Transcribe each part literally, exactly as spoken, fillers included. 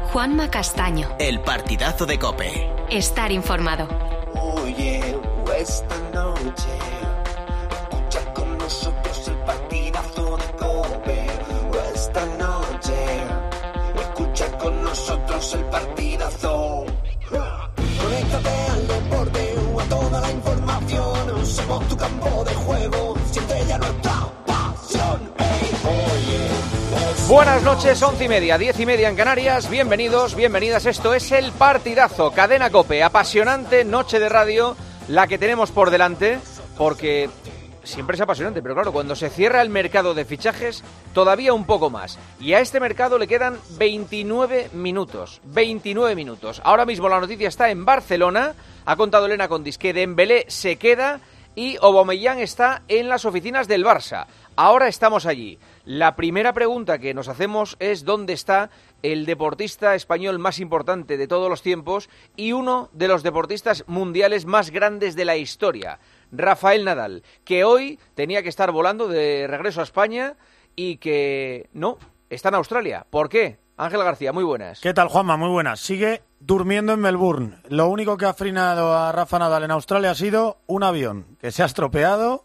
Juanma Castaño. El partidazo de COPE. Estar informado. Oye, esta noche escucha con nosotros el partidazo de COPE. Esta noche escucha con nosotros el partidazo. Conéctate al deporte o a toda la información. Somos tu campo de juego, siente ya nuestra pasión. Hey, oye, buenas noches, once y media, diez y media en Canarias. Bienvenidos, bienvenidas. Esto es el partidazo, Cadena COPE. Apasionante noche de radio la que tenemos por delante, porque siempre es apasionante, pero claro, cuando se cierra el mercado de fichajes, todavía un poco más. Y a este mercado le quedan veintinueve minutos. veintinueve minutos. Ahora mismo la noticia está en Barcelona. Ha contado Elena Condis que Dembélé se queda y Aubameyang está en las oficinas del Barça. Ahora estamos allí. La primera pregunta que nos hacemos es ¿dónde está el deportista español más importante de todos los tiempos y uno de los deportistas mundiales más grandes de la historia? Rafael Nadal, que hoy tenía que estar volando de regreso a España y que no, está en Australia. ¿Por qué? Ángel García, muy buenas. ¿Qué tal, Juanma? Muy buenas. Sigue durmiendo en Melbourne. Lo único que ha frenado a Rafa Nadal en Australia ha sido un avión que se ha estropeado,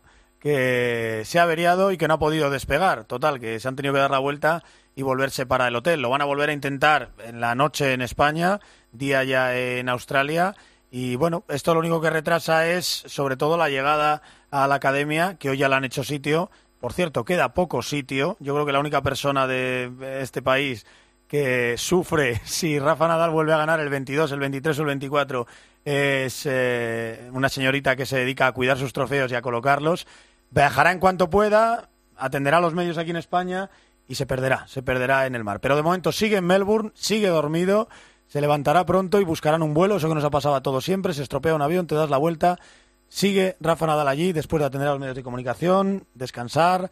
que se ha averiado y que no ha podido despegar. Total, que se han tenido que dar la vuelta y volverse para el hotel. Lo van a volver a intentar en la noche en España, día ya en Australia. Y bueno, esto lo único que retrasa es sobre todo la llegada a la academia, que hoy ya le han hecho sitio. Por cierto, queda poco sitio. Yo creo que la única persona de este país que sufre si Rafa Nadal vuelve a ganar el veintidós, el veintitrés o el veinticuatro es eh, una señorita que se dedica a cuidar sus trofeos y a colocarlos. Viajará en cuanto pueda, atenderá a los medios aquí en España y se perderá, se perderá en el mar. Pero de momento sigue en Melbourne, sigue dormido, se levantará pronto y buscarán un vuelo, eso que nos ha pasado a todos siempre, se estropea un avión, te das la vuelta, sigue Rafa Nadal allí después de atender a los medios de comunicación, descansar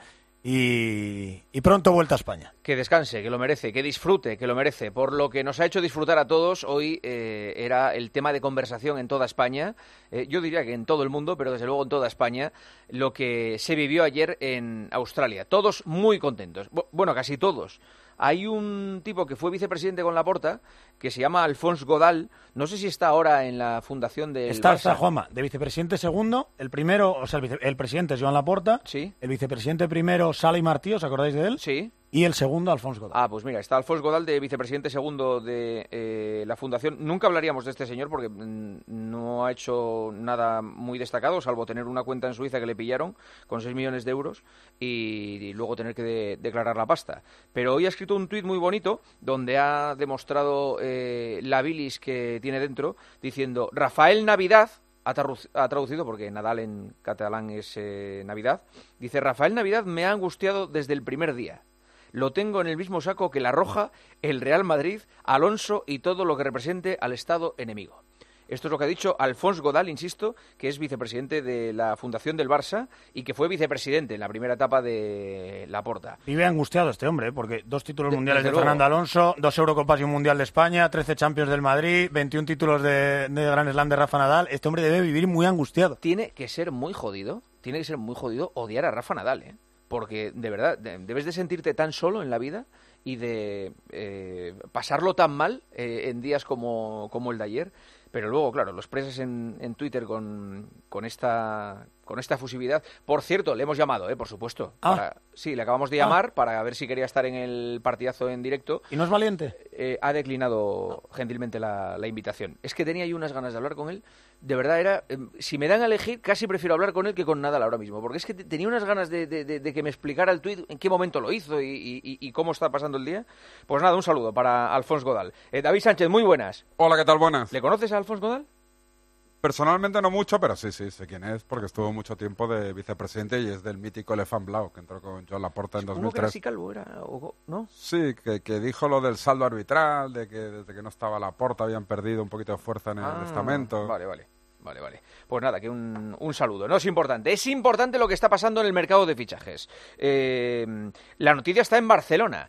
y, y pronto vuelta a España. Que descanse, que lo merece, que disfrute, que lo merece. Por lo que nos ha hecho disfrutar a todos, hoy eh, era el tema de conversación en toda España, eh, yo diría que en todo el mundo, pero desde luego en toda España, lo que se vivió ayer en Australia. Todos muy contentos, bueno, casi todos. Hay un tipo que fue vicepresidente con Laporta, que se llama Alfons Godal, no sé si está ahora en la fundación del Está, Barça. está, Juanma, de vicepresidente segundo, el primero, o sea, el, vice, el presidente es Joan Laporta, sí. El vicepresidente primero, Sala y Martí, ¿os acordáis de él? Sí. Y el segundo, Alfons Godal. Ah, pues mira, está Alfons Godal de vicepresidente segundo de eh, la fundación. Nunca hablaríamos de este señor porque mm, no ha hecho nada muy destacado, salvo tener una cuenta en Suiza que le pillaron con seis millones de euros y, y luego tener que de, declarar la pasta. Pero hoy ha escrito un tuit muy bonito donde ha demostrado eh, la bilis que tiene dentro, diciendo Rafael Navidad, ha, traduc- ha traducido porque Nadal en catalán es eh, Navidad, dice Rafael Navidad me ha angustiado desde el primer día. Lo tengo en el mismo saco que La Roja, el Real Madrid, Alonso y todo lo que represente al Estado enemigo. Esto es lo que ha dicho Alfons Godal, insisto, que es vicepresidente de la Fundación del Barça y que fue vicepresidente en la primera etapa de Laporta. Vive angustiado este hombre, ¿eh? Porque dos títulos De, mundiales de luego. Fernando Alonso, dos Eurocopas y un Mundial de España, trece Champions del Madrid, veintiún títulos de, de Grand Slam de Rafa Nadal. Este hombre debe vivir muy angustiado. Tiene que ser muy jodido, tiene que ser muy jodido odiar a Rafa Nadal, ¿eh? Porque, de verdad, de, debes de sentirte tan solo en la vida y de eh, pasarlo tan mal eh, en días como, como el de ayer. Pero luego, claro, lo expresas en, en Twitter con, con esta con esta fusividad. Por cierto, le hemos llamado, ¿eh? Por supuesto. Ah. Para, sí, le acabamos de llamar ah. para ver si quería estar en el partidazo en directo. ¿Y no es valiente? Eh, ha declinado gentilmente la, la invitación. Es que tenía yo unas ganas de hablar con él. De verdad, era eh, si me dan a elegir, casi prefiero hablar con él que con Nadal ahora mismo. Porque es que tenía unas ganas de, de, de, de que me explicara el tuit, en qué momento lo hizo y, y, y cómo está pasando el día. Pues nada, un saludo para Alfons Godal. Eh, David Sánchez, muy buenas. Hola, ¿qué tal? Buenas. ¿Le conoces a Alfons Godal? Personalmente no mucho, pero sí, sí, sé quién es, porque estuvo mucho tiempo de vicepresidente y es del mítico Elefant Blau, que entró con Joan Laporta en dos mil tres. ¿Cómo que era así calvo era? O, ¿no? Sí, que, que dijo lo del saldo arbitral, de que desde que no estaba Laporta habían perdido un poquito de fuerza en el ah, estamento. Vale, vale. Vale, vale. Pues nada, que un, un saludo. No es importante. Es importante lo que está pasando en el mercado de fichajes. Eh, la noticia está en Barcelona.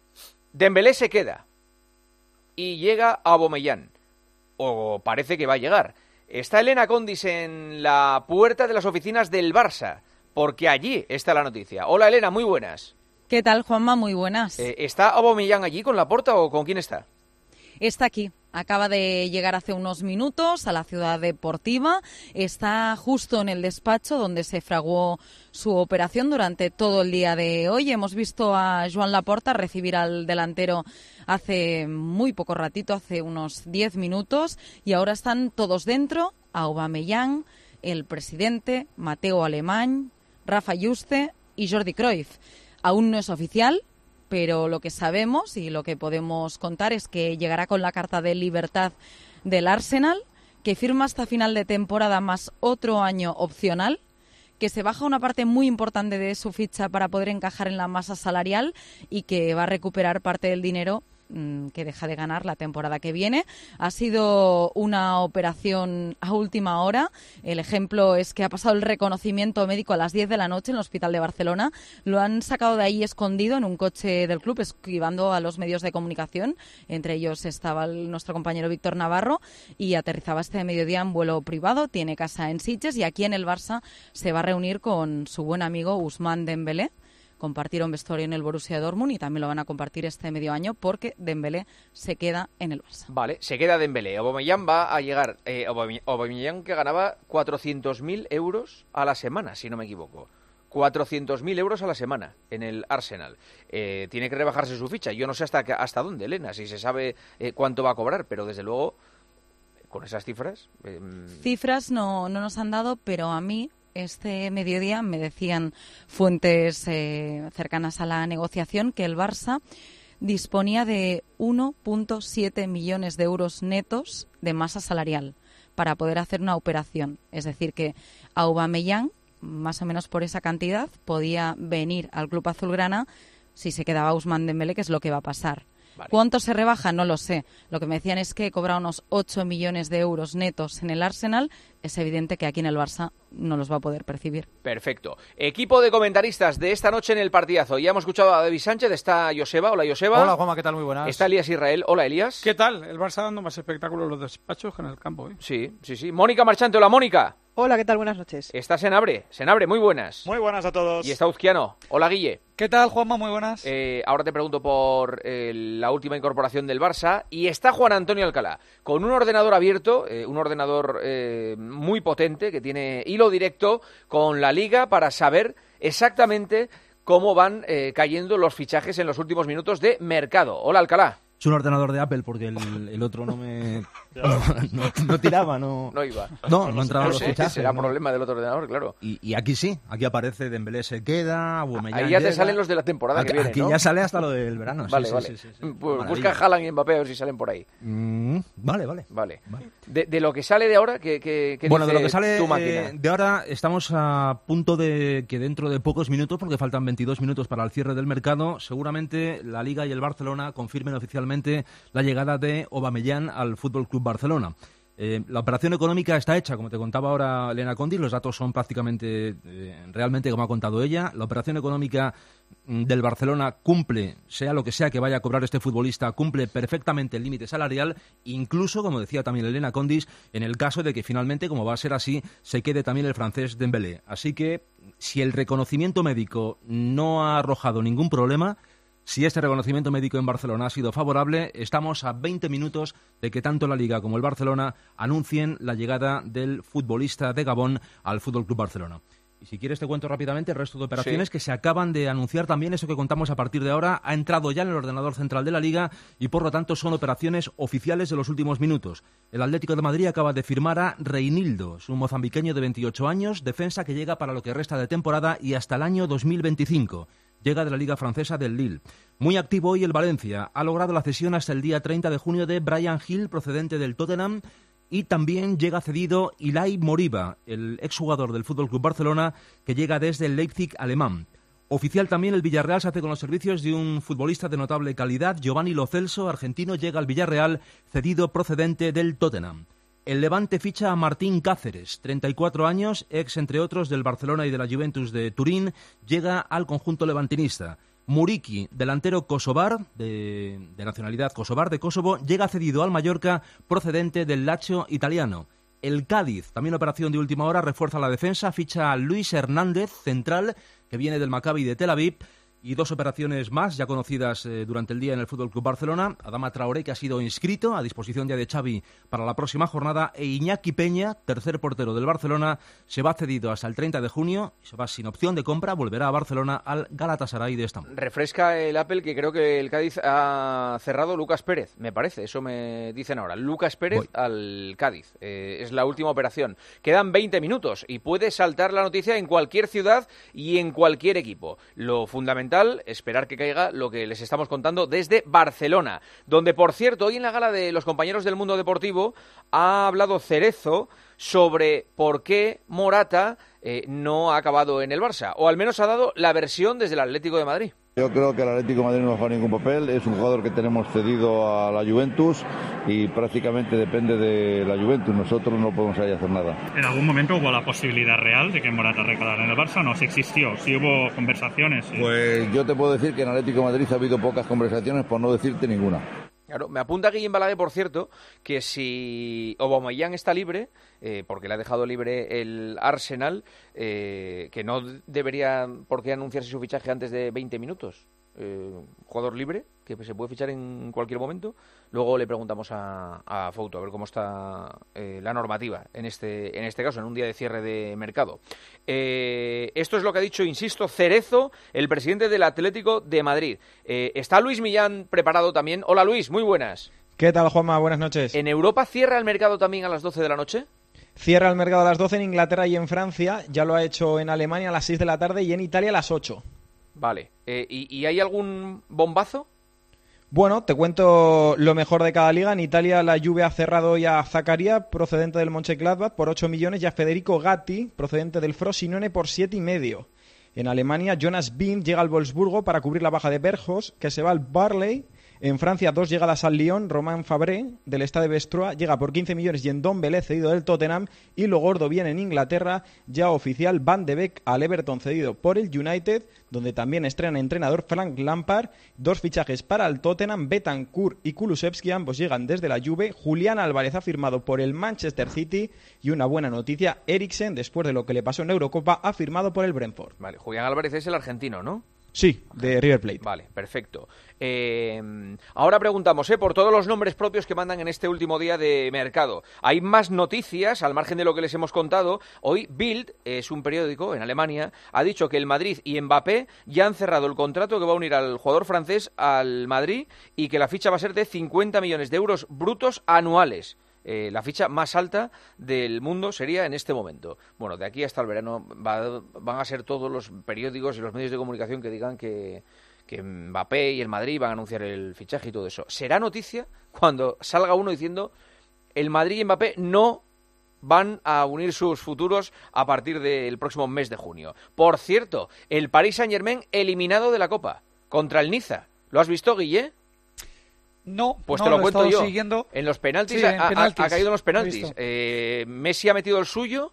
Dembélé se queda y llega a Aubameyang. O parece que va a llegar. Está Elena Condis en la puerta de las oficinas del Barça, porque allí está la noticia. Hola Elena, muy buenas. ¿Qué tal, Juanma? Muy buenas. Eh, ¿Está Aubameyang allí con Laporta o con quién está? Está aquí. Acaba de llegar hace unos minutos a la ciudad deportiva. Está justo en el despacho donde se fraguó su operación durante todo el día de hoy. Hemos visto a Joan Laporta recibir al delantero hace muy poco ratito, hace unos diez minutos, y ahora están todos dentro. Aubameyang, el presidente, Mateo Alemany, Rafa Yuste y Jordi Cruyff. Aún no es oficial, pero lo que sabemos y lo que podemos contar es que llegará con la carta de libertad del Arsenal, que firma hasta final de temporada más otro año opcional, que se baja una parte muy importante de su ficha para poder encajar en la masa salarial y que va a recuperar parte del dinero que deja de ganar la temporada que viene. Ha sido una operación a última hora. El ejemplo es que ha pasado el reconocimiento médico a las diez de la noche en el Hospital de Barcelona. Lo han sacado de ahí escondido en un coche del club, esquivando a los medios de comunicación. Entre ellos estaba el, nuestro compañero Víctor Navarro, y aterrizaba este mediodía en vuelo privado. Tiene casa en Sitges y aquí en el Barça se va a reunir con su buen amigo Ousmane Dembélé. Compartieron vestuario en el Borussia Dortmund y también lo van a compartir este medio año porque Dembélé se queda en el Barça. Vale, se queda Dembélé. Aubameyang va a llegar, eh, Aubameyang que ganaba cuatrocientos mil euros a la semana, si no me equivoco. cuatrocientos mil euros a la semana en el Arsenal. Eh, tiene que rebajarse su ficha. Yo no sé hasta hasta dónde, Elena, si se sabe eh, cuánto va a cobrar, pero desde luego, con esas cifras... Eh... Cifras no, no nos han dado, pero a mí... Este mediodía me decían fuentes eh, cercanas a la negociación que el Barça disponía de uno punto siete millones de euros netos de masa salarial para poder hacer una operación. Es decir, que Aubameyang, más o menos por esa cantidad, podía venir al club azulgrana si se quedaba Ousmane Dembélé, que es lo que va a pasar. Vale. ¿Cuánto se rebaja? No lo sé. Lo que me decían es que cobra unos ocho millones de euros netos en el Arsenal. Es evidente que aquí en el Barça no los va a poder percibir. Perfecto. Equipo de comentaristas de esta noche en el partidazo. Ya hemos escuchado a David Sánchez, está Joseba. Hola, Joseba. Hola, Juanma, ¿qué tal? Muy buenas. Está Elías Israel. Hola, Elías. ¿Qué tal? El Barça dando más espectáculo en los despachos que en el campo, ¿eh? Sí, sí, sí. Mónica Marchante. Hola, Mónica. Hola, ¿qué tal? Buenas noches. Está Senabre. Senabre, muy buenas. Muy buenas a todos. Y está Uzquiano. Hola, Guille. ¿Qué tal, Juanma? Muy buenas. Eh, ahora te pregunto por eh, la última incorporación del Barça. Y está Juan Antonio Alcalá, con un ordenador abierto, eh, un ordenador eh, muy potente, que tiene hilo directo con la Liga para saber exactamente cómo van eh, cayendo los fichajes en los últimos minutos de mercado. Hola, Alcalá. Es un ordenador de Apple porque el, el otro no me... No, no, no tiraba, no... No iba. No, no entraba no los sé, fichajes. Será ¿no? problema del otro ordenador, claro. Y, y aquí sí, aquí aparece Dembélé se queda, Aubameyang Ahí ya llega. te salen los de la temporada aquí, que viene, Aquí ¿no? ya sale hasta lo del verano. Vale, sí, vale. Sí, sí, sí, sí. Pues busca Haaland y Mbappé a ver si salen por ahí. Mm, vale, vale. Vale. vale. De, de lo que sale de ahora, ¿qué, qué, qué bueno, dice de lo que sale tu máquina? Eh, de ahora estamos a punto de que dentro de pocos minutos, porque faltan veintidós minutos para el cierre del mercado, seguramente la Liga y el Barcelona confirmen oficialmente la llegada de Aubameyang al F C Barcelona. Eh, la operación económica está hecha, como te contaba ahora Elena Condis, los datos son prácticamente eh, realmente como ha contado ella. La operación económica mm, del Barcelona cumple, sea lo que sea que vaya a cobrar este futbolista, cumple perfectamente el límite salarial, incluso, como decía también Elena Condis, en el caso de que finalmente, como va a ser así, se quede también el francés Dembélé. Así que, si el reconocimiento médico no ha arrojado ningún problema, si este reconocimiento médico en Barcelona ha sido favorable, estamos a veinte minutos de que tanto la Liga como el Barcelona anuncien la llegada del futbolista de Gabón al F C Barcelona. Y si quieres te cuento rápidamente el resto de operaciones sí. que se acaban de anunciar también. Eso que contamos a partir de ahora ha entrado ya en el ordenador central de la Liga y por lo tanto son operaciones oficiales de los últimos minutos. El Atlético de Madrid acaba de firmar a Reinildo, un mozambiqueño de veintiocho años, defensa que llega para lo que resta de temporada y hasta el año dos mil veinticinco. Llega de la Liga Francesa del Lille. Muy activo hoy el Valencia. Ha logrado la cesión hasta el día treinta de junio de Bryan Gil, procedente del Tottenham. Y también llega cedido Ilay Moriba, el exjugador del F C Barcelona, que llega desde el Leipzig alemán. Oficial también el Villarreal se hace con los servicios de un futbolista de notable calidad. Giovanni Lo Celso, argentino, llega al Villarreal, cedido procedente del Tottenham. El Levante ficha a Martín Cáceres, treinta y cuatro años, ex entre otros del Barcelona y de la Juventus de Turín, llega al conjunto levantinista. Muriqui, delantero kosovar, de, de nacionalidad kosovar de Kosovo, llega cedido al Mallorca procedente del Lazio italiano. El Cádiz, también operación de última hora, refuerza la defensa, ficha a Luis Hernández, central, que viene del Maccabi de Tel Aviv, y dos operaciones más ya conocidas eh, durante el día en el Fútbol Club Barcelona. Adama Traoré, que ha sido inscrito a disposición ya de Xavi para la próxima jornada, e Iñaki Peña, tercer portero del Barcelona, se va cedido hasta el treinta de junio, se va sin opción de compra, volverá a Barcelona al Galatasaray de Estambul. Refresca el Apple que creo que el Cádiz ha cerrado Lucas Pérez, me parece, eso me dicen ahora. Lucas Pérez Voy. al Cádiz, eh, es la última operación. Quedan veinte minutos y puede saltar la noticia en cualquier ciudad y en cualquier equipo. Lo fundamental, esperar que caiga lo que les estamos contando desde Barcelona, donde, por cierto, hoy en la gala de los compañeros del Mundo Deportivo ha hablado Cerezo sobre por qué Morata eh, no ha acabado en el Barça, o al menos ha dado la versión desde el Atlético de Madrid. Yo creo que el Atlético de Madrid no ha jugado ningún papel, es un jugador que tenemos cedido a la Juventus y prácticamente depende de la Juventus, nosotros no podemos ahí hacer nada. ¿En algún momento hubo la posibilidad real de que Morata recalara en el Barça? No, si existió, si hubo conversaciones. Sí. Pues yo te puedo decir que en Atlético de Madrid ha habido pocas conversaciones, por no decirte ninguna. Claro, me apunta Guillem Balaguer, por cierto, que si Aubameyang está libre, eh, porque le ha dejado libre el Arsenal, eh, que no debería por qué anunciarse su fichaje antes de veinte minutos. Eh, jugador libre, que se puede fichar en cualquier momento. Luego le preguntamos a, a Fouto a ver cómo está eh, la normativa en este, en este caso, en un día de cierre de mercado. Eh, esto es lo que ha dicho, insisto, Cerezo, el presidente del Atlético de Madrid. Eh, ¿Está Luis Millán preparado también? Hola Luis, muy buenas. ¿Qué tal, Juanma? Buenas noches. ¿En Europa cierra el mercado también a las doce de la noche? Cierra el mercado a las doce en Inglaterra y en Francia, ya lo ha hecho en Alemania a las seis de la tarde y en Italia a las ocho. Vale, eh, ¿y, ¿y hay algún bombazo? Bueno, te cuento lo mejor de cada liga. En Italia la Juve ha cerrado ya a Zaccaria, procedente del Mönchengladbach, por ocho millones, y a Federico Gatti, procedente del Frosinone, por siete y medio. En Alemania, Jonas Wind llega al Wolfsburgo para cubrir la baja de Bergos, que se va al Barley. En Francia, dos llegadas al Lyon. Romain Fabré, del Stade Brestois, llega por quince millones, y en Ndombele, cedido del Tottenham. Y lo gordo viene en Inglaterra, ya oficial, Van de Beek al Everton, cedido por el United, donde también estrena entrenador Frank Lampard. Dos fichajes para el Tottenham, Betancourt y Kulusevski, ambos llegan desde la Juve. Julián Álvarez ha firmado por el Manchester City, y una buena noticia, Eriksen, después de lo que le pasó en Eurocopa, ha firmado por el Brentford. Vale, Julián Álvarez es el argentino, ¿no? Sí, de River Plate. Vale, perfecto. Eh, ahora preguntamos eh, por todos los nombres propios que mandan en este último día de mercado. Hay más noticias, al margen de lo que les hemos contado. Hoy Bild, es un periódico en Alemania, ha dicho que el Madrid y Mbappé ya han cerrado el contrato que va a unir al jugador francés al Madrid, y que la ficha va a ser de cincuenta millones de euros brutos anuales. Eh, la ficha más alta del mundo sería en este momento. Bueno, de aquí hasta el verano va, van a ser todos los periódicos y los medios de comunicación que digan que, que Mbappé y el Madrid van a anunciar el fichaje y todo eso. Será noticia cuando salga uno diciendo el Madrid y Mbappé no van a unir sus futuros a partir del próximo mes de junio. Por cierto, el Paris Saint-Germain eliminado de la Copa contra el Niza. ¿Lo has visto, Guille? No, pues no, te lo, lo cuento yo. Siguiendo. En los penaltis, sí, ha, en penaltis. Ha, ha caído en los penaltis. Eh, Messi ha metido el suyo,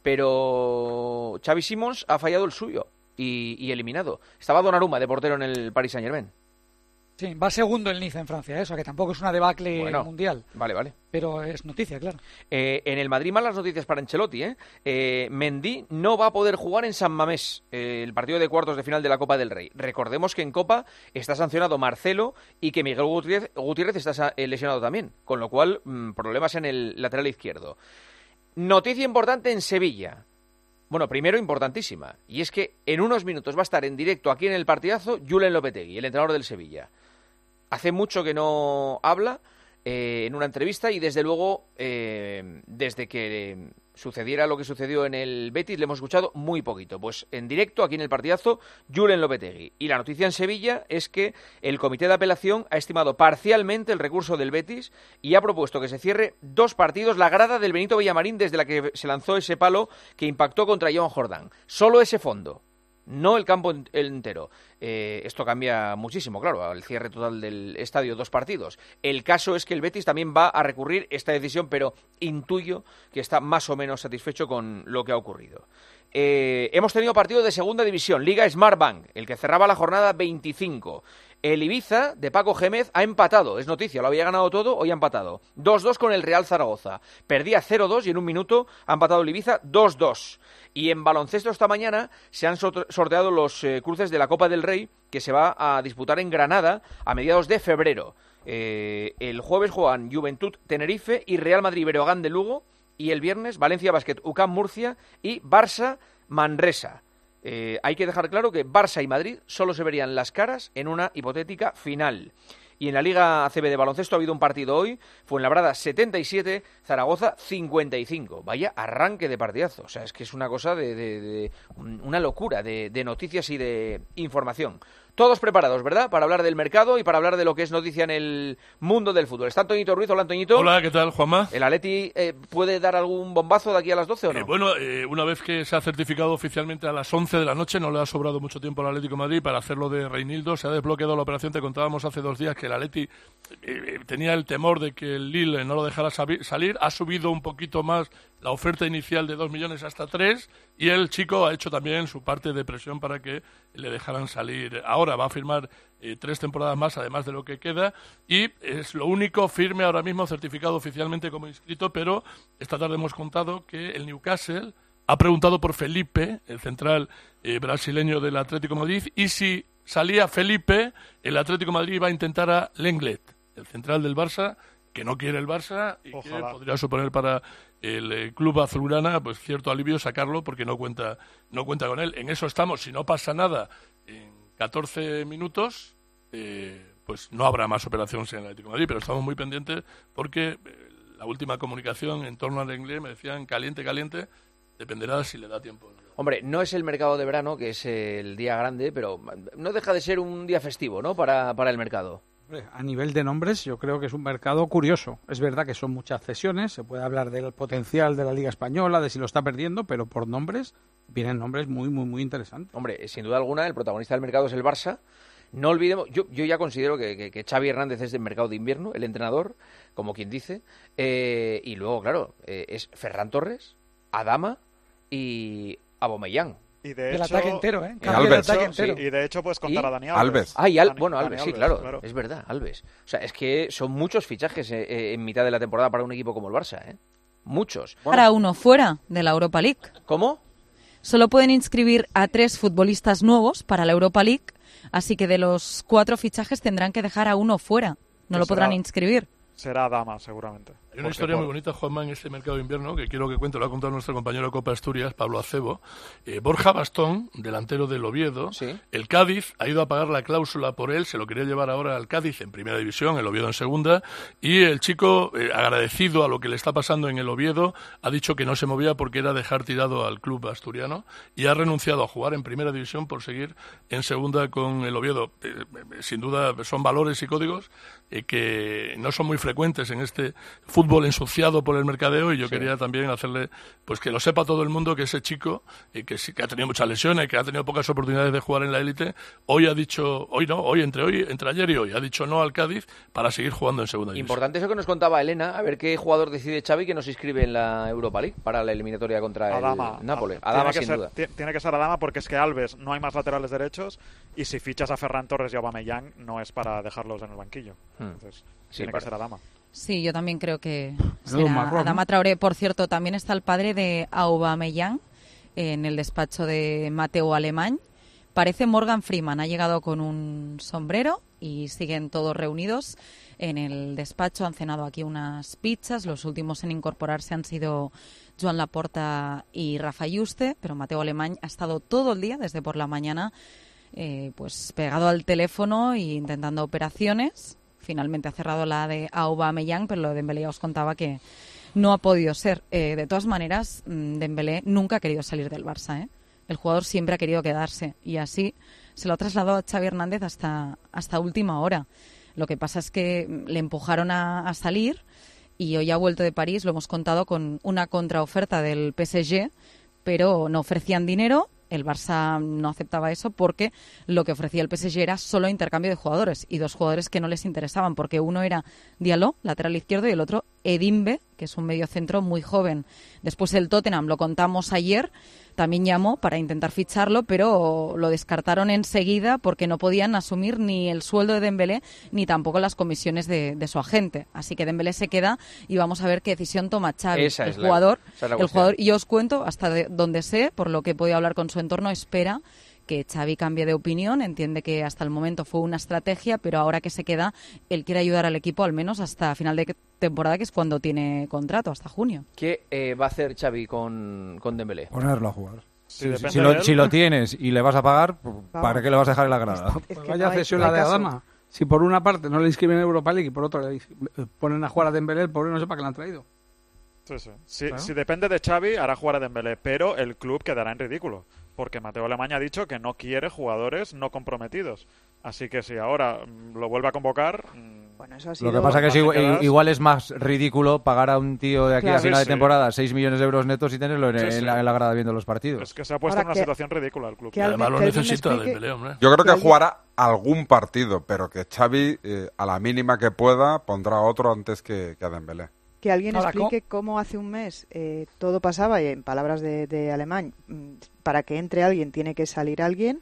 pero Xavi Simons ha fallado el suyo y, y eliminado. Estaba Donnarumma de portero en el Paris Saint-Germain. Sí, va segundo el Niza en Francia, eso, que tampoco es una debacle bueno, mundial. Vale, vale. Pero es noticia, claro. Eh, en el Madrid, malas noticias para Ancelotti, ¿eh? eh Mendy no va a poder jugar en San Mamés, eh, el partido de cuartos de final de la Copa del Rey. Recordemos que en Copa está sancionado Marcelo y que Miguel Gutiérrez, Gutiérrez está lesionado también, con lo cual, mmm, problemas en el lateral izquierdo. Noticia importante en Sevilla. Bueno, primero importantísima, y es que en unos minutos va a estar en directo aquí en el partidazo Julen Lopetegui, el entrenador del Sevilla. Hace mucho que no habla eh, en una entrevista, y desde luego, eh, desde que eh, sucediera lo que sucedió en el Betis, le hemos escuchado muy poquito. Pues en directo, aquí en el partidazo, Julen Lopetegui. Y la noticia en Sevilla es que el comité de apelación ha estimado parcialmente el recurso del Betis y ha propuesto que se cierre dos partidos la grada del Benito Villamarín desde la que se lanzó ese palo que impactó contra Joan Jordán. Solo ese fondo. No el campo entero. Eh, esto cambia muchísimo, claro, al cierre total del estadio, dos partidos. El caso es que el Betis también va a recurrir esta decisión, pero intuyo que está más o menos satisfecho con lo que ha ocurrido. Eh, hemos tenido partido de segunda división, Liga Smartbank, el que cerraba la jornada veinticinco. El Ibiza, de Paco Gémez, ha empatado. Es noticia, lo había ganado todo, hoy ha empatado. dos dos con el Real Zaragoza. Perdía cero dos y en un minuto ha empatado el Ibiza dos dos. Y en baloncesto esta mañana se han sorteado los eh, cruces de la Copa del Rey, que se va a disputar en Granada a mediados de febrero. Eh, el jueves juegan Juventud Tenerife y Real Madrid Breogán de Lugo. Y el viernes Valencia Basket U C A M Murcia y Barça Manresa. Eh, hay que dejar claro que Barça y Madrid solo se verían las caras en una hipotética final. Y en la Liga A C B de baloncesto ha habido un partido hoy, Fuenlabrada setenta y siete, Zaragoza cincuenta y cinco. Vaya arranque de partidazo. O sea, es que es una cosa de, de, de una locura de, de noticias y de información. Todos preparados, ¿verdad? Para hablar del mercado y para hablar de lo que es noticia en el mundo del fútbol. Está Antoñito Ruiz. Hola, Antoñito. Hola, ¿qué tal, Juanma? ¿El Atleti eh, puede dar algún bombazo de aquí a las doce o no? Eh, bueno, eh, una vez que se ha certificado oficialmente a las once de la noche, no le ha sobrado mucho tiempo al Atlético de Madrid para hacerlo de Reinildo. Se ha desbloqueado la operación. Te contábamos hace dos días que el Atleti eh, tenía el temor de que el Lille no lo dejara salir. Ha subido un poquito más la oferta inicial de dos millones hasta tres y el chico ha hecho también su parte de presión para que le dejaran salir. Ahora va a firmar eh, tres temporadas más, además de lo que queda, y es lo único firme ahora mismo certificado oficialmente como inscrito, pero esta tarde hemos contado que el Newcastle ha preguntado por Felipe, el central eh, brasileño del Atlético de Madrid, y si salía Felipe, el Atlético de Madrid va a intentar a Lenglet, el central del Barça, que no quiere el Barça y Ojalá. que podría suponer para el eh, club azulgrana pues cierto alivio sacarlo porque no cuenta no cuenta con él. En eso estamos. Si no pasa nada en catorce minutos, eh, pues no habrá más operaciones en el Atlético de Madrid, pero estamos muy pendientes porque eh, la última comunicación en torno al inglés me decían caliente, caliente, dependerá de si le da tiempo. Hombre, no es el mercado de verano, que es el día grande, pero no deja de ser un día festivo, ¿no?, para, para el mercado. A nivel de nombres, yo creo que es un mercado curioso. Es verdad que son muchas cesiones, se puede hablar del potencial de la Liga Española, de si lo está perdiendo, pero por nombres, vienen nombres muy, muy, muy interesantes. Hombre, sin duda alguna, el protagonista del mercado es el Barça. No olvidemos, yo, yo ya considero que, que, que Xavi Hernández es del mercado de invierno, el entrenador, como quien dice, eh, y luego, claro, eh, es Ferran Torres, Adama y Aubameyang. Y de el hecho, ataque entero, ¿eh? Y, Alves, ataque entero. Sí, y de hecho puedes contar ¿Y? a Dani Alves. Alves. Ah, y Al... Dani, bueno, Alves, Dani sí, Alves, claro, claro, es verdad, Alves. O sea, es que son muchos fichajes eh, eh, en mitad de la temporada para un equipo como el Barça, ¿eh? Muchos. Bueno. Para uno fuera de la Europa League. ¿Cómo? Solo pueden inscribir a tres futbolistas nuevos para la Europa League, así que de los cuatro fichajes tendrán que dejar a uno fuera. No lo podrán inscribir. Será Dama, seguramente. Hay una historia por... muy bonita, Juanma, en este mercado de invierno, que quiero que cuente, lo ha contado nuestro compañero de Copa Asturias, Pablo Acebo. Eh, Borja Bastón, delantero del Oviedo, ¿sí? El Cádiz ha ido a pagar la cláusula por él, se lo quería llevar ahora al Cádiz en primera división, el Oviedo en segunda, y el chico, eh, agradecido a lo que le está pasando en el Oviedo, ha dicho que no se movía porque era dejar tirado al club asturiano, y ha renunciado a jugar en primera división por seguir en segunda con el Oviedo. Eh, eh, sin duda son valores y códigos eh, que no son muy frecuentes en este fútbol ensuciado por el mercadeo, y yo sí. quería también hacerle, pues que lo sepa todo el mundo, que ese chico, eh, que sí que ha tenido muchas lesiones, que ha tenido pocas oportunidades de jugar en la élite, hoy ha dicho, hoy no, hoy entre hoy, entre ayer y hoy, ha dicho no al Cádiz para seguir jugando en segunda división. Importante eso que nos contaba Elena, a ver qué jugador decide Xavi que nos inscribe en la Europa League para la eliminatoria contra Adama, el Nápoles. Adama, Adama sin ser, duda. Tiene que ser Adama porque es que Alves no hay más laterales derechos y si fichas a Ferran Torres y a Aubameyang no es para dejarlos en el banquillo. Hmm. Entonces, sí, tiene para. que ser Adama. Sí, yo también creo que será marrón, Adama Traoré. Por cierto, también está el padre de Aubameyang en el despacho de Mateo Alemán. Parece Morgan Freeman, ha llegado con un sombrero y siguen todos reunidos en el despacho. Han cenado aquí unas pizzas, los últimos en incorporarse han sido Joan Laporta y Rafa Yuste, pero Mateo Alemán ha estado todo el día, desde por la mañana, eh, pues pegado al teléfono e intentando operaciones. Finalmente ha cerrado la de Aubameyang, pero lo de Dembélé ya os contaba que no ha podido ser. Eh, de todas maneras, Dembélé nunca ha querido salir del Barça, ¿eh? El jugador siempre ha querido quedarse y así se lo ha trasladado a Xavi Hernández hasta, hasta última hora. Lo que pasa es que le empujaron a, a salir y hoy ha vuelto de París, lo hemos contado, con una contraoferta del P S G, pero no ofrecían dinero. El Barça no aceptaba eso porque lo que ofrecía el P S G era solo intercambio de jugadores y dos jugadores que no les interesaban, porque uno era Diallo, lateral izquierdo, y el otro Edimbe, que que es un mediocentro muy joven. Después el Tottenham, lo contamos ayer, también llamó para intentar ficharlo, pero lo descartaron enseguida porque no podían asumir ni el sueldo de Dembélé ni tampoco las comisiones de, de su agente. Así que Dembélé se queda y vamos a ver qué decisión toma Xavi. Esa el es la- jugador, esa es la el cuestión. jugador, y yo os cuento, hasta de donde sé, por lo que he podido hablar con su entorno, espera que Xavi cambie de opinión, entiende que hasta el momento fue una estrategia, pero ahora que se queda, él quiere ayudar al equipo al menos hasta final de temporada, que es cuando tiene contrato, hasta junio. ¿Qué eh, va a hacer Xavi con, con Dembélé? Ponerlo a jugar. Sí, Si, depende si de lo, él. si lo tienes y le vas a pagar, ¿para qué le vas a dejar en la grada? Pues vaya cesión la de Adama. Si por una parte no le inscriben en Europa League y por otra le ponen a jugar a Dembélé, el pobre no sé para qué le han traído. Sí, sí. Si, Claro. si depende de Xavi, hará jugar a Dembélé, pero el club quedará en ridículo, porque Mateo Alemán ha dicho que no quiere jugadores no comprometidos. Así que si ahora mm, lo vuelve a convocar... mm, Bueno, eso ha Lo sido... que pasa que es igual, quedas- igual es más ridículo pagar a un tío de aquí Claro. a final Sí, de sí. temporada seis millones de euros netos y tenerlo en, Sí, en sí. la, en la grada viendo los partidos. Es que se ha puesto Ahora en una que- situación ridícula el club. que Y además alguien- lo que alguien necesita explique- Dembélé, hombre. Yo creo que que alguien- jugará algún partido, pero que Xavi, eh, a la mínima que pueda, pondrá otro antes que, que a Dembélé. Que alguien Ahora, explique cómo hace un mes eh, todo pasaba, y en palabras de, de Alemán, mm, para que entre alguien tiene que salir alguien.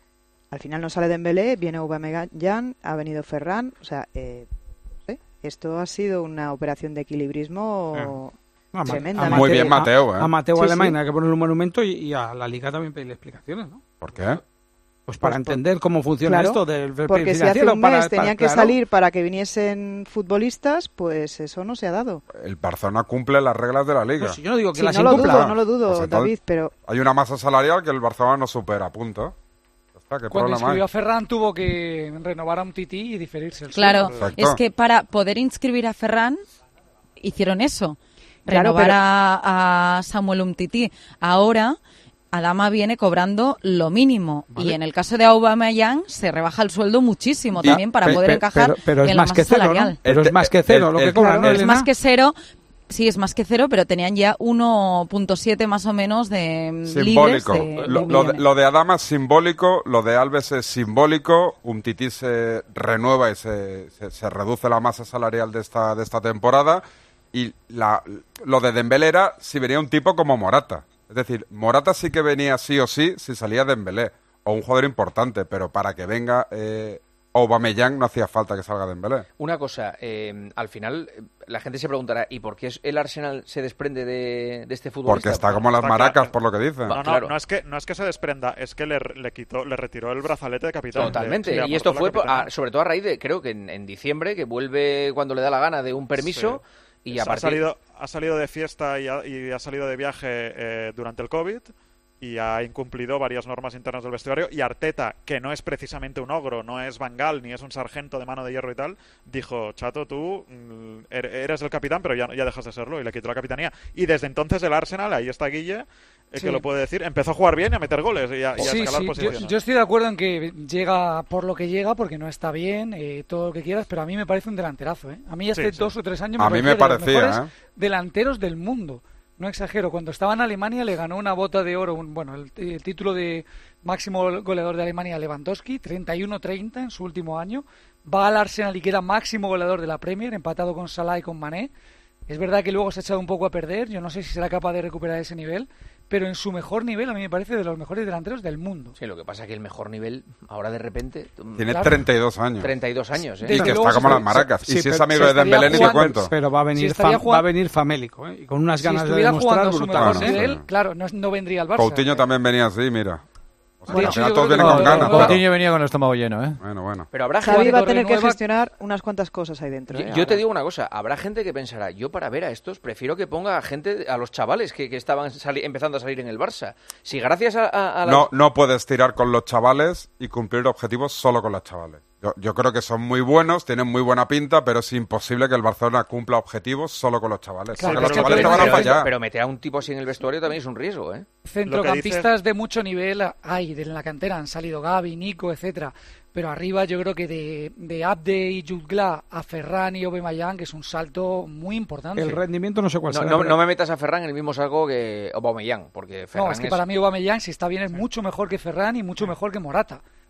Al final no sale Dembélé, viene Aubameyang, ha venido Ferran, o sea, eh, no sé, esto ha sido una operación de equilibrismo No, a Ma- tremenda. a Muy bien Mateo, ¿eh? A, a Mateo Sí, Alemán sí. hay que ponerle un monumento y, y a la Liga también pedirle explicaciones, ¿no? ¿Por qué? Pues para Pues por- entender cómo funciona Claro, esto del fair play porque si hace financiero, un para- mes para- tenían que claro. salir para que viniesen futbolistas, pues eso no se ha dado. El Barcelona cumple las reglas de la Liga. Pues si yo no digo que Sí, las no lo incumpla. dudo, no lo dudo, Pues entonces- David, pero Hay una masa salarial que el Barcelona no supera, punto. Ya está, ¿qué Cuando problema hay? inscribió a Ferran tuvo que renovar a un tití y diferirse el Claro, sueldo. Exacto. es que para poder inscribir a Ferran hicieron eso, Claro, renovar pero- a, a Samuel Umtiti. Ahora Adama viene cobrando lo mínimo Vale. y en el caso de Aubameyang se rebaja el sueldo muchísimo Y- también para pe- poder pe- encajar pero, pero es en la más masa que cero, salarial. ¿no? Pero es más que cero El- lo que el- cobran, ¿no, Es Elena? más que cero, sí, es más que cero, pero tenían ya uno punto siete más o menos de mm, Simbólico. libres de, lo, de lo de, millones. lo de Adama es simbólico, lo de Alves es simbólico, Umtiti se renueva y se, se, se reduce la masa salarial de esta, de esta temporada, y la, lo de Dembélé era si venía un tipo como Morata. Es decir, Morata sí que venía sí o sí si salía Dembélé, o un jugador importante, pero para que venga eh, Aubameyang no hacía falta que salga Dembélé. Una cosa, eh, al final eh, la gente se preguntará, ¿y por qué el Arsenal se desprende de, de este futbolista? Porque está como las Está maracas, claro. por lo que dicen. No, no, claro. no, es que, no es que se desprenda, es que le, le quitó, le retiró el brazalete de capitán. Totalmente. Le- le Y esto aportó fue, la po- capitanía. a- sobre todo a raíz de, creo que en, en diciembre, que vuelve cuando le da la gana de un permiso y a ha, partir... salido, ha salido de fiesta y ha, y ha salido de viaje eh, durante el COVID y ha incumplido varias normas internas del vestuario, y Arteta, que no es precisamente un ogro, no es Van Gaal, ni es un sargento de mano de hierro y tal, dijo, chato, tú mm, er- eres el capitán, pero ya, ya dejas de serlo, y le quitó la capitanía. Y desde entonces el Arsenal, ahí está Guille, eh, Sí. que lo puede decir, empezó a jugar bien y a meter goles y a, y a Sí, escalar sí, yo, posiciones. yo estoy de acuerdo en que llega por lo que llega, porque no está bien, eh, todo lo que quieras, pero a mí me parece un delanterazo. ¿eh? A mí hace Sí, sí. dos o tres años A me mí me parecía de los parecía, mejores ¿eh? delanteros del mundo. No exagero, cuando estaba en Alemania le ganó una bota de oro, un- bueno, el, el título de máximo goleador de Alemania a Lewandowski, treinta y uno treinta en su último año. Va al Arsenal y queda máximo goleador de la Premier, empatado con Salah y con Mané. Es verdad que luego se ha echado un poco a perder, yo no sé si será capaz de recuperar ese nivel, pero en su mejor nivel a mí me parece de los mejores delanteros del mundo. Sí, lo que pasa es que el mejor nivel, ahora de repente... mm, Tiene Claro. treinta y dos años. treinta y dos años, ¿eh? Y que luego está como se- las maracas. sí, y si pero es amigo se de estaría Dembélé, ni te jugando- cuento. Pero va a venir, Si estaría fam- jugando- va a venir famélico, ¿eh? Y con unas Si ganas de estuviera demostrar jugando a su brutales. mejor Claro, nivel, sí. claro, no, no vendría al Barça. Coutinho Eh, también venía así, mira. O sea, De que al hecho, final yo todos creo que vienen con no, ganas. no, claro. Coutinho venía con el estómago lleno, ¿eh? Bueno, bueno. Pero habrá Xavi gente... va a tener que renueva- gestionar unas cuantas cosas ahí dentro. Yo, ¿eh? yo te Ahora. digo una cosa, habrá gente que pensará, yo para ver a estos prefiero que ponga a gente, a los chavales que, que estaban sali- empezando a salir en el Barça. Si gracias a, a, a las- No, no puedes tirar con los chavales y cumplir objetivos solo con los chavales. Yo, yo creo que son muy buenos, tienen muy buena pinta, pero es imposible que el Barcelona cumpla objetivos solo con los chavales. Claro, Porque los pero- chavales te pero- van a pero- fallar. Pero meter a un tipo así en el vestuario también es un riesgo, ¿eh? Centrocampistas de mucho nivel hay de en la cantera, han salido Gavi, Nico, etcétera. Pero arriba yo creo que de, de Abde y Jutgla a Ferran y Aubameyang, que es un salto muy importante. El rendimiento no sé cuál No, será. no, pero- no me metas a Ferran en el mismo saco que Aubameyang, porque Ferran No, es que para mí Aubameyang, si está bien, es mucho mejor que Ferran y mucho mejor que Morata.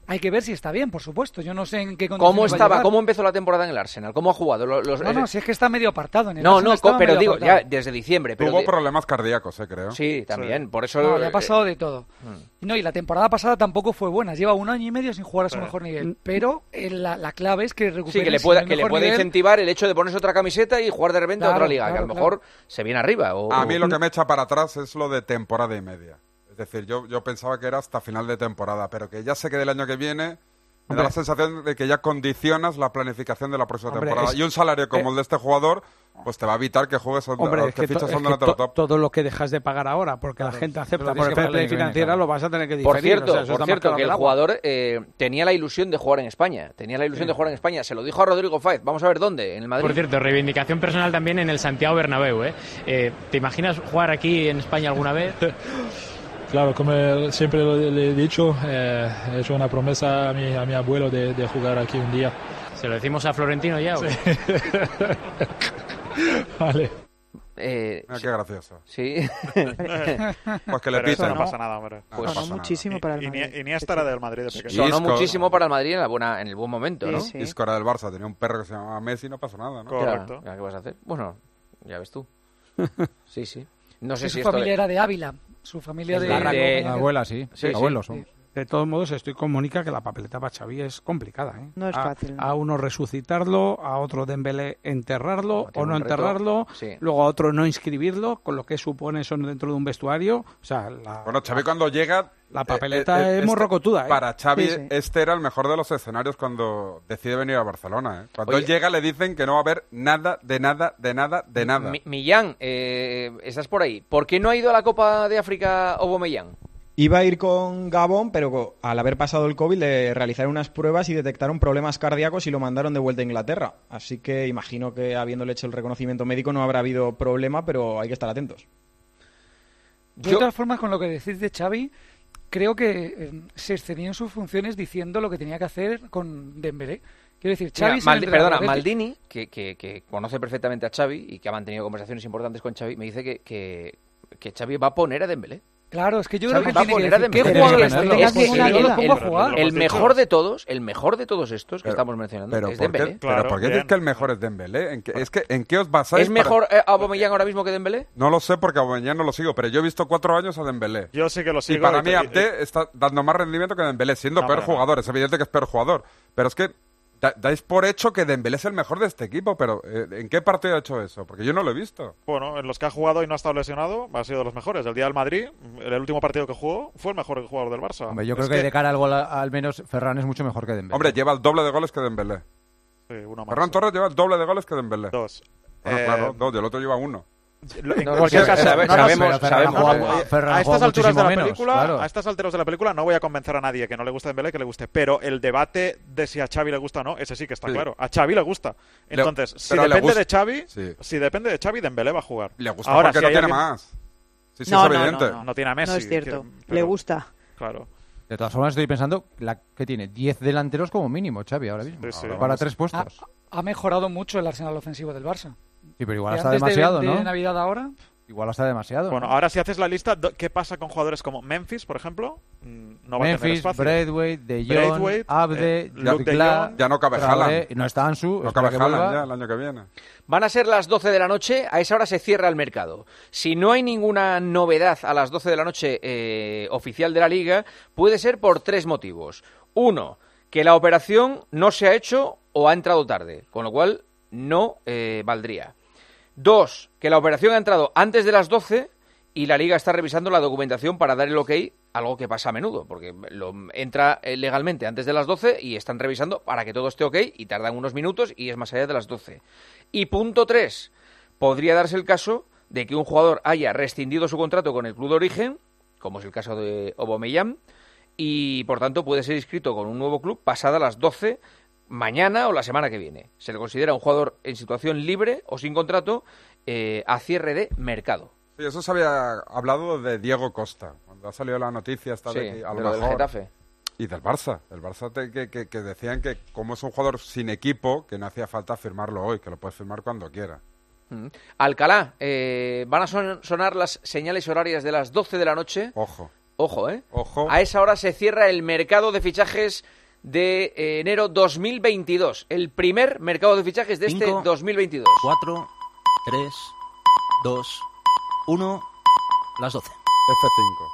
Hay que ver si está bien, por supuesto. Yo no sé en qué condiciones ¿Cómo va a estaba? llegar. ¿Cómo empezó la temporada en el Arsenal? ¿Cómo ha jugado? Los, los- No, no, si es que está medio apartado. En el No, Arsenal no, estaba pero medio digo, apartado. ya desde diciembre. Pero Tuvo de- problemas cardíacos, eh, creo. Sí, también, por eso... No, le ha eh, pasado de todo. No, y la temporada pasada tampoco fue buena. Lleva un año y medio sin jugar a su Sí. mejor nivel. Pero eh, la, la clave es que recupere Sí, que le el pueda, que le mejor puede nivel. incentivar el hecho de ponerse otra camiseta y jugar de repente a Claro, otra liga, que a claro, lo mejor se viene arriba. O, A mí lo o- que me echa para atrás es lo de temporada y media. Es decir, yo, yo pensaba que era hasta final de temporada, pero que ya se quede el año que viene, me da Hombre. la sensación de que ya condicionas la planificación de la próxima Hombre, temporada. es- Y un salario como eh, el de este jugador, pues te va a evitar que juegues a- Hombre, a- es que que, to- fichas es a un que delantero to- top. todo lo que dejas de pagar ahora, porque la gente acepta tienes por el que fair pagar el play año que viene, financiera, claro. lo vas a tener que diferir. Por cierto, o sea, eso por está más cierto caro que el agua. jugador eh, tenía la ilusión de jugar en España. Tenía la ilusión de jugar en España. Se lo dijo a Rodrigo Fáez. Vamos a ver dónde, en el Madrid. Por cierto, reivindicación personal también en el Santiago Bernabéu, ¿eh? Eh, ¿Te imaginas jugar aquí en España alguna vez? Claro, como siempre lo- le he dicho, eh, he hecho una promesa a mi, a mi abuelo de, de jugar aquí un día. ¿Se lo decimos a Florentino ya? o qué? Vale. Eh, Mira, qué gracioso. Sí. Pues que le Pero eso piten. no pasa nada, hombre. Pues Sonó muchísimo para el Y, Madrid. y, Iniesta era del Madrid de pequeño. Sonó Isco. muchísimo para el Madrid en, la buena, en el buen momento, ¿no? Sí, sí. Isco era del Barça, tenía un perro que se llamaba Messi y no pasó nada, ¿no? Correcto. Ya, ya, ¿qué vas a hacer? Bueno, ya ves tú. Sí, sí. No sé Que si su esto familia de- era de Ávila. Su familia Es de... la de- La abuela, sí. Sí, sí. Abuelos son. De todos modos, estoy con Mónica que la papeleta para Xavi es complicada. ¿eh? No es a, fácil, ¿no? A uno resucitarlo, a otro Dembélé enterrarlo tiene o no un reto, enterrarlo, sí. luego a otro no inscribirlo, con lo que supone eso dentro de un vestuario. O sea, la, Bueno, Xavi cuando llega... la papeleta es este- morrocotuda. ¿eh? Para Xavi Sí, sí. este era el mejor de los escenarios cuando decide venir a Barcelona. ¿eh? Cuando Oye. él llega le dicen que no va a haber nada, de nada, de nada, de nada. Mi- Millán, eh, estás por ahí. ¿Por qué no ha ido a la Copa de África Aubameyang? Iba a ir con Gabón, pero al haber pasado el COVID le realizaron unas pruebas y detectaron problemas cardíacos y lo mandaron de vuelta a Inglaterra. Así que imagino que habiéndole hecho el reconocimiento médico no habrá habido problema, pero hay que estar atentos. De todas formas, con lo que decís de Xavi, creo que eh, se excedió en sus funciones diciendo lo que tenía que hacer con Dembélé. Quiero decir, Xavi... Mira, es el Maldi- entrenador perdona, del Betis. Maldini, que, que- que conoce perfectamente a Xavi y que ha mantenido conversaciones importantes con Xavi, me dice que, que, que Xavi va a poner a Dembélé. Claro, es que yo Xavi creo que va a tiene que poner a decir, ¿qué Dembélé. jugadores Es que- tengo? es que ¿Cómo el- lo pongo a el- jugar? El mejor de todos, el mejor de todos estos que Pero- estamos mencionando Pero es ¿por qué, Dembélé. pero Claro, ¿por qué bien. dices que el mejor es Dembélé? ¿En qué, es que, ¿en qué os basáis? ¿Es para- mejor eh, Aubameyang ahora mismo que Dembélé? No lo sé porque a Aubameyang no lo sigo, pero yo he visto cuatro años a Dembélé. Yo sí que lo Y sigo. para y- mí y- Abde está dando más rendimiento que Dembélé, siendo No, peor pero no. jugador. Es evidente que es peor jugador. Pero es que da- dais por hecho que Dembélé es el mejor de este equipo, pero eh, ¿en qué partido ha hecho eso? Porque yo no lo he visto. Bueno, en los que ha jugado y no ha estado lesionado, ha sido de los mejores. El día del Madrid, el último partido que jugó, fue el mejor jugador del Barça. Hombre, yo Es creo que, de cara al gol, a- al menos Ferran es mucho mejor que Dembélé. Hombre, lleva el doble de goles que Dembélé. Sí, uno más. Ferran Torres lleva el doble de goles que Dembélé. Dos. Bueno, Eh, claro, dos, y el otro lleva uno. Lo- en No, cualquier no, caso, sabe- no, no, sabemos- pero Ferran sabemos, ha jugado- sabemos. Ferran ha a estas jugado alturas de la muchísimo menos, película, claro. a estas alturas de la película no voy a convencer a nadie que no le guste Dembélé que le guste, pero el debate de si a Xavi le gusta o no, ese sí que está Sí. claro. A Xavi le gusta. Le- Entonces, si pero le depende gusta- de Xavi, Sí. si depende de Xavi, Dembélé va a jugar. Le gusta Ahora, porque si no hay tiene alguien- más. Sí, sí, No, es no, evidente. No, no tiene a Messi. No es cierto. que- Le pero- gusta. Claro. De todas formas, estoy pensando la, que tiene diez delanteros como mínimo, Xavi, ahora mismo. Sí, sí. Para Vamos. tres puestos. Ha, ha mejorado mucho el arsenal ofensivo del Barça. Sí, pero igual De está antes de- demasiado, de, ¿no? Navidad a ahora, Igual está demasiado. Bueno, ¿no? ahora si haces la lista, do- ¿qué pasa con jugadores como Memphis, por ejemplo? Mm, No va a tener Memphis, espacio. Braithwaite, De Jong, Braithwaite, Abde, eh, Luke de Jutgla, Jong. Ya no cabe Traoré, Haaland. y no está Ansu. No espera cabe que Haaland vuelva. ya el año que viene. Van a ser las doce de la noche, a esa hora se cierra el mercado. Si no hay ninguna novedad a las doce de la noche eh, oficial de la Liga, puede ser por tres motivos. Uno, que la operación no se ha hecho o ha entrado tarde, con lo cual no eh, valdría. Dos, que la operación ha entrado antes de las doce y la Liga está revisando la documentación para dar el ok, algo que pasa a menudo, porque lo entra eh, legalmente antes de las doce y están revisando para que todo esté ok y tardan unos minutos y es más allá de las doce. Y punto tres, podría darse el caso de que un jugador haya rescindido su contrato con el club de origen, como es el caso de Aubameyang, y por tanto puede ser inscrito con un nuevo club pasada las doce mañana o la semana que viene. Se le considera un jugador en situación libre o sin contrato eh, a cierre de mercado. Sí, eso se había hablado de Diego Costa. Cuando ha salido la noticia esta Sí, de que a de lo lo del mejor- Getafe. Y del Barça. El Barça te- que, que- que decían que como es un jugador sin equipo, que no hacía falta firmarlo hoy, que lo puedes firmar cuando quiera. Mm. Alcalá, eh, van a son- sonar las señales horarias de las doce de la noche. Ojo. Ojo, ¿eh? Ojo. A esa hora se cierra el mercado de fichajes de enero dos mil veintidós. El primer mercado de fichajes de Cinco, este dos mil veintidós. cuatro, tres, dos, uno, las doce. F cinco.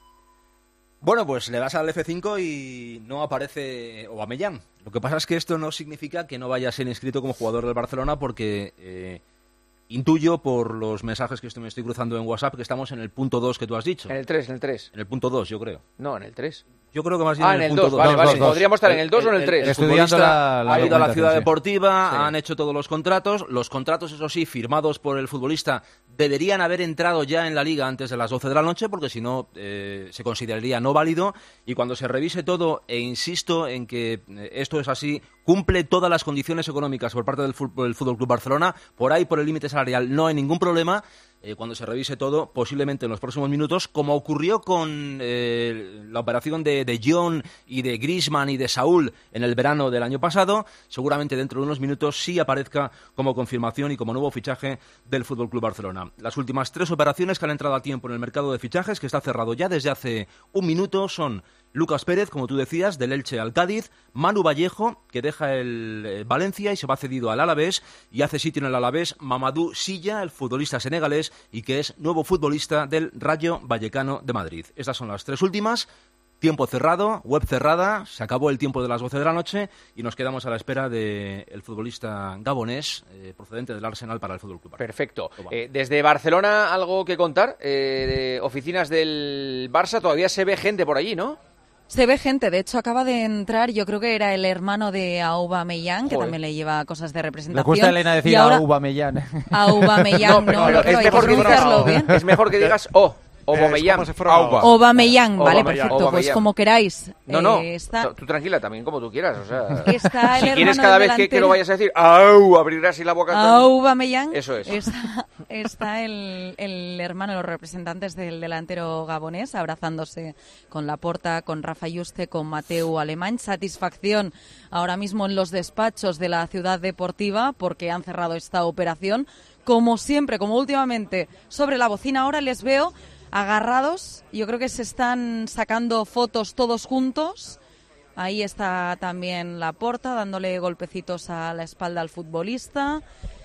Bueno, pues le das al F cinco y no aparece Aubameyang. Lo que pasa es que esto no significa que no vaya a ser inscrito como jugador del Barcelona porque eh, intuyo por los mensajes que estoy, me estoy cruzando en WhatsApp que estamos en el punto dos que tú has dicho. En el tres, en el tres. En el punto dos, yo creo. No, en el tres. Yo creo que más bien ah, en el, en el punto dos. Vale, vale. Sí. Podríamos estar en el dos o en el tres. El, el Estudiando la, la ha ido a la ciudad sí. deportiva, Sí. han hecho todos los contratos. Los contratos, eso sí, firmados por el futbolista, deberían haber entrado ya en la liga antes de las doce de la noche, porque si no, eh, se consideraría no válido. Y cuando se revise todo, e insisto en que eh, esto es así, cumple todas las condiciones económicas por parte del Fútbol, del Fútbol Club Barcelona, por ahí, por el límite salarial, no hay ningún problema. Eh, cuando se revise todo, posiblemente en los próximos minutos, como ocurrió con eh, la operación de, de John y de Griezmann y de Saúl en el verano del año pasado, seguramente dentro de unos minutos sí aparezca como confirmación y como nuevo fichaje del F C Barcelona. Las últimas tres operaciones que han entrado a tiempo en el mercado de fichajes, que está cerrado ya desde hace un minuto, son Lucas Pérez, como tú decías, del Elche al Cádiz, Manu Vallejo, que deja el eh, Valencia y se va cedido al Alavés, y hace sitio en el Alavés Mamadou Silla, el futbolista senegalés, y que es nuevo futbolista del Rayo Vallecano de Madrid. Estas son las tres últimas. Tiempo cerrado, web cerrada, se acabó el tiempo de las doce de la noche y nos quedamos a la espera del futbolista gabonés eh, procedente del Arsenal para el Fútbol Club. Perfecto. Eh, desde Barcelona, ¿algo que contar? Eh, de oficinas del Barça, todavía se ve gente por allí, ¿no? Se ve gente, de hecho acaba de entrar, yo creo que era el hermano de Aubameyang, que Joder. también le lleva cosas de representación. Le cuesta a Elena decir y ahora... Aubameyang. Aubameyang, no, no, no, es, hay mejor que que digas, pronunciarlo bien. es mejor que digas O. Aubameyang. Es como si fuera Auba. Aubameyang, vale, Aubameyang. perfecto, pues Aubameyang. como queráis. No, no, Eh, está... tú tranquila, también como tú quieras. O sea, Está el si quieres hermano cada del vez que, que delantero. lo vayas a decir, ¡au! Abrir así la boca. Aubameyang. Eso es. Está, está el, el hermano, los representantes del delantero gabonés, abrazándose con Laporta, con Rafa Yuste, con Mateu Alemany. Satisfacción ahora mismo en los despachos de la ciudad deportiva porque han cerrado esta operación. Como siempre, como últimamente, sobre la bocina ahora les veo agarrados. Yo creo que se están sacando fotos todos juntos. Ahí está también Laporta dándole golpecitos a la espalda al futbolista.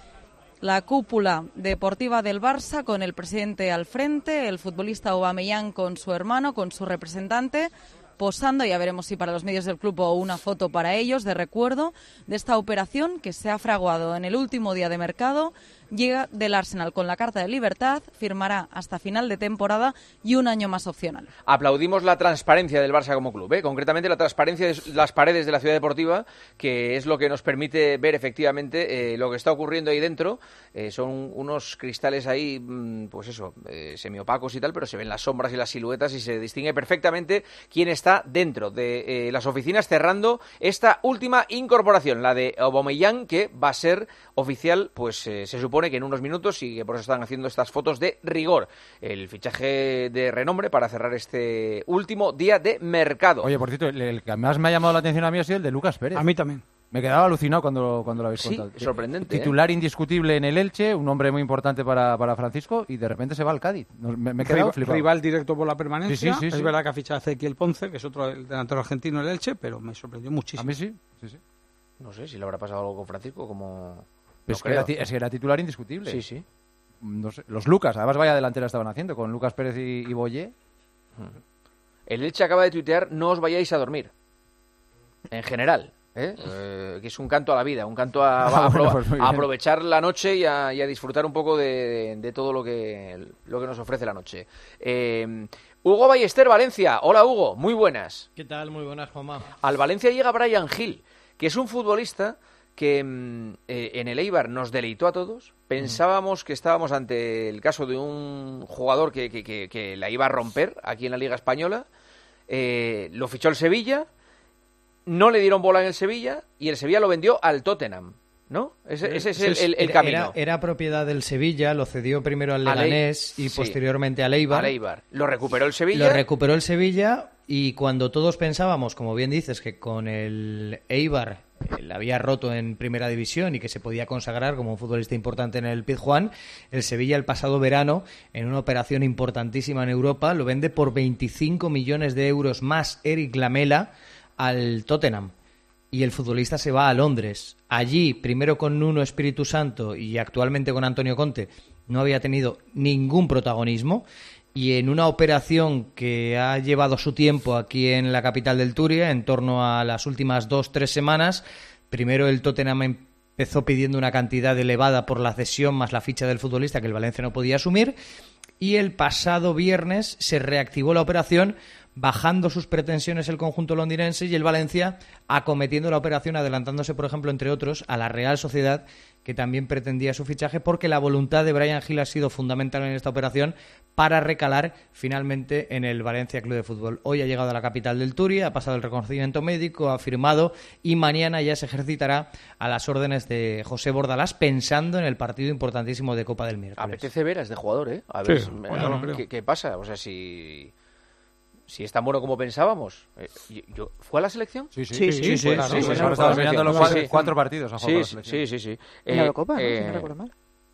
La cúpula deportiva del Barça con el presidente al frente, el futbolista Aubameyang con su hermano, con su representante, posando. Ya veremos si para los medios del club o una foto para ellos de recuerdo de esta operación que se ha fraguado en el último día de mercado. Llega del Arsenal con la carta de libertad, firmará hasta final de temporada y un año más opcional. Aplaudimos la transparencia del Barça como club, ¿eh? Concretamente la transparencia de las paredes de la ciudad deportiva, que es lo que nos permite ver efectivamente eh, lo que está ocurriendo ahí dentro. Eh, son unos cristales ahí, pues eso, eh, semiopacos y tal, pero se ven las sombras y las siluetas y se distingue perfectamente quién está dentro de eh, las oficinas cerrando esta última incorporación, la de Aubameyang, que va a ser oficial, pues eh, se supone que en unos minutos, y que por eso están haciendo estas fotos de rigor. El fichaje de renombre para cerrar este último día de mercado. Oye, por cierto, el, el que más me ha llamado la atención a mí ha sido el de Lucas Pérez. A mí también. Me quedaba alucinado cuando, cuando lo habéis Sí, contado. sorprendente, Titular indiscutible en el Elche, un hombre muy importante para, para Francisco, y de repente se va al Cádiz. No, Me, me he quedado Rival, flipado. rival directo por la permanencia. Sí, sí, sí, es sí. verdad que ha fichado a Ezequiel Ponce, que es otro el delantero argentino del Elche, pero me sorprendió muchísimo. A mí sí, sí, sí. No sé si le habrá pasado algo con Francisco, como... Es, no que era, creo. ti- es que era titular indiscutible. Sí, sí. No sé, los Lucas, además vaya delantera estaban haciendo, con Lucas Pérez y, y Boyé. El Elche acaba de tuitear, no os vayáis a dormir. En general, ¿eh? Eh, que es un canto a la vida, un canto a, a, Ah, bueno, apro- pues muy a bien. aprovechar la noche y a, y a disfrutar un poco de, de- de todo lo que, lo que nos ofrece la noche. Eh, Hugo Ballester, Valencia. Hola, Hugo, muy buenas. ¿Qué tal? Muy buenas, Juanma. Al Valencia llega Brian Hill, que es un futbolista que mm, eh, en el Eibar nos deleitó a todos. Pensábamos que estábamos ante el caso de un jugador que, que, que, que la iba a romper aquí en la Liga Española. Eh, lo fichó el Sevilla, no le dieron bola en el Sevilla y el Sevilla lo vendió al Tottenham, ¿no? Ese, ese es el, el- el Era- camino. Era, era propiedad del Sevilla, lo cedió primero al Al Ei- Leganés y sí. posteriormente al Eibar. Al Eibar. Lo recuperó el Sevilla. Lo recuperó el Sevilla y cuando todos pensábamos, como bien dices, que con el Eibar eh, la había roto en primera división y que se podía consagrar como un futbolista importante en el Pizjuán, el Sevilla el pasado verano, en una operación importantísima en Europa, lo vende por veinticinco millones de euros más Eric Lamela al Tottenham. y el futbolista se va a Londres. Allí, primero con Nuno Espíritu Santo y actualmente con Antonio Conte, no había tenido ningún protagonismo, y en una operación que ha llevado su tiempo aquí en la capital del Turia, en torno a las últimas dos, tres semanas, primero el Tottenham empezó pidiendo una cantidad elevada por la cesión más la ficha del futbolista que el Valencia no podía asumir, y el pasado viernes se reactivó la operación bajando sus pretensiones el conjunto londinense y el Valencia acometiendo la operación, adelantándose, por ejemplo, entre otros, a la Real Sociedad, que también pretendía su fichaje, porque la voluntad de Bryan Gil ha sido fundamental en esta operación para recalar finalmente en el Valencia Club de Fútbol. Hoy ha llegado a la capital del Turia, ha pasado el reconocimiento médico, ha firmado y mañana ya se ejercitará a las órdenes de José Bordalás, pensando en el partido importantísimo de Copa del miércoles. Apetece ver a este jugador, ¿eh? A ver Sí, eh, bueno, ¿qué, ¿qué pasa? O sea, si... Si es tan bueno como pensábamos. Eh, yo, yo- ¿Fue a la selección? Sí, sí, sí, sí, sí, claro. sí, Pues sí, ahora fue a la estamos mirando selección. los Sí, cuatro- sí. cuatro partidos ha jugado Sí, con la sí, selección. sí, sí, sí. En la Eurocopa, ¿no? Si no eh, recuerdo mal.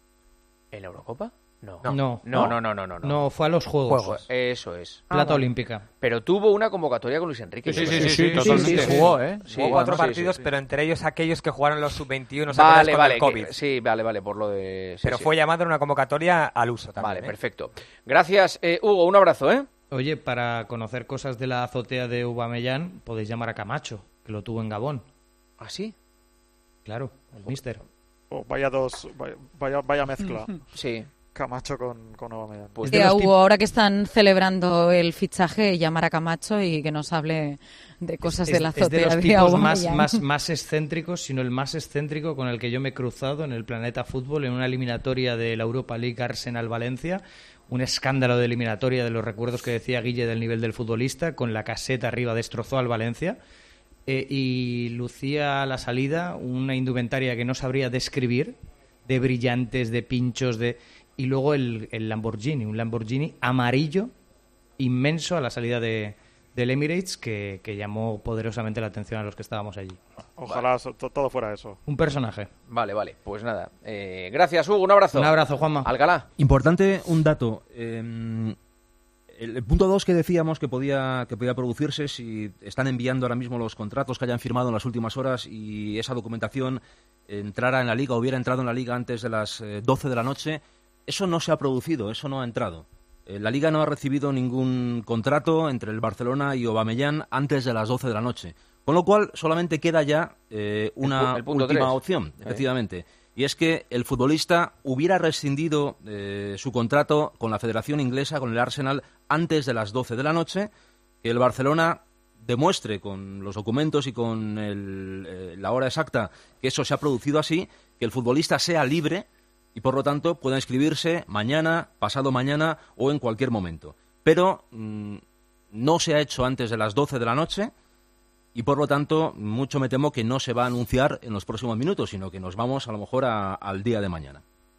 ¿En la Eurocopa? No. No. No, no, no, no, no. No, fue a los Juegos. Juegos. Eso es. Plata olímpica. Pero tuvo una convocatoria con Luis Enrique. Sí, yo sí, creo. sí, sí, totalmente. Jugó, ¿eh? Sí, Jugó cuatro sí, partidos, sí, sí. pero entre ellos aquellos que jugaron los sub veintiuno Vale, con vale. el COVID. que- sí, vale, vale, por lo de... sí, pero sí. fue llamado en una convocatoria al uso también. Vale, ¿eh? perfecto. Gracias, eh, Hugo. Un abrazo, ¿eh? Oye, para conocer cosas de la azotea de Aubameyang, podéis llamar a Camacho, que lo tuvo en Gabón. ¿Ah, sí? Claro, el míster. Oh, vaya dos, vaya, vaya, vaya mezcla. Sí. Camacho con, con Aubameyang. Pues Sí, a Hugo, ahora que están celebrando el fichaje, llamar a Camacho y que nos hable de cosas de la es de azotea los de, tipos más, Aubameyang. más, más excéntricos, sino el más excéntrico con el que yo me he cruzado en el planeta fútbol en una eliminatoria de la Europa League Arsenal-Valencia. Un escándalo de eliminatoria, de los recuerdos que decía Guille del nivel del futbolista, con la caseta arriba destrozó al Valencia. Eh, y lucía a la salida una indumentaria que no sabría describir, de brillantes, de pinchos, de... y luego el, el Lamborghini, un Lamborghini amarillo inmenso a la salida de, del Emirates que, que llamó poderosamente la atención a los que estábamos allí. Ojalá so- to- todo fuera eso. Un personaje. Vale, vale. Pues nada. Eh, gracias, Hugo. Un abrazo. Un abrazo, Juanma. Alcalá. Importante un dato. eh, el, el punto dos que decíamos que podía, que podía producirse si están enviando ahora mismo los contratos que hayan firmado en las últimas horas y esa documentación entrara en la liga, hubiera entrado en la liga antes de las eh, doce de la noche, eso no se ha producido, eso no ha entrado. Eh, la liga no ha recibido ningún contrato entre el Barcelona y Aubameyang antes de las doce de la noche. Con lo cual, solamente queda ya eh, una El pu- el punto última tres. opción, Eh. efectivamente. Y es que el futbolista hubiera rescindido eh, su contrato con la Federación Inglesa, con el Arsenal, antes de las doce de la noche, que el Barcelona demuestre con los documentos y con el, eh, la hora exacta que eso se ha producido así, que el futbolista sea libre y, por lo tanto, pueda inscribirse mañana, pasado mañana o en cualquier momento. Pero mm, no se ha hecho antes de las doce de la noche y, por lo tanto, mucho me temo que no se va a anunciar en los próximos minutos, sino que nos vamos a lo mejor a- al día de mañana.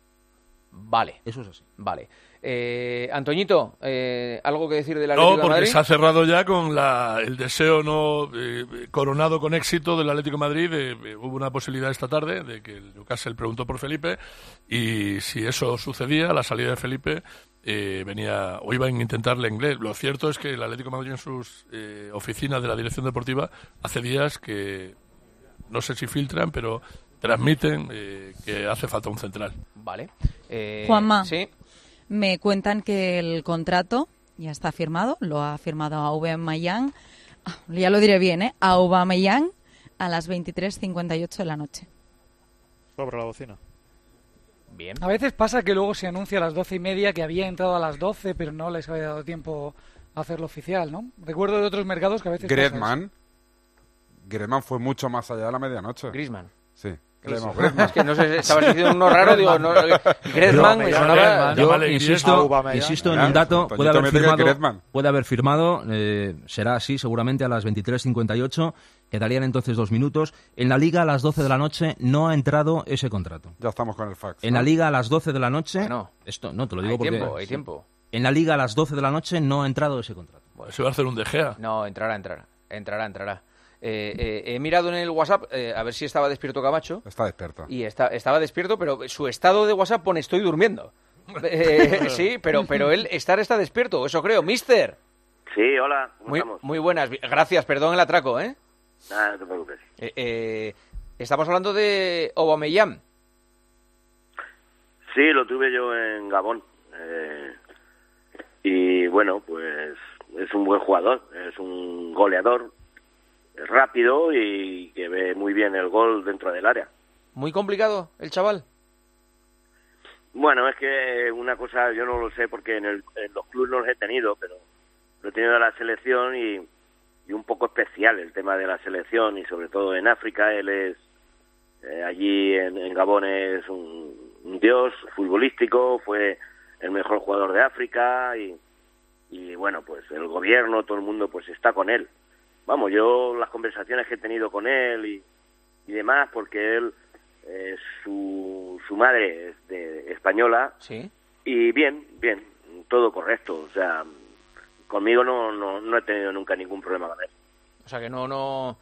Vale. Eso es así. Vale. Eh, Antoñito, eh, ¿algo que decir de la No, Atlético de porque Madrid? se ha cerrado ya con la, el deseo no eh, coronado con éxito del Atlético de Madrid. de- eh, hubo una posibilidad esta tarde de que el Newcastle preguntó por Felipe y si eso sucedía, la salida de Felipe eh, venía o iban a intentarle inglés. Lo cierto es que el Atlético de Madrid en sus eh, oficinas de la dirección deportiva hace días que no sé si filtran, pero transmiten eh, que hace falta un central. Vale. Eh, Juanma, Sí. me cuentan que el contrato ya está firmado, lo ha firmado Aubameyang, ah, ya lo diré bien, ¿eh? Aubameyang a las veintitrés cincuenta y ocho de la noche. Sobre la bocina. Bien. A veces pasa que luego se anuncia a las doce y media que había entrado a las doce, pero no les había dado tiempo a hacerlo oficial, ¿no? Recuerdo de otros mercados que a veces pasa eso. Griezmann. Griezmann fue mucho más allá de la medianoche. Griezmann. Sí. Griezmann. Griezmann, Griezmann. Es que no sé, estabas diciendo uno raro, digo, no, Griezmann, me sonaba... Yo Llámale insisto, Aubameyang. insisto en Claro, un dato, Toñito puede haber me dice firmado, Griezmann. puede haber firmado eh, será así seguramente a las veintitrés cincuenta y ocho, quedarían entonces dos minutos. En la Liga a las doce de la noche no ha entrado ese contrato. Ya estamos con el fax. En ¿no? la Liga a las doce de la noche, No. esto no te lo digo Hay porque tiempo, hay tiempo. en la Liga a las doce de la noche no ha entrado ese contrato. Se va a hacer un De Gea. No, entrará, entrará. Entrará, entrará. Eh, eh, he mirado en el WhatsApp eh, a ver si estaba despierto Camacho. Está despierto. Y está, estaba despierto, pero su estado de WhatsApp pone estoy durmiendo. Eh, sí, pero, pero él estar está despierto, eso creo. Mister. Sí, hola, ¿cómo Muy, estamos? muy buenas. Gracias, perdón el atraco, ¿eh? Nada, no te preocupes. Eh, eh, estamos hablando de Aubameyang. Sí, lo tuve yo en Gabón. Eh, y bueno, pues es un buen jugador, es un goleador, es rápido y que ve muy bien el gol dentro del área. ¿Muy complicado el chaval? Bueno, es que una cosa, yo no lo sé porque en, el, en los clubes no los he tenido, pero lo he tenido en la selección y, y un poco especial el tema de la selección y sobre todo en África. Él es, eh, allí en, en Gabón es un, un dios futbolístico, fue el mejor jugador de África y, y bueno, pues el gobierno, todo el mundo pues está con él. Vamos, yo las conversaciones que he tenido con él y, y demás, porque él... Eh, su, su madre es de española. Sí. Y bien, bien, todo correcto. O sea, conmigo no, no, no he tenido nunca ningún problema con él. O sea, que no... no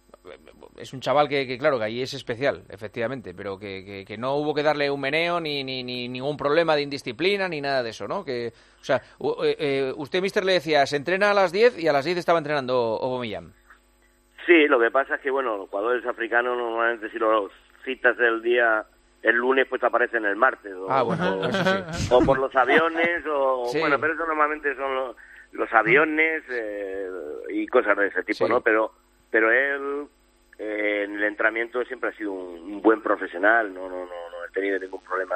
es un chaval que, que claro, que ahí es especial, efectivamente, pero que, que, que no hubo que darle un meneo ni, ni, ni ningún problema de indisciplina ni nada de eso, ¿no? Que, o sea, eh, eh, usted, mister, le decía, se entrena a las diez y a las diez estaba entrenando Aubameyang. Sí, lo que pasa es que, bueno, los jugadores africanos normalmente si los citas del día el lunes pues aparecen el martes o, ah, bueno, o, eso sí. o por los aviones o sí. Bueno, pero eso normalmente son los, los aviones eh, y cosas de ese tipo, sí. ¿no? Pero pero él eh, en el entrenamiento siempre ha sido un, un buen profesional, no no no no he tenido ningún problema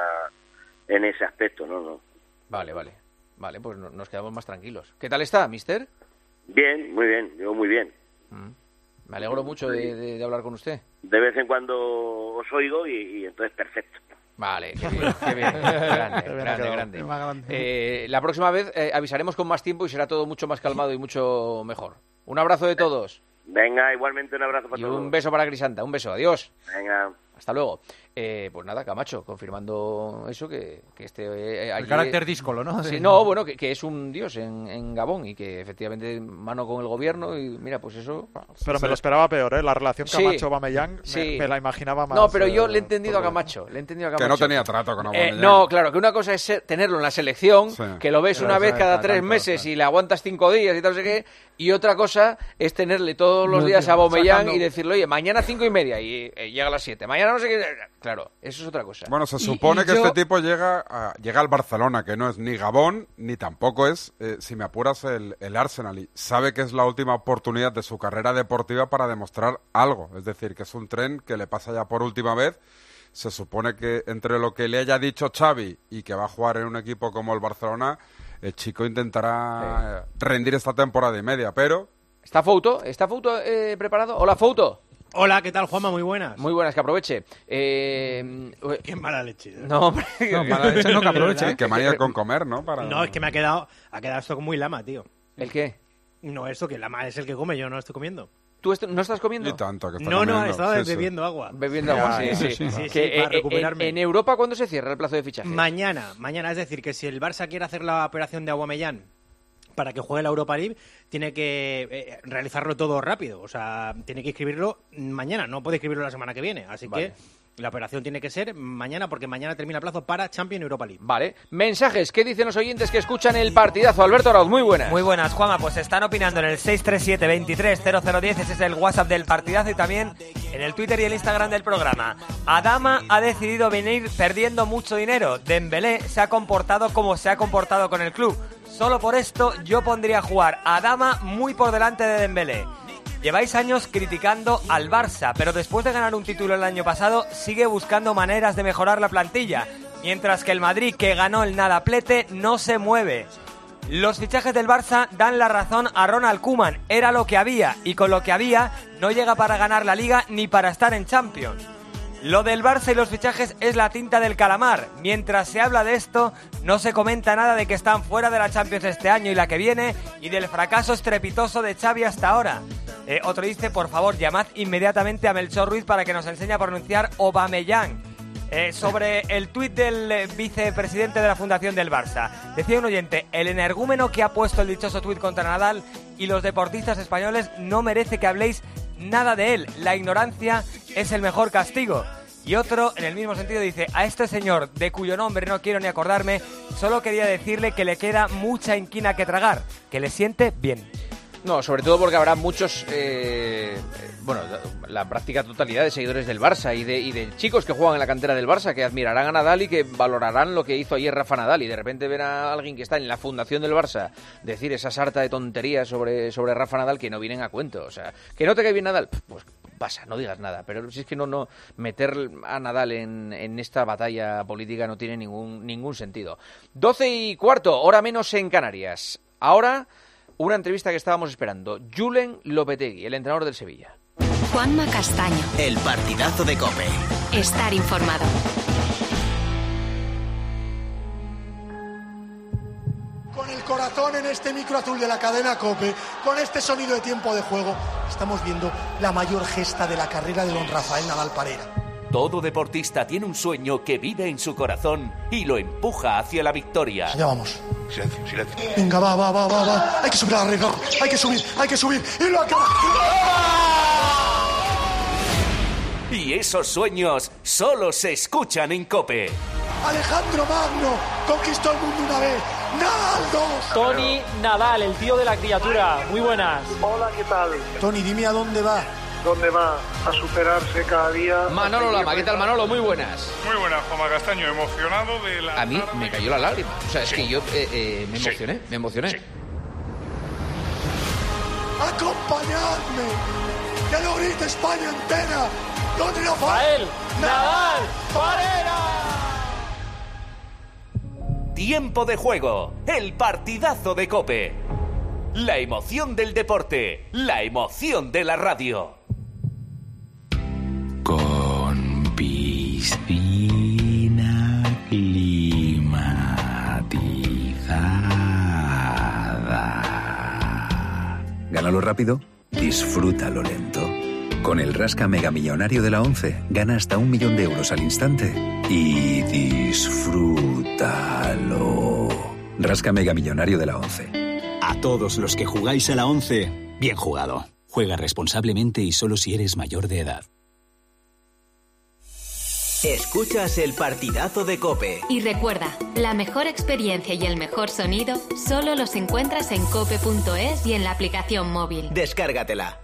en ese aspecto, no no. Vale, vale. Vale, pues no, nos quedamos más tranquilos. ¿Qué tal está, mister? Bien, muy bien, yo muy bien. Mm. Me alegro mucho de, de, de hablar con usted. De vez en cuando os oigo y, y entonces perfecto. Vale, qué bien, qué bien. Grande, grande, grande. grande. Eh, la próxima vez eh, avisaremos con más tiempo y será todo mucho más calmado y mucho mejor. Un abrazo de todos. Venga, igualmente un abrazo para y todos. Y un beso para Crisanta, un beso, adiós. Venga. Hasta luego. Eh, pues nada, Camacho, confirmando eso, que, que este... Eh, allí, el carácter díscolo, ¿no? Sí, no, bueno, que, que es un dios en, en Gabón y que efectivamente mano con el gobierno y mira, pues eso... Pero me lo esperaba peor, ¿eh? La relación Camacho-Aubameyang sí, me, sí. me la imaginaba más... No, pero yo eh, le he entendido a Camacho, le he entendido a Camacho. Que no tenía trato con Aubameyang. Eh, no, claro, que una cosa es ser, tenerlo en la selección, sí. que lo ves pero una vez cada tres tanto, meses sí. y le aguantas cinco días y tal, no sé qué, y otra cosa es tenerle todos los no, días tío, a Aubameyang sacando... y decirle, oye, mañana cinco y media y eh, llega a las siete, mañana no sé qué... Claro, eso es otra cosa. Bueno, se supone y, y que yo... este tipo llega a, llega al Barcelona, que no es ni Gabón, ni tampoco es, eh, si me apuras, el, el Arsenal. Y sabe que es la última oportunidad de su carrera deportiva para demostrar algo. Es decir, que es un tren que le pasa ya por última vez. Se supone que entre lo que le haya dicho Xavi y que va a jugar en un equipo como el Barcelona, el chico intentará sí. rendir esta temporada y media, pero... ¿Está Fouto? ¿Está Fouto eh, preparado? Hola, Fouto. Hola, ¿qué tal, Juanma? Muy buenas. Muy buenas, que aproveche. Eh... Qué mala leche. No, hombre. No, mala leche no, que aproveche. Que manía con comer, ¿no? Para... No, es que me ha quedado, ha quedado esto muy lama, tío. ¿El qué? No, esto que lama es el que come, yo no estoy comiendo. ¿Tú est- no estás comiendo? Y tanto que está No, comiendo. no, estaba sí, bebiendo sí. agua. Bebiendo agua, sí, sí. sí, sí, sí, que, para eh, recuperarme. En, en Europa, ¿cuándo se cierra el plazo de fichaje? Mañana, mañana. Es decir, que si el Barça quiere hacer la operación de Aubameyang para que juegue la Europa League, tiene que eh, realizarlo todo rápido. O sea, tiene que inscribirlo mañana, no puede inscribirlo la semana que viene. Así vale. que la operación tiene que ser mañana, porque mañana termina el plazo para Champions Europa League. Vale. Mensajes, ¿qué dicen los oyentes que escuchan el partidazo? Alberto Arauz, muy buenas. Muy buenas, Juanma. Pues están opinando en el seis tres siete, veintitrés, cero cero diez, ese es el WhatsApp del partidazo, y también en el Twitter y el Instagram del programa. Adama ha decidido venir perdiendo mucho dinero. Dembélé se ha comportado como se ha comportado con el club. Solo por esto yo pondría a jugar a Adama muy por delante de Dembélé. Lleváis años criticando al Barça, pero después de ganar un título el año pasado, sigue buscando maneras de mejorar la plantilla, mientras que el Madrid, que ganó el nadaplete, no se mueve. Los fichajes del Barça dan la razón a Ronald Koeman, era lo que había, y con lo que había no llega para ganar la Liga ni para estar en Champions. Lo del Barça y los fichajes es la tinta del calamar. Mientras se habla de esto, no se comenta nada de que están fuera de la Champions este año y la que viene, y del fracaso estrepitoso de Xavi hasta ahora. Eh, otro dice, por favor, llamad inmediatamente a Melchor Ruiz para que nos enseñe a pronunciar Aubameyang. Eh, sobre el tuit del eh, vicepresidente de la Fundación del Barça, decía un oyente, el energúmeno que ha puesto el dichoso tuit contra Nadal y los deportistas españoles no merece que habléis nada de él, la ignorancia es el mejor castigo. Y otro, en el mismo sentido, dice, a este señor, de cuyo nombre no quiero ni acordarme, solo quería decirle que le queda mucha inquina que tragar, que le siente bien. No, sobre todo porque habrá muchos eh, bueno, la práctica totalidad de seguidores del Barça y de, y de chicos que juegan en la cantera del Barça, que admirarán a Nadal y que valorarán lo que hizo ayer Rafa Nadal, y de repente ver a alguien que está en la fundación del Barça decir esa sarta de tonterías sobre, sobre Rafa Nadal que no vienen a cuento. O sea, que no te cae bien Nadal, pues pasa, no digas nada, pero si es que no, no meter a Nadal en, en esta batalla política no tiene ningún, ningún sentido. doce y cuarto, hora menos en Canarias. Ahora, una entrevista que estábamos esperando. Julen Lopetegui, el entrenador del Sevilla. Juanma Castaño. El partidazo de COPE. Estar informado. Con el corazón en este micro azul de la cadena COPE, con este sonido de tiempo de juego, estamos viendo la mayor gesta de la carrera de don Rafael Nadal Parera. Todo deportista tiene un sueño que vive en su corazón y lo empuja hacia la victoria. Ya vamos. Silencio, silencio. Venga, va, va, va, va, va. Hay que subir a la regla. Hay que subir, hay que subir. Y lo acaba. Y esos sueños solo se escuchan en COPE. Alejandro Magno conquistó el mundo una vez. Nadal dos. Tony Nadal, el tío de la criatura. Muy buenas. Hola, ¿qué tal? Tony, dime a dónde va. ¿Dónde va? A superarse cada día. Manolo Lama, ¿qué tal, Manolo? Muy buenas. Muy buenas, Juanma Castaño, emocionado de la... A mí me cayó la lágrima. O sea, es sí. que yo eh, eh, me emocioné, sí. me emocioné. Sí. ¡Acompañadme! ¡Que lo grite España entera! ¿Dónde lo va? ¡Rafael Nadal Parera! Tiempo de juego, el partidazo de COPE. La emoción del deporte, la emoción de la radio. Con piscina climatizada. Gánalo rápido, disfrútalo lento. Con el Rasca Mega Millonario de la ONCE, gana hasta un millón de euros al instante y disfrútalo. Rasca Mega Millonario de la ONCE. A todos los que jugáis a la ONCE, bien jugado. Juega responsablemente y solo si eres mayor de edad. Escuchas el partidazo de COPE. Y recuerda, la mejor experiencia y el mejor sonido solo los encuentras en cope punto es y en la aplicación móvil. Descárgatela.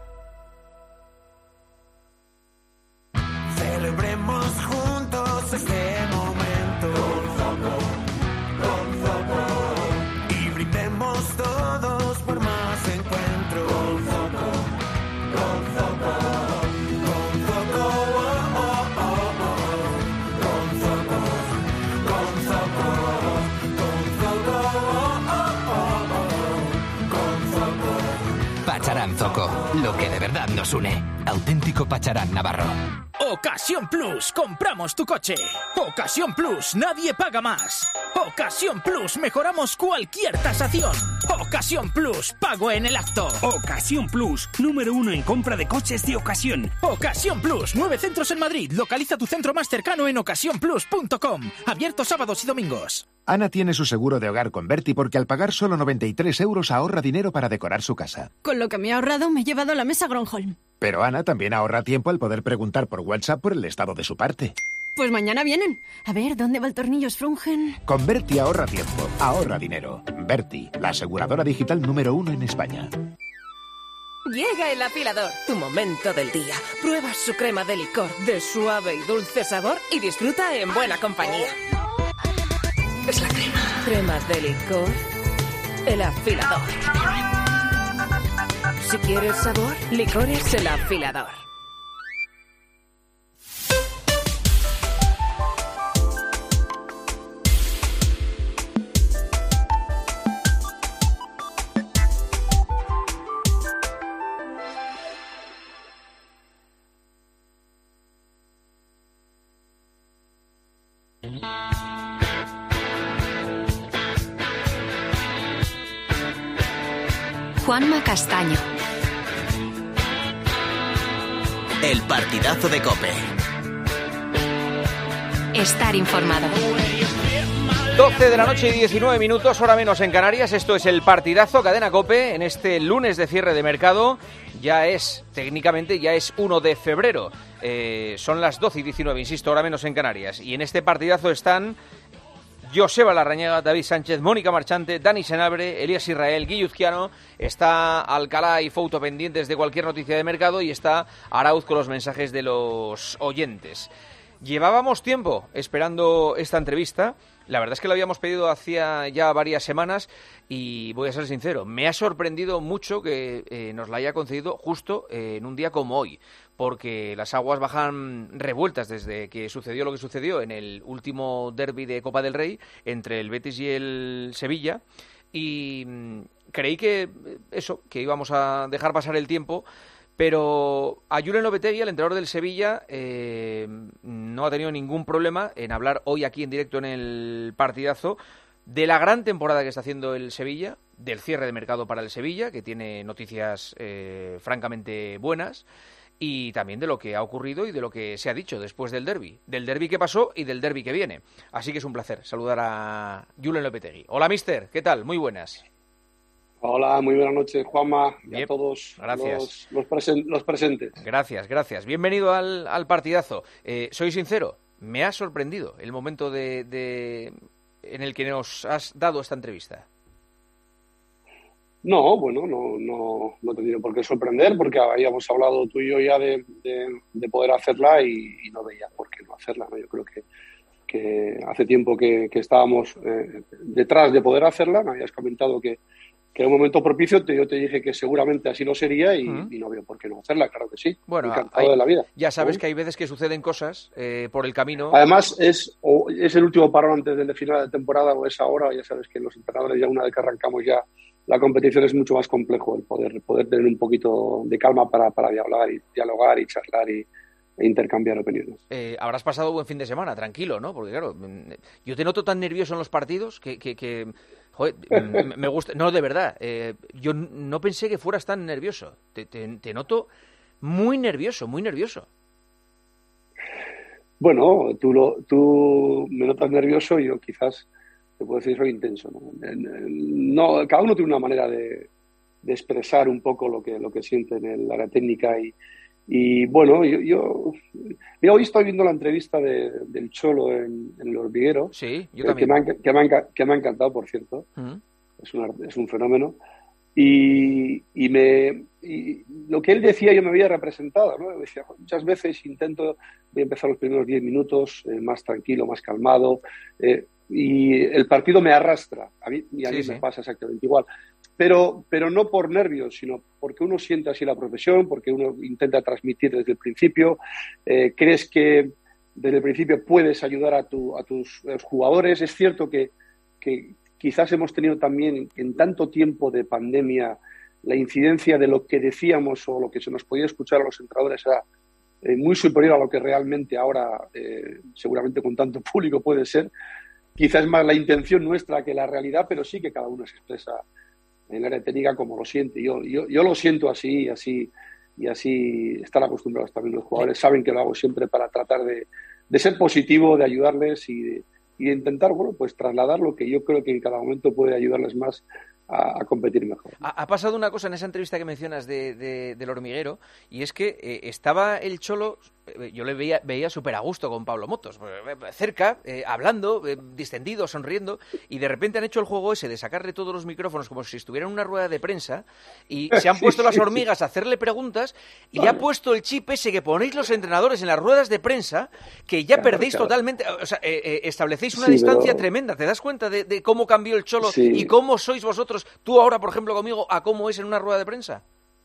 Celebremos juntos este momento. Con Zoco, con Zoco. Y brindemos todos por más encuentro. Con Zoco, con Zoco. Con Zoco, oh, oh, oh, oh. Con Zoco, con Zoco. Con Zoco, oh, oh, oh, oh. Con Zoco. Pacharán Zoco, lo que de verdad nos une. Auténtico Pacharán Navarro. Ocasión Plus, compramos tu coche. Ocasión Plus, nadie paga más. Ocasión Plus, mejoramos cualquier tasación. Ocasión Plus, pago en el acto. Ocasión Plus, número uno en compra de coches de ocasión. Ocasión Plus, nueve centros en Madrid. Localiza tu centro más cercano en ocasión plus punto com. Abierto sábados y domingos. Ana tiene su seguro de hogar con Berti porque al pagar solo noventa y tres euros ahorra dinero para decorar su casa. Con lo que me he ahorrado me he llevado la mesa Gronholm. Pero Ana también ahorra tiempo al poder preguntar por WhatsApp por el estado de su parte. Pues mañana vienen. A ver, ¿dónde va el tornillo Sprungen? Con Berti ahorra tiempo, ahorra dinero. Berti, la aseguradora digital número uno en España. Llega el afilador, tu momento del día. Prueba su crema de licor de suave y dulce sabor y disfruta en buena compañía. Es la crema. Cremas de licor. El afilador. Si quieres sabor, licores El Afilador. Juanma Castaño. El partidazo de COPE. Estar informado. doce de la noche y diecinueve minutos, hora menos en Canarias. Esto es el partidazo, cadena COPE, en este lunes de cierre de mercado. Ya es, técnicamente, ya es uno de febrero. Eh, son las doce y diecinueve, insisto, hora menos en Canarias. Y en este partidazo están Joseba Larrañaga, David Sánchez, Mónica Marchante, Dani Senabre, Elías Israel, Guilluzquiano, está Alcalá y Fouto pendientes de cualquier noticia de mercado y está Arauz con los mensajes de los oyentes. Llevábamos tiempo esperando esta entrevista. La verdad es que lo habíamos pedido hacía ya varias semanas y voy a ser sincero, me ha sorprendido mucho que eh, nos la haya concedido justo eh, en un día como hoy, porque las aguas bajan revueltas desde que sucedió lo que sucedió en el último derbi de Copa del Rey entre el Betis y el Sevilla y mmm, creí que eso, que íbamos a dejar pasar el tiempo. Pero a Julen Lopetegui, el entrenador del Sevilla, eh, no ha tenido ningún problema en hablar hoy aquí en directo en el partidazo de la gran temporada que está haciendo el Sevilla, del cierre de mercado para el Sevilla, que tiene noticias eh, francamente buenas, y también de lo que ha ocurrido y de lo que se ha dicho después del derbi, del derbi que pasó y del derbi que viene. Así que es un placer saludar a Julen Lopetegui. Hola, mister, ¿qué tal? Muy buenas. Hola, muy buenas noches, Juanma, y Bien, a todos gracias. Los, los, presen, los presentes. Gracias, gracias. Bienvenido al, al partidazo. Eh, soy sincero, me ha sorprendido el momento de, de en el que nos has dado esta entrevista. No, bueno, no, no, no te tiene por qué sorprender, porque habíamos hablado tú y yo ya de, de, de poder hacerla y, y no veía por qué no hacerla, ¿no? Yo creo que, que hace tiempo que, que estábamos eh, detrás de poder hacerla. Me habías comentado que que en un momento propicio te, yo te dije que seguramente así lo sería y, uh-huh. y no veo por qué no hacerla, claro que sí. Bueno, encantado hay, de la vida. Ya sabes ¿no? que hay veces que suceden cosas eh, por el camino. Además, es, o, es el último parón antes del final de temporada o es ahora. Ya sabes que los entrenadores, ya una vez que arrancamos ya la competición, es mucho más complejo el poder, poder tener un poquito de calma para, para dialogar, y, dialogar y charlar y, e intercambiar opiniones. Eh, habrás pasado buen fin de semana, tranquilo, ¿no? Porque claro, yo te noto tan nervioso en los partidos que... que, que... Joder, me gusta. No, de verdad. Eh, yo no pensé que fueras tan nervioso. Te, te, te noto muy nervioso, muy nervioso. Bueno, tú, lo, tú me notas nervioso y yo quizás te puedo decir soy intenso. ¿no? No, cada uno tiene una manera de, de expresar un poco lo que, lo que siente en el área técnica y, y bueno, yo, yo mira, hoy estoy viendo la entrevista de, del Cholo en, en El Hormiguero. Sí, yo que, también. Que me, ha, que, me ha, que me ha encantado, por cierto. Uh-huh. Es, una, es un fenómeno. Y, y, me, y lo que él decía yo me había representado, ¿no? Decía, muchas veces intento, voy a empezar los primeros diez minutos eh, más tranquilo, más calmado, eh, y el partido me arrastra. A mí, y a sí, mí sí. me pasa exactamente igual. Pero, pero no por nervios, sino porque uno siente así la profesión, porque uno intenta transmitir desde el principio. Eh, crees que desde el principio puedes ayudar a, tu, a tus a jugadores. Es cierto que, que quizás hemos tenido también en tanto tiempo de pandemia la incidencia de lo que decíamos o lo que se nos podía escuchar a los entrenadores era eh, muy superior a lo que realmente ahora, eh, seguramente con tanto público puede ser. Quizás es más la intención nuestra que la realidad, pero sí que cada uno se expresa en el área técnica como lo siente. Yo, yo, yo lo siento así y así y así están acostumbrados también los jugadores. Saben que lo hago siempre para tratar de, de ser positivo, de ayudarles y de, y de intentar, bueno, pues trasladar lo que yo creo que en cada momento puede ayudarles más a, a competir mejor. Ha, ha pasado una cosa en esa entrevista que mencionas de, de, del Hormiguero, y es que eh, estaba el Cholo, eh, yo le veía, veía súper a gusto con Pablo Motos, eh, cerca, eh, hablando, eh, distendido, sonriendo, y de repente han hecho el juego ese de sacarle todos los micrófonos como si estuviera en una rueda de prensa, y se han puesto sí, las hormigas sí. a hacerle preguntas, y vale. ha puesto el chip ese que ponéis los entrenadores en las ruedas de prensa, que ya claro, perdéis claro. totalmente, o sea, eh, eh, establecéis una sí, distancia pero... tremenda. ¿Te das cuenta de, de cómo cambió el Cholo sí. y cómo sois vosotros, tú ahora, por ejemplo, conmigo, a cómo es en una rueda de prensa?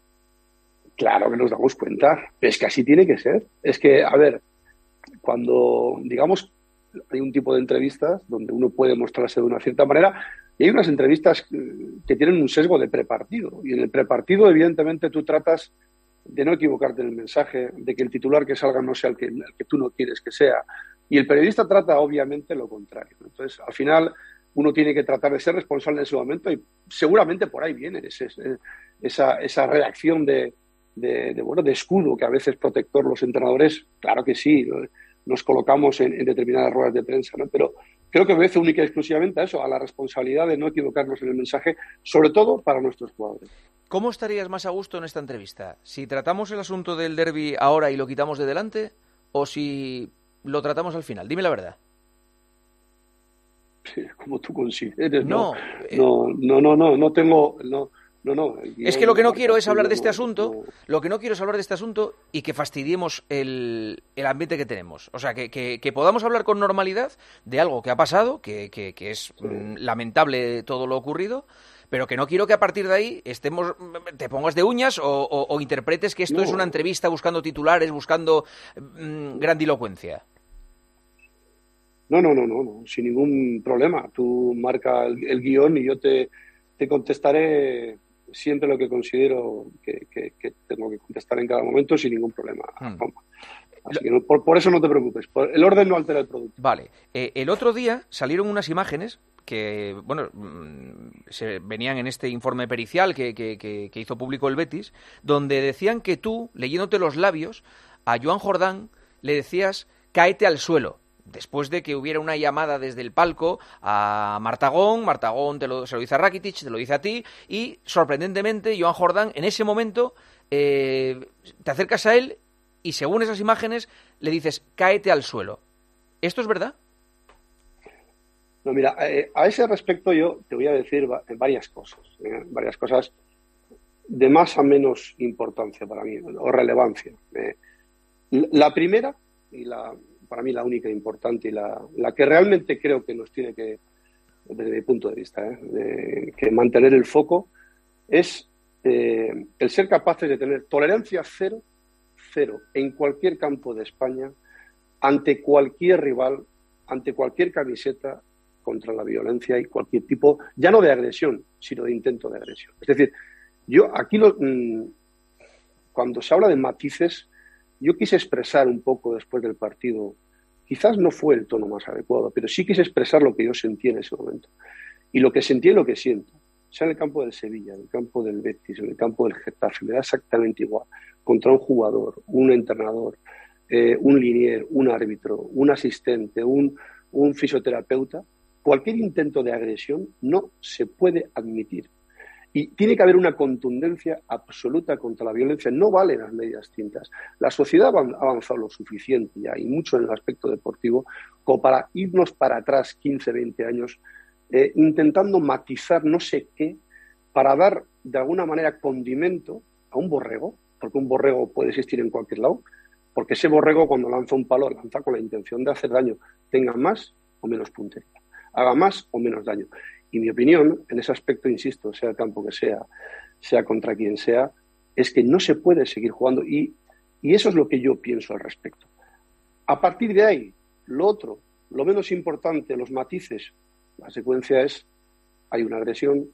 Claro que nos damos cuenta. Es que así tiene que ser. Es que, a ver, cuando, digamos, hay un tipo de entrevistas donde uno puede mostrarse de una cierta manera y hay unas entrevistas que tienen un sesgo de prepartido. Y en el prepartido, evidentemente, tú tratas de no equivocarte en el mensaje, de que el titular que salga no sea el que, el que tú no quieres que sea. Y el periodista trata, obviamente, lo contrario. Entonces, al final, uno tiene que tratar de ser responsable en ese momento y seguramente por ahí viene ese, esa, esa reacción de, de, de, bueno, de escudo que a veces protector los entrenadores, claro que sí, nos colocamos en, en determinadas ruedas de prensa, ¿no? Pero creo que obedece única y exclusivamente a eso, a la responsabilidad de no equivocarnos en el mensaje, sobre todo para nuestros jugadores. ¿Cómo estarías más a gusto en esta entrevista? ¿Si tratamos el asunto del derbi ahora y lo quitamos de delante o si lo tratamos al final? Dime la verdad. como tú consideres. No, no, no, no, no, no tengo... No, No, no, es que lo que no quiero es hablar de este asunto, lo que no quiero es hablar de este asunto y que fastidiemos el, el ambiente que tenemos. O sea, que, que, que podamos hablar con normalidad de algo que ha pasado, que, que, que es sí. mm, lamentable todo lo ocurrido, pero que no quiero que a partir de ahí estemos, te pongas de uñas o, o, o interpretes que esto no. es una entrevista buscando titulares, buscando mmm, grandilocuencia. No, no, no, no, no, sin ningún problema. Tú marca el, el guión y yo te, te contestaré siempre lo que considero que, que, que tengo que contestar en cada momento sin ningún problema. Hmm. Así que no, por, por eso no te preocupes. Por, el orden no altera el producto. Vale. Eh, el otro día salieron unas imágenes que, bueno, se venían en este informe pericial que, que, que, que hizo público el Betis, donde decían que tú, leyéndote los labios, a Joan Jordán le decías cáete al suelo. Después de que hubiera una llamada desde el palco a Martagón, Martagón te lo, se lo dice a Rakitic, te lo dice a ti, y sorprendentemente Joan Jordán en ese momento eh, te acercas a él y según esas imágenes le dices cáete al suelo. ¿Esto es verdad? No, mira, eh, a ese respecto yo te voy a decir varias cosas, eh, varias cosas de más a menos importancia para mí, o relevancia. Eh, la primera, y la para mí la única importante y la, la que realmente creo que nos tiene que, desde mi punto de vista, ¿eh? de, que mantener el foco, es eh, el ser capaces de tener tolerancia cero, cero, en cualquier campo de España, ante cualquier rival, ante cualquier camiseta, contra la violencia y cualquier tipo, ya no de agresión, sino de intento de agresión. Es decir, yo aquí, lo, mmm, cuando se habla de matices, yo quise expresar un poco después del partido, quizás no fue el tono más adecuado, pero sí quise expresar lo que yo sentí en ese momento. Y lo que sentí es lo que siento. Sea en el campo del Sevilla, en el campo del Betis, en el campo del Getafe, me da exactamente igual. Contra un jugador, un entrenador, eh, un linier, un árbitro, un asistente, un, un fisioterapeuta, cualquier intento de agresión no se puede admitir. Y tiene que haber una contundencia absoluta contra la violencia. No valen las medias tintas. La sociedad ha avanzado lo suficiente ya, y mucho en el aspecto deportivo, como para irnos para atrás quince, veinte años, eh, intentando matizar no sé qué, para dar de alguna manera condimento a un borrego, porque un borrego puede existir en cualquier lado, porque ese borrego cuando lanza un palo, lanza con la intención de hacer daño, tenga más o menos puntería, haga más o menos daño. Y mi opinión, en ese aspecto, insisto, sea el campo que sea, sea contra quien sea, es que no se puede seguir jugando. Y, y eso es lo que yo pienso al respecto. A partir de ahí, lo otro, lo menos importante, los matices, la secuencia es, hay una agresión,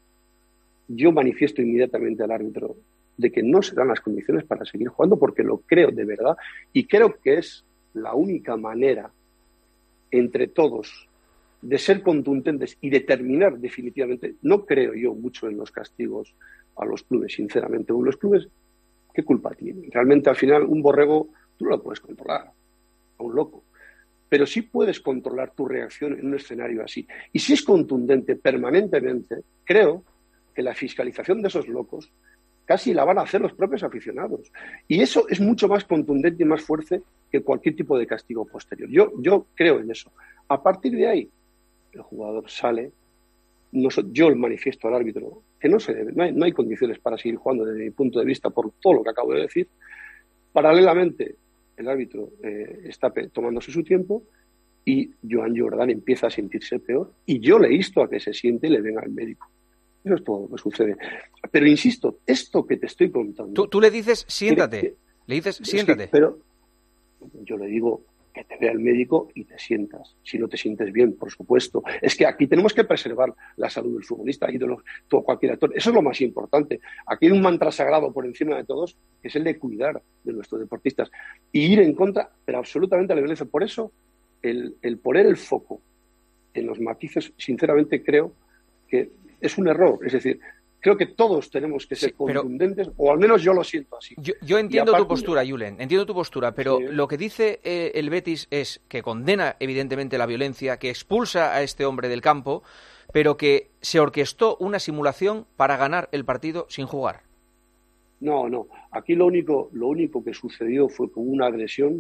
yo manifiesto inmediatamente al árbitro de que no se dan las condiciones para seguir jugando, porque lo creo de verdad, y creo que es la única manera entre todos de ser contundentes y determinar definitivamente. No creo yo mucho en los castigos a los clubes, sinceramente. Los clubes, ¿qué culpa tienen? Realmente, al final, un borrego tú no lo puedes controlar, a un loco. Pero sí puedes controlar tu reacción en un escenario así. Y si es contundente permanentemente, creo que la fiscalización de esos locos casi la van a hacer los propios aficionados. Y eso es mucho más contundente y más fuerte que cualquier tipo de castigo posterior. Yo, yo creo en eso. A partir de ahí, el jugador sale, no, yo el manifiesto al árbitro que no se debe, no hay, no hay condiciones para seguir jugando desde mi punto de vista por todo lo que acabo de decir. Paralelamente, el árbitro eh, está tomándose su tiempo y Joan Jordán empieza a sentirse peor y yo le insto a que se siente y le venga al médico. Eso es todo lo que sucede. Pero insisto, esto que te estoy contando... Tú, tú le dices, siéntate. Que, le dices, siéntate. Que, pero yo le digo que te vea el médico y te sientas. Si no te sientes bien, por supuesto. Es que aquí tenemos que preservar la salud del futbolista y de los, todo, cualquier actor. Eso es lo más importante. Aquí hay un mantra sagrado por encima de todos, que es el de cuidar de nuestros deportistas. Y ir en contra, pero absolutamente a la violencia. Por eso, el, el poner el foco en los matices, sinceramente creo que es un error. Es decir, creo que todos tenemos que ser sí, contundentes, pero, o al menos yo lo siento así. Yo, yo entiendo tu postura, Julen, entiendo tu postura, pero sí. Lo que dice eh, el Betis es que condena evidentemente la violencia, que expulsa a este hombre del campo, pero que se orquestó una simulación para ganar el partido sin jugar. No, no. Aquí lo único, lo único que sucedió fue que hubo una agresión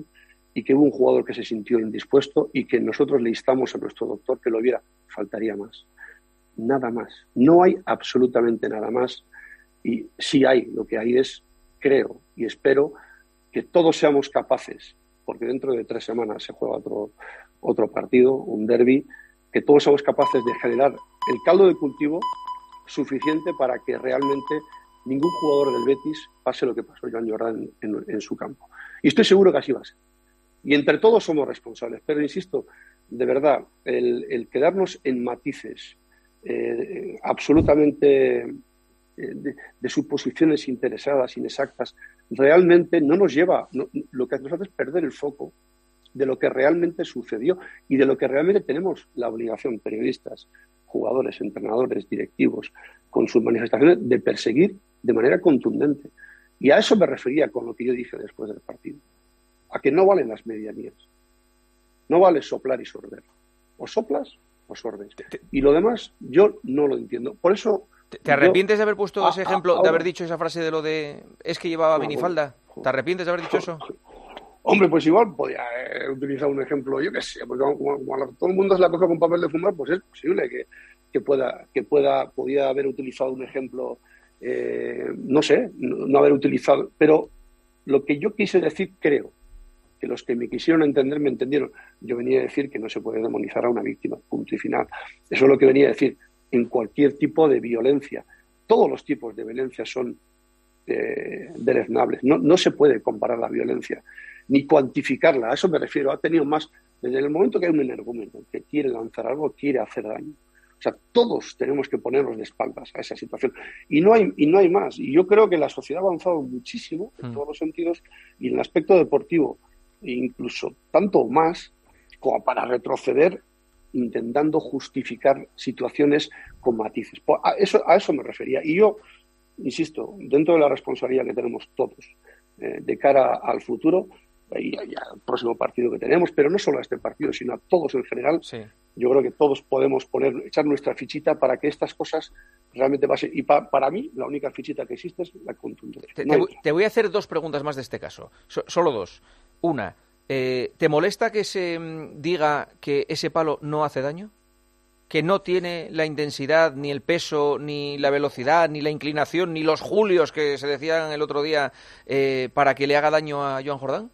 y que hubo un jugador que se sintió indispuesto y que nosotros le instamos a nuestro doctor que lo viera. Faltaría más. Nada más. No hay absolutamente nada más. Y sí hay, lo que hay es, creo y espero, que todos seamos capaces, porque dentro de tres semanas se juega otro, otro partido, un derbi, que todos seamos capaces de generar el caldo de cultivo suficiente para que realmente ningún jugador del Betis pase lo que pasó Joan Jordán en, en, en su campo. Y estoy seguro que así va a ser. Y entre todos somos responsables. Pero, insisto, de verdad, el, el quedarnos en matices eh, absolutamente eh, de, de suposiciones interesadas, inexactas, realmente no nos lleva, no, lo que nos hace es perder el foco de lo que realmente sucedió y de lo que realmente tenemos la obligación, periodistas, jugadores, entrenadores, directivos, con sus manifestaciones, de perseguir de manera contundente. Y a eso me refería con lo que yo dije después del partido. A que no valen las medianías. No vale soplar y sorber. O soplas o sorbes. Y lo demás yo no lo entiendo. Por eso... ¿Te, te arrepientes yo, de haber puesto a, ese ejemplo, a, ahora, de haber dicho esa frase de lo de es que llevaba no, minifalda? Bueno, ¿Te arrepientes de haber dicho eso? Hombre, pues igual podía eh, utilizar un ejemplo, yo qué sé, porque como, como todo el mundo se la coge con papel de fumar, pues es posible que, que pueda, que pueda, podía haber utilizado un ejemplo, eh, no sé, no, no haber utilizado, pero lo que yo quise decir, creo, que los que me quisieron entender me entendieron. Yo venía a decir que no se puede demonizar a una víctima, punto y final. Eso es lo que venía a decir. En cualquier tipo de violencia, todos los tipos de violencia son eh, deleznables. No, no se puede comparar la violencia, ni cuantificarla. A eso me refiero. Ha tenido más, desde el momento que hay un energúmeno que quiere lanzar algo, quiere hacer daño. O sea, todos tenemos que ponernos de espaldas a esa situación. Y no hay, y no hay más. Y yo creo que la sociedad ha avanzado muchísimo en todos los sentidos, y en el aspecto deportivo incluso tanto más, como para retroceder intentando justificar situaciones con matices. A eso, a eso me refería. Y yo, insisto, dentro de la responsabilidad que tenemos todos eh, de cara al futuro y, y al próximo partido que tenemos, pero no solo a este partido, sino a todos en general, sí. Yo creo que todos podemos poner, echar nuestra fichita para que estas cosas realmente pasen. Y pa, para mí, la única fichita que existe es la contundencia. Te, no te, te voy a hacer dos preguntas más de este caso. So, solo dos. Una, eh, ¿te molesta que se mm, diga que ese palo no hace daño? ¿Que no tiene la intensidad, ni el peso, ni la velocidad, ni la inclinación, ni los julios que se decían el otro día eh, para que le haga daño a Joan Jordán?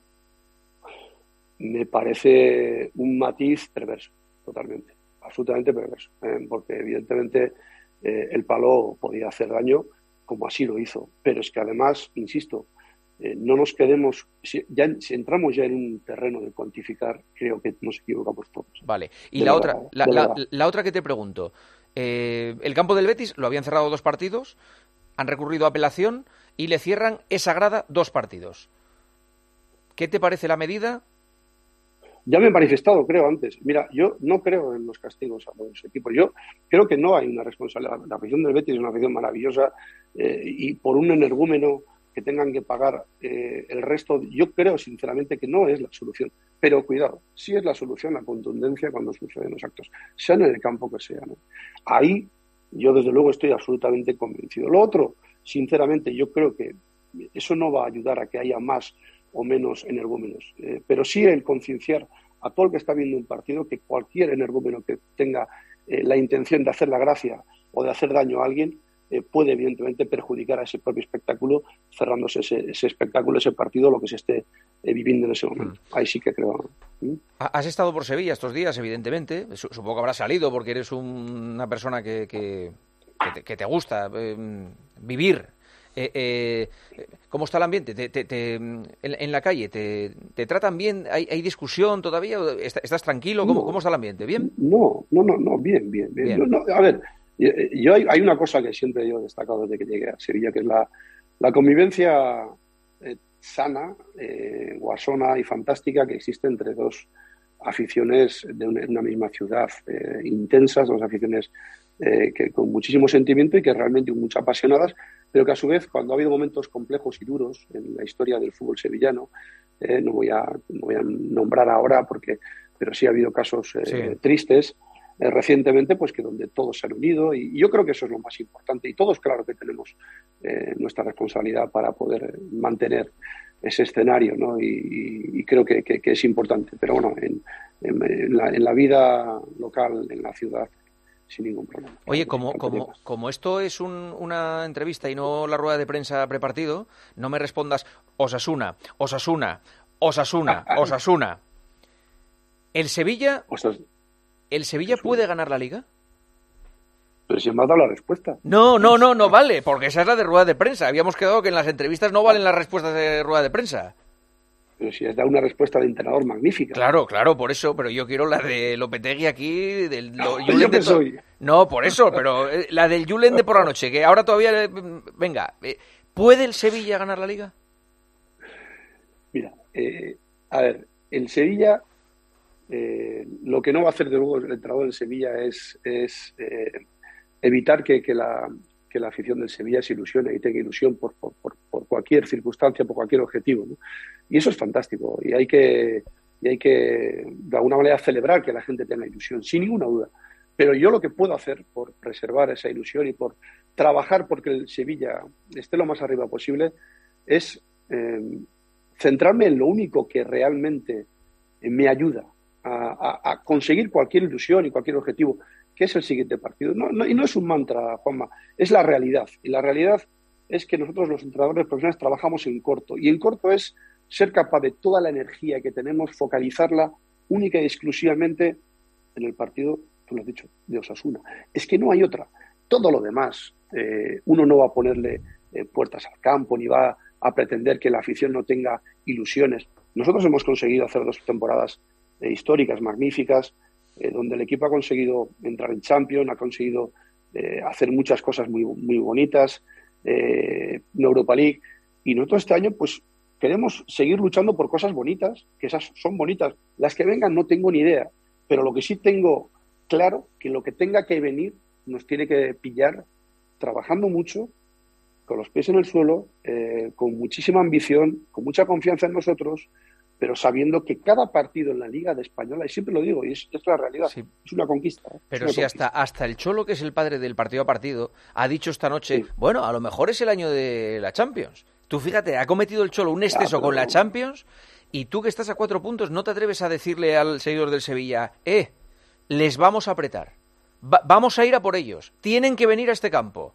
Me parece un matiz perverso, totalmente, absolutamente perverso, ¿eh? Porque evidentemente eh, el palo podía hacer daño, como así lo hizo, pero es que además, insisto, Eh, no nos quedemos, si, ya, si entramos ya en un terreno de cuantificar, creo que nos equivocamos todos. Vale, y la otra, la, la, la otra que te pregunto, eh, el campo del Betis lo habían cerrado dos partidos, han recurrido a apelación y le cierran esa grada dos partidos. ¿Qué te parece la medida? Ya me he manifestado, creo, antes. Mira, yo no creo en los castigos a los equipos. Yo creo que no hay una responsabilidad. La afición del Betis es una afición maravillosa eh, y por un energúmeno que tengan que pagar eh, el resto, yo creo sinceramente que no es la solución. Pero cuidado, sí es la solución la contundencia cuando suceden los actos, sean en el campo que sea, ¿no? Ahí yo desde luego estoy absolutamente convencido. Lo otro, sinceramente, yo creo que eso no va a ayudar a que haya más o menos energúmenos, eh, pero sí el concienciar a todo el que está viendo un partido que cualquier energúmeno que tenga eh, la intención de hacer la gracia o de hacer daño a alguien, Eh, puede evidentemente perjudicar a ese propio espectáculo, cerrándose ese, ese espectáculo, ese partido, lo que se esté eh, viviendo en ese momento. Mm. Ahí sí que creo. ¿Mm? Has estado por Sevilla estos días, evidentemente. Supongo que habrás salido porque eres un, una persona que, que, que, te, que te gusta eh, vivir. Eh, eh, ¿Cómo está el ambiente? ¿Te, te, te, en, en la calle te, te tratan bien? ¿Hay, hay discusión todavía? ¿Estás tranquilo? ¿Cómo, no, ¿Cómo está el ambiente? ¿Bien? No, no, no, no bien, bien. bien. bien. No, no, a ver... Yo hay, hay una cosa que siempre yo he destacado desde que llegué a Sevilla, que es la, la convivencia eh, sana, eh, guasona y fantástica que existe entre dos aficiones de una, una misma ciudad, eh, intensas, dos aficiones eh, que con muchísimo sentimiento y que realmente mucho apasionadas, pero que a su vez, cuando ha habido momentos complejos y duros en la historia del fútbol sevillano, eh, no voy a, no voy a nombrar ahora, porque, pero sí ha habido casos eh, sí. tristes, Eh, recientemente, pues que donde todos se han unido, y, y yo creo que eso es lo más importante, y todos claro que tenemos eh, nuestra responsabilidad para poder mantener ese escenario, ¿no? Y, y creo que, que, que es importante. Pero bueno, en, en, en, la, en la vida local, en la ciudad, sin ningún problema. Oye, como, como, como esto es un, una entrevista y no la rueda de prensa prepartido, no me respondas Osasuna, Osasuna, Osasuna, Osasuna. ¿El Sevilla, ¿el Sevilla puede ganar la Liga? Pero si me has dado la respuesta. No, no, no, no vale, porque esa es la de rueda de prensa. Habíamos quedado que en las entrevistas no valen las respuestas de rueda de prensa. Pero si has dado una respuesta de entrenador magnífica. Claro, claro, por eso, pero yo quiero la de Lopetegui aquí, del lo, no, yo de soy. No, por eso, pero eh, la del Julen de por la noche, que ahora todavía, eh, venga, eh, ¿puede el Sevilla ganar la Liga? Mira, eh, a ver, el Sevilla, eh, lo que no va a hacer de luego el entrenador del Sevilla es, es eh, evitar que, que, la, que la afición del Sevilla se ilusione y tenga ilusión por, por, por, por cualquier circunstancia, por cualquier objetivo, ¿no? Y eso es fantástico y hay que, y hay que de alguna manera celebrar que la gente tenga ilusión, sin ninguna duda. Pero yo lo que puedo hacer por preservar esa ilusión y por trabajar porque el Sevilla esté lo más arriba posible es eh, centrarme en lo único que realmente me ayuda a, a, a conseguir cualquier ilusión y cualquier objetivo, que es el siguiente partido. No, no, y no es un mantra, Juanma, es la realidad. Y la realidad es que nosotros los entrenadores profesionales trabajamos en corto. Y en corto es ser capaz de toda la energía que tenemos, focalizarla única y exclusivamente en el partido, tú lo has dicho, de Osasuna. Es que no hay otra. Todo lo demás, eh, uno no va a ponerle eh, puertas al campo, ni va a pretender que la afición no tenga ilusiones. Nosotros hemos conseguido hacer dos temporadas eh, históricas, magníficas, eh, donde el equipo ha conseguido entrar en Champions, ha conseguido eh, hacer muchas cosas muy, muy bonitas, eh, en Europa League, y nosotros este año, pues, queremos seguir luchando por cosas bonitas, que esas son bonitas. Las que vengan no tengo ni idea, pero lo que sí tengo claro, que lo que tenga que venir nos tiene que pillar trabajando mucho, con los pies en el suelo, eh, con muchísima ambición, con mucha confianza en nosotros, pero sabiendo que cada partido en la Liga de Española, y siempre lo digo, y es, es la realidad, sí. Es una conquista. ¿eh? Pero una si conquista. hasta, hasta el Cholo, que es el padre del partido a partido, ha dicho esta noche, sí. bueno, a lo mejor es el año de la Champions. Tú fíjate, ha cometido el Cholo un exceso ya, pero... con la Champions, y tú que estás a cuatro puntos no te atreves a decirle al seguidor del Sevilla, eh, les vamos a apretar, Va- vamos a ir a por ellos, tienen que venir a este campo.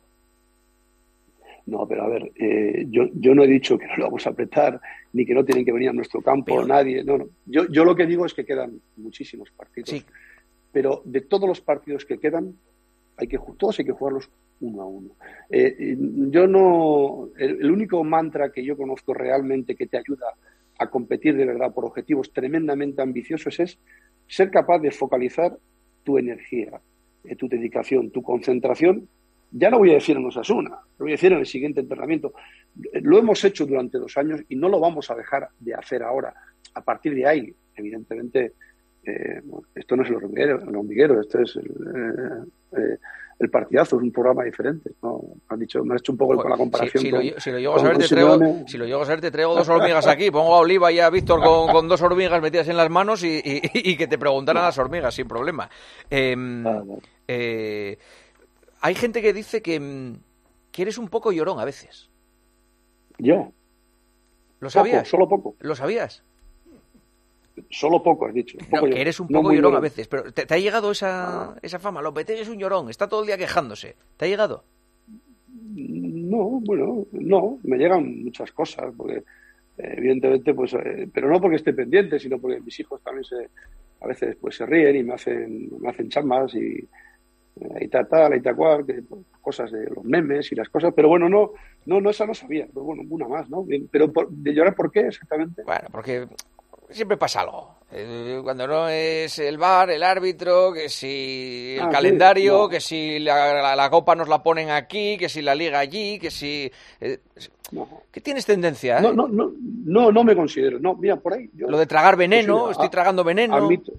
No, pero a ver, eh, yo, yo no he dicho que no lo vamos a apretar, ni que no tienen que venir a nuestro campo, pero... nadie, no, no. Yo, yo lo que digo es que quedan muchísimos partidos, sí. Pero de todos los partidos que quedan, hay que todos hay que jugarlos uno a uno. Eh, yo no, el, el único mantra que yo conozco realmente que te ayuda a competir de verdad por objetivos tremendamente ambiciosos es ser capaz de focalizar tu energía, eh, tu dedicación, tu concentración. Ya no voy a decir en Osasuna, lo voy a decir en el siguiente entrenamiento. Lo hemos hecho durante dos años y no lo vamos a dejar de hacer ahora. A partir de ahí, evidentemente, eh, esto no es el hormiguero, el hormiguero esto es el, eh, eh, el partidazo, es un programa diferente. ¿No? Me has dicho, me has hecho un poco con la comparación. Si, si, con, lo, si, lo llego a saber, te traigo, si lo llego a saber, te traigo dos hormigas aquí. Pongo a Oliva y a Víctor con, con dos hormigas metidas en las manos y, y, y que te preguntaran no. las hormigas sin problema. Eh, ah, no. eh, Hay gente que dice que, que eres un poco llorón a veces. ¿Yo? ¿Lo sabías? Poco, solo poco. ¿Lo sabías? Solo poco, has dicho. Poco no, que eres un poco no llorón, llorón a veces. Pero ¿te, te ha llegado esa, ah. esa fama? Lopetegui es un llorón, está todo el día quejándose. ¿Te ha llegado? No, bueno, no. Me llegan muchas cosas, porque eh, evidentemente, pues, eh, pero no porque esté pendiente, sino porque mis hijos también se, a veces pues se ríen y me hacen, me hacen chamas y... Ahí está tal, ahí está cual, que, cosas de los memes y las cosas, pero bueno, no, no, no esa no sabía, pero bueno, una más, ¿no? Pero por, ¿de llorar por qué exactamente? Bueno, porque siempre pasa algo. Cuando no es el V A R, el árbitro, que si el ah, calendario, sí, no. que si la, la, la copa nos la ponen aquí, que si la liga allí, que si... Eh, no. ¿Qué tienes tendencia? ¿eh? No, no, no, no, no me considero, no, mira, por ahí... Yo, Lo de tragar veneno, yo, estoy a, tragando veneno... Admito,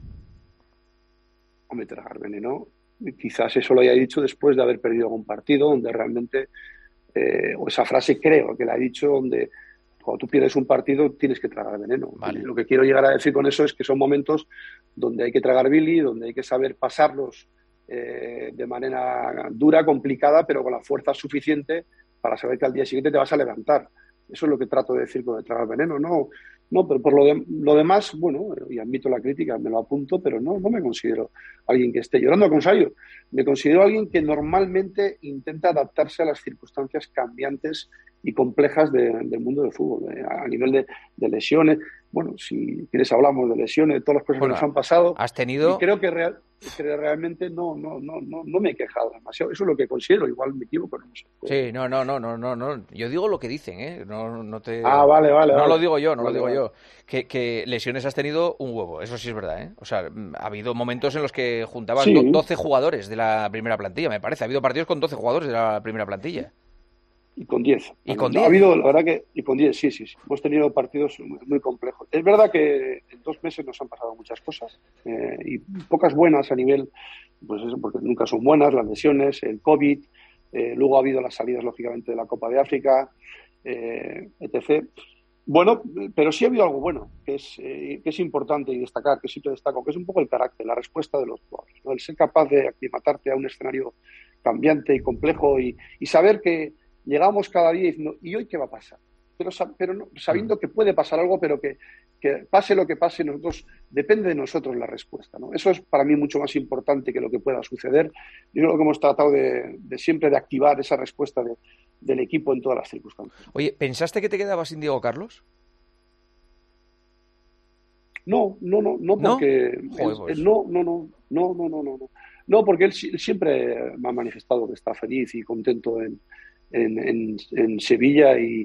hombre, tragar veneno... Quizás eso lo haya dicho después de haber perdido algún partido donde realmente, eh, o esa frase creo que la he dicho, donde cuando tú pierdes un partido tienes que tragar veneno. Vale. Lo que quiero llegar a decir con eso es que son momentos donde hay que tragar Billy, donde hay que saber pasarlos eh, de manera dura, complicada, pero con la fuerza suficiente para saber que al día siguiente te vas a levantar. Eso es lo que trato de decir con el tragar veneno, no, no, pero por lo, de, lo demás, bueno, y admito la crítica, me lo apunto, pero no, no me considero alguien que esté llorando, al contrario, me considero alguien que normalmente intenta adaptarse a las circunstancias cambiantes y complejas de, del mundo del fútbol, eh, a nivel de, de lesiones. Bueno, si quieres hablamos de lesiones, de todas las cosas bueno, que nos han pasado. Has tenido... Y creo que, real, que realmente no, no, no, no, no me he quejado demasiado. Eso es lo que considero, igual me equivoco, pero no sé. Sí, no, no, no, no, no, no. Yo digo lo que dicen, ¿eh? No, no te... Ah, vale, vale. No vale. lo digo yo, no vale, lo digo vale. yo. Que, que lesiones has tenido un huevo, eso sí es verdad, ¿eh? O sea, ha habido momentos en los que juntabas Sí. doce jugadores de la primera plantilla, me parece. Ha habido partidos con doce jugadores de la primera plantilla. Y con diez. Y con no, diez. Ha habido, la verdad que, y con diez, sí, sí, sí. Hemos tenido partidos muy complejos. Es verdad que en dos meses nos han pasado muchas cosas, eh, y pocas buenas a nivel, pues eso, porque nunca son buenas, las lesiones, el COVID, eh, luego ha habido las salidas, lógicamente, de la Copa de África, eh, etcétera. Bueno, pero sí ha habido algo bueno, que es, eh, que es importante y destacar, que siempre destaco, que es un poco el carácter, la respuesta de los jugadores, ¿no? El ser capaz de aclimatarte a un escenario cambiante y complejo y, y saber que llegamos cada día diciendo, ¿y hoy qué va a pasar? Pero, pero no, sabiendo que puede pasar algo, pero que, que pase lo que pase, nosotros depende de nosotros la respuesta, ¿no? Eso es para mí mucho más importante que lo que pueda suceder. Yo creo que hemos tratado de, de siempre de activar esa respuesta de, del equipo en todas las circunstancias. Oye, ¿pensaste que te quedabas sin Diego Carlos? No, no, no, no, porque ¿No? Joder, pues. él, no, no, no, no, no, no, no, no, no, porque él, él siempre me ha manifestado que está feliz y contento en En, en, en Sevilla y,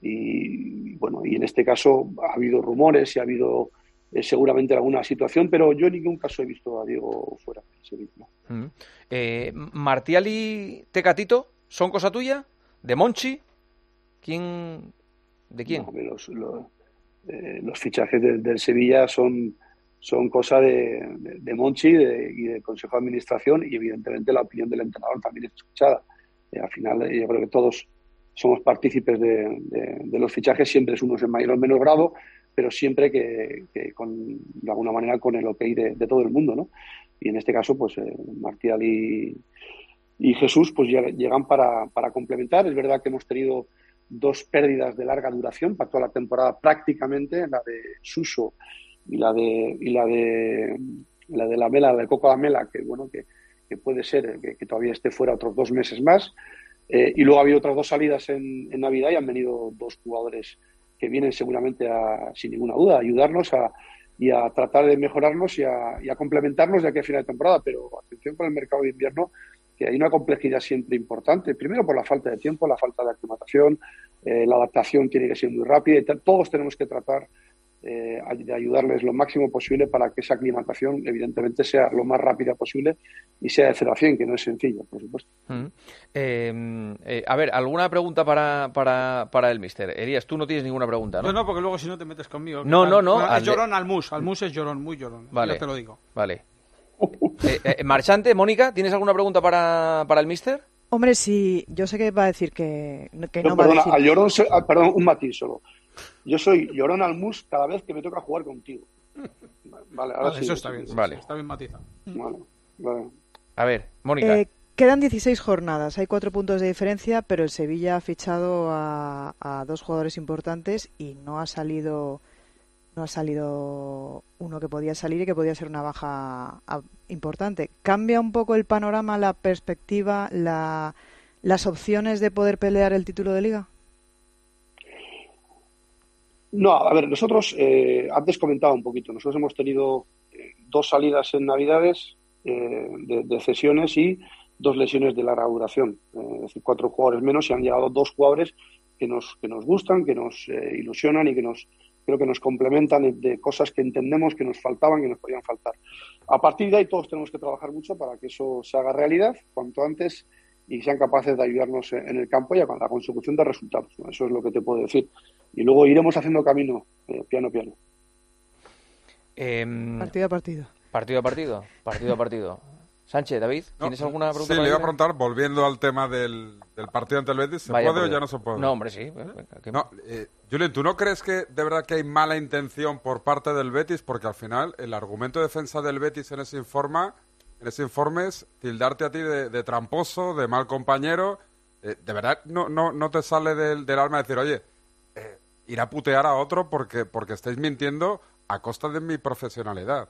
y bueno, y en este caso ha habido rumores y ha habido eh, seguramente alguna situación, pero yo en ningún caso he visto a Diego fuera de Sevilla. Mm. Eh, ¿Martial y Tecatito son cosa tuya? ¿De Monchi? ¿Quién? ¿De quién? No, los, los, eh, los fichajes del, del Sevilla son, son cosa de, de, de Monchi de, y del Consejo de Administración, y evidentemente la opinión del entrenador también es escuchada. Al final yo creo que todos somos partícipes de, de, de los fichajes, siempre es unos en mayor o menor grado, pero siempre que, que con, de alguna manera con el ok de, de todo el mundo, ¿no? Y en este caso, pues eh, Martial y, y Jesús pues llegan para, para complementar. Es verdad que hemos tenido dos pérdidas de larga duración para toda la temporada prácticamente, la de Suso y la de y la de la de la Mela, la de Coco Lamela, que bueno que que puede ser que, que todavía esté fuera otros dos meses más, eh, y luego ha habido otras dos salidas en, en Navidad y han venido dos jugadores que vienen seguramente a, sin ninguna duda, a ayudarnos a, y a tratar de mejorarnos y a, y a complementarnos de aquí a final de temporada, pero atención con el mercado de invierno, que hay una complejidad siempre importante, primero por la falta de tiempo, la falta de aclimatación, eh, la adaptación tiene que ser muy rápida y todos tenemos que tratar Eh, de ayudarles lo máximo posible para que esa aclimatación evidentemente sea lo más rápida posible y sea de cero a cien, que no es sencillo, por supuesto. Mm. Eh, eh, a ver, ¿alguna pregunta para, para, para el mister? Elías, tú no tienes ninguna pregunta, ¿no? No, no, porque luego si no te metes conmigo. No, no, no. Bueno, es llorón Almus, Almus es llorón, muy llorón, vale, ya te lo digo. Vale. eh, eh, Marchante, Mónica, ¿tienes alguna pregunta para, para el mister? Hombre, sí, yo sé que va a decir que, que no, no va perdona, a decir... Al llorón, ah, perdón, un matiz solo. Yo soy llorón Almus cada vez que me toca jugar contigo. Vale, ahora vale, sí. Eso está bien, vale. Está bien matizado. Vale, vale. A ver, Mónica. Eh, quedan dieciséis jornadas, hay cuatro puntos de diferencia, pero el Sevilla ha fichado a, a dos jugadores importantes y no ha salido no ha salido uno que podía salir y que podía ser una baja a, importante. ¿Cambia un poco el panorama, la perspectiva, la, las opciones de poder pelear el título de Liga? No, a ver, nosotros, eh, antes comentaba un poquito, nosotros hemos tenido eh, dos salidas en Navidades eh, de, de cesiones y dos lesiones de larga duración, eh, es decir, cuatro jugadores menos, y han llegado dos jugadores que nos que nos gustan, que nos eh, ilusionan y que nos creo que nos complementan de cosas que entendemos que nos faltaban, que nos podían faltar. A partir de ahí todos tenemos que trabajar mucho para que eso se haga realidad cuanto antes y sean capaces de ayudarnos en el campo y a la consecución de resultados, ¿no? Eso es lo que te puedo decir. Y luego iremos haciendo camino, eh, piano a piano. Eh, partido a partido. Partido a partido, partido a partido. Sánchez, David, ¿tienes no, alguna pregunta? Sí, le iba a preguntar, volviendo al tema del, del partido ante el Betis, ¿se Vaya puede o Dios. ya no se puede? No, hombre, sí. No, eh, Julen, ¿tú no crees que de verdad que hay mala intención por parte del Betis? Porque al final el argumento de defensa del Betis en ese informe, en ese informe es tildarte a ti de, de tramposo, de mal compañero. Eh, ¿De verdad no, no, no te sale del, del alma decir, oye, ir a putear a otro porque, porque estáis mintiendo a costa de mi profesionalidad.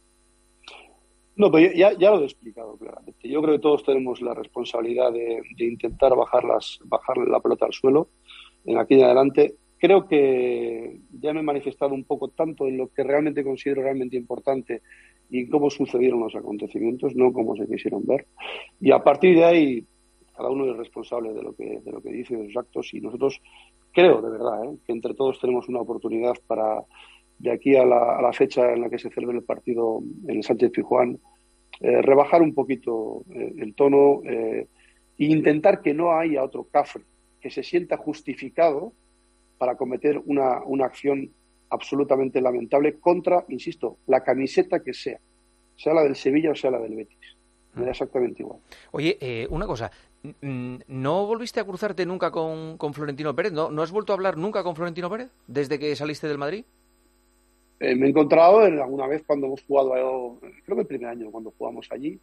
No, pero ya, ya lo he explicado claramente. Yo creo que todos tenemos la responsabilidad de, de intentar bajar, las, bajar la pelota al suelo en aquí en adelante. Creo que ya me he manifestado un poco tanto en lo que realmente considero realmente importante y cómo sucedieron los acontecimientos, no cómo se quisieron ver. Y a partir de ahí, cada uno es responsable de lo que, de lo que dice, de sus actos, y nosotros creo, de verdad, ¿eh? que entre todos tenemos una oportunidad para, de aquí a la, a la fecha en la que se celebre el partido en el Sánchez-Pizjuán, eh, rebajar un poquito eh, el tono eh, e intentar que no haya otro cafre que se sienta justificado para cometer una, una acción absolutamente lamentable contra, insisto, la camiseta que sea, sea la del Sevilla o sea la del Betis. Me da exactamente igual. Oye, eh, una cosa, ¿no volviste a cruzarte nunca con, con Florentino Pérez? ¿No, ¿No has vuelto a hablar nunca con Florentino Pérez desde que saliste del Madrid? Eh, me he encontrado en, alguna vez cuando hemos jugado, eh, creo que el primer año cuando jugamos allí,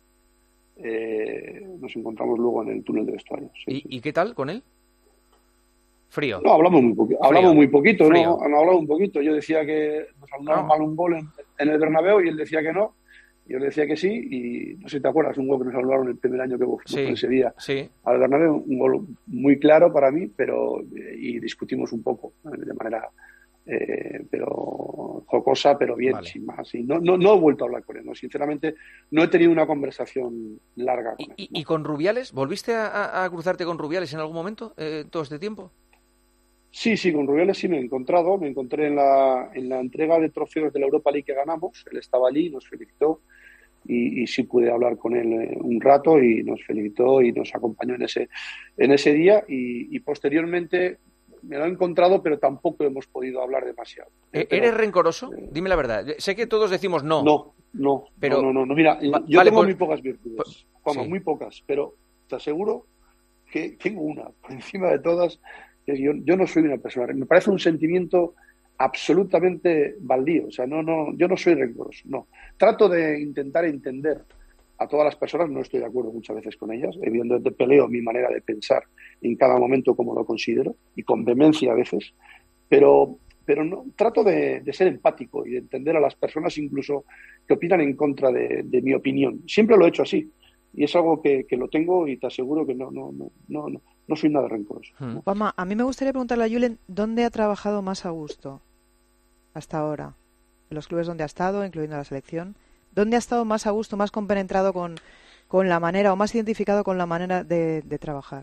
eh, nos encontramos luego en el túnel de vestuario. Sí, ¿Y, sí. ¿Y qué tal con él? Frío. No, hablamos muy, poqui- hablamos muy poquito, Frío. ¿no? Han hablado un poquito. Yo decía que nos anularon No. mal un gol en, en el Bernabéu y él decía que no. Yo le decía que sí y no sé si te acuerdas, un gol que nos anularon el primer año que fuimos Sí, con ese día sí. al Bernabéu, un gol muy claro para mí, pero eh, y discutimos un poco eh, de manera eh, pero jocosa, pero bien, Vale. sin más. Y no, no, no he vuelto a hablar con él, ¿no? Sinceramente no he tenido una conversación larga con él. ¿Y, y con Rubiales? ¿Volviste a, a- a cruzarte con Rubiales en algún momento eh, todo este tiempo? Sí, sí, con Rubiales sí me he encontrado. Me encontré en la, en la entrega de trofeos de la Europa League que ganamos. Él estaba allí, nos felicitó y, y sí pude hablar con él eh, un rato y nos felicitó y nos acompañó en ese, en ese día. Y, y posteriormente me lo he encontrado, pero tampoco hemos podido hablar demasiado. Eh, Pero- ¿Eres rencoroso? Dime la verdad. Sé que todos decimos no. No, no, Pero- no, no, no. Mira, Va- yo vale, tengo pues- muy pocas virtudes, Juanma, sí. muy pocas, pero te aseguro que tengo una, por encima de todas, que yo, yo no soy una persona, me parece un sentimiento absolutamente baldío, o sea, no, no, yo no soy rencoroso, no. Trato de intentar entender a todas las personas, no estoy de acuerdo muchas veces con ellas, evidentemente peleo mi manera de pensar en cada momento como lo considero, y con vehemencia a veces, pero, pero no, trato de, de ser empático y de entender a las personas incluso que opinan en contra de, de mi opinión. Siempre lo he hecho así, y es algo que, que lo tengo y te aseguro que no, no, no, no, no, no soy nada rencoroso. ¿no? Juanma, a mí me gustaría preguntarle a Julen dónde ha trabajado más a gusto hasta ahora, en los clubes donde ha estado, incluyendo la selección. ¿Dónde ha estado más a gusto, más compenetrado con, con la manera o más identificado con la manera de, de trabajar?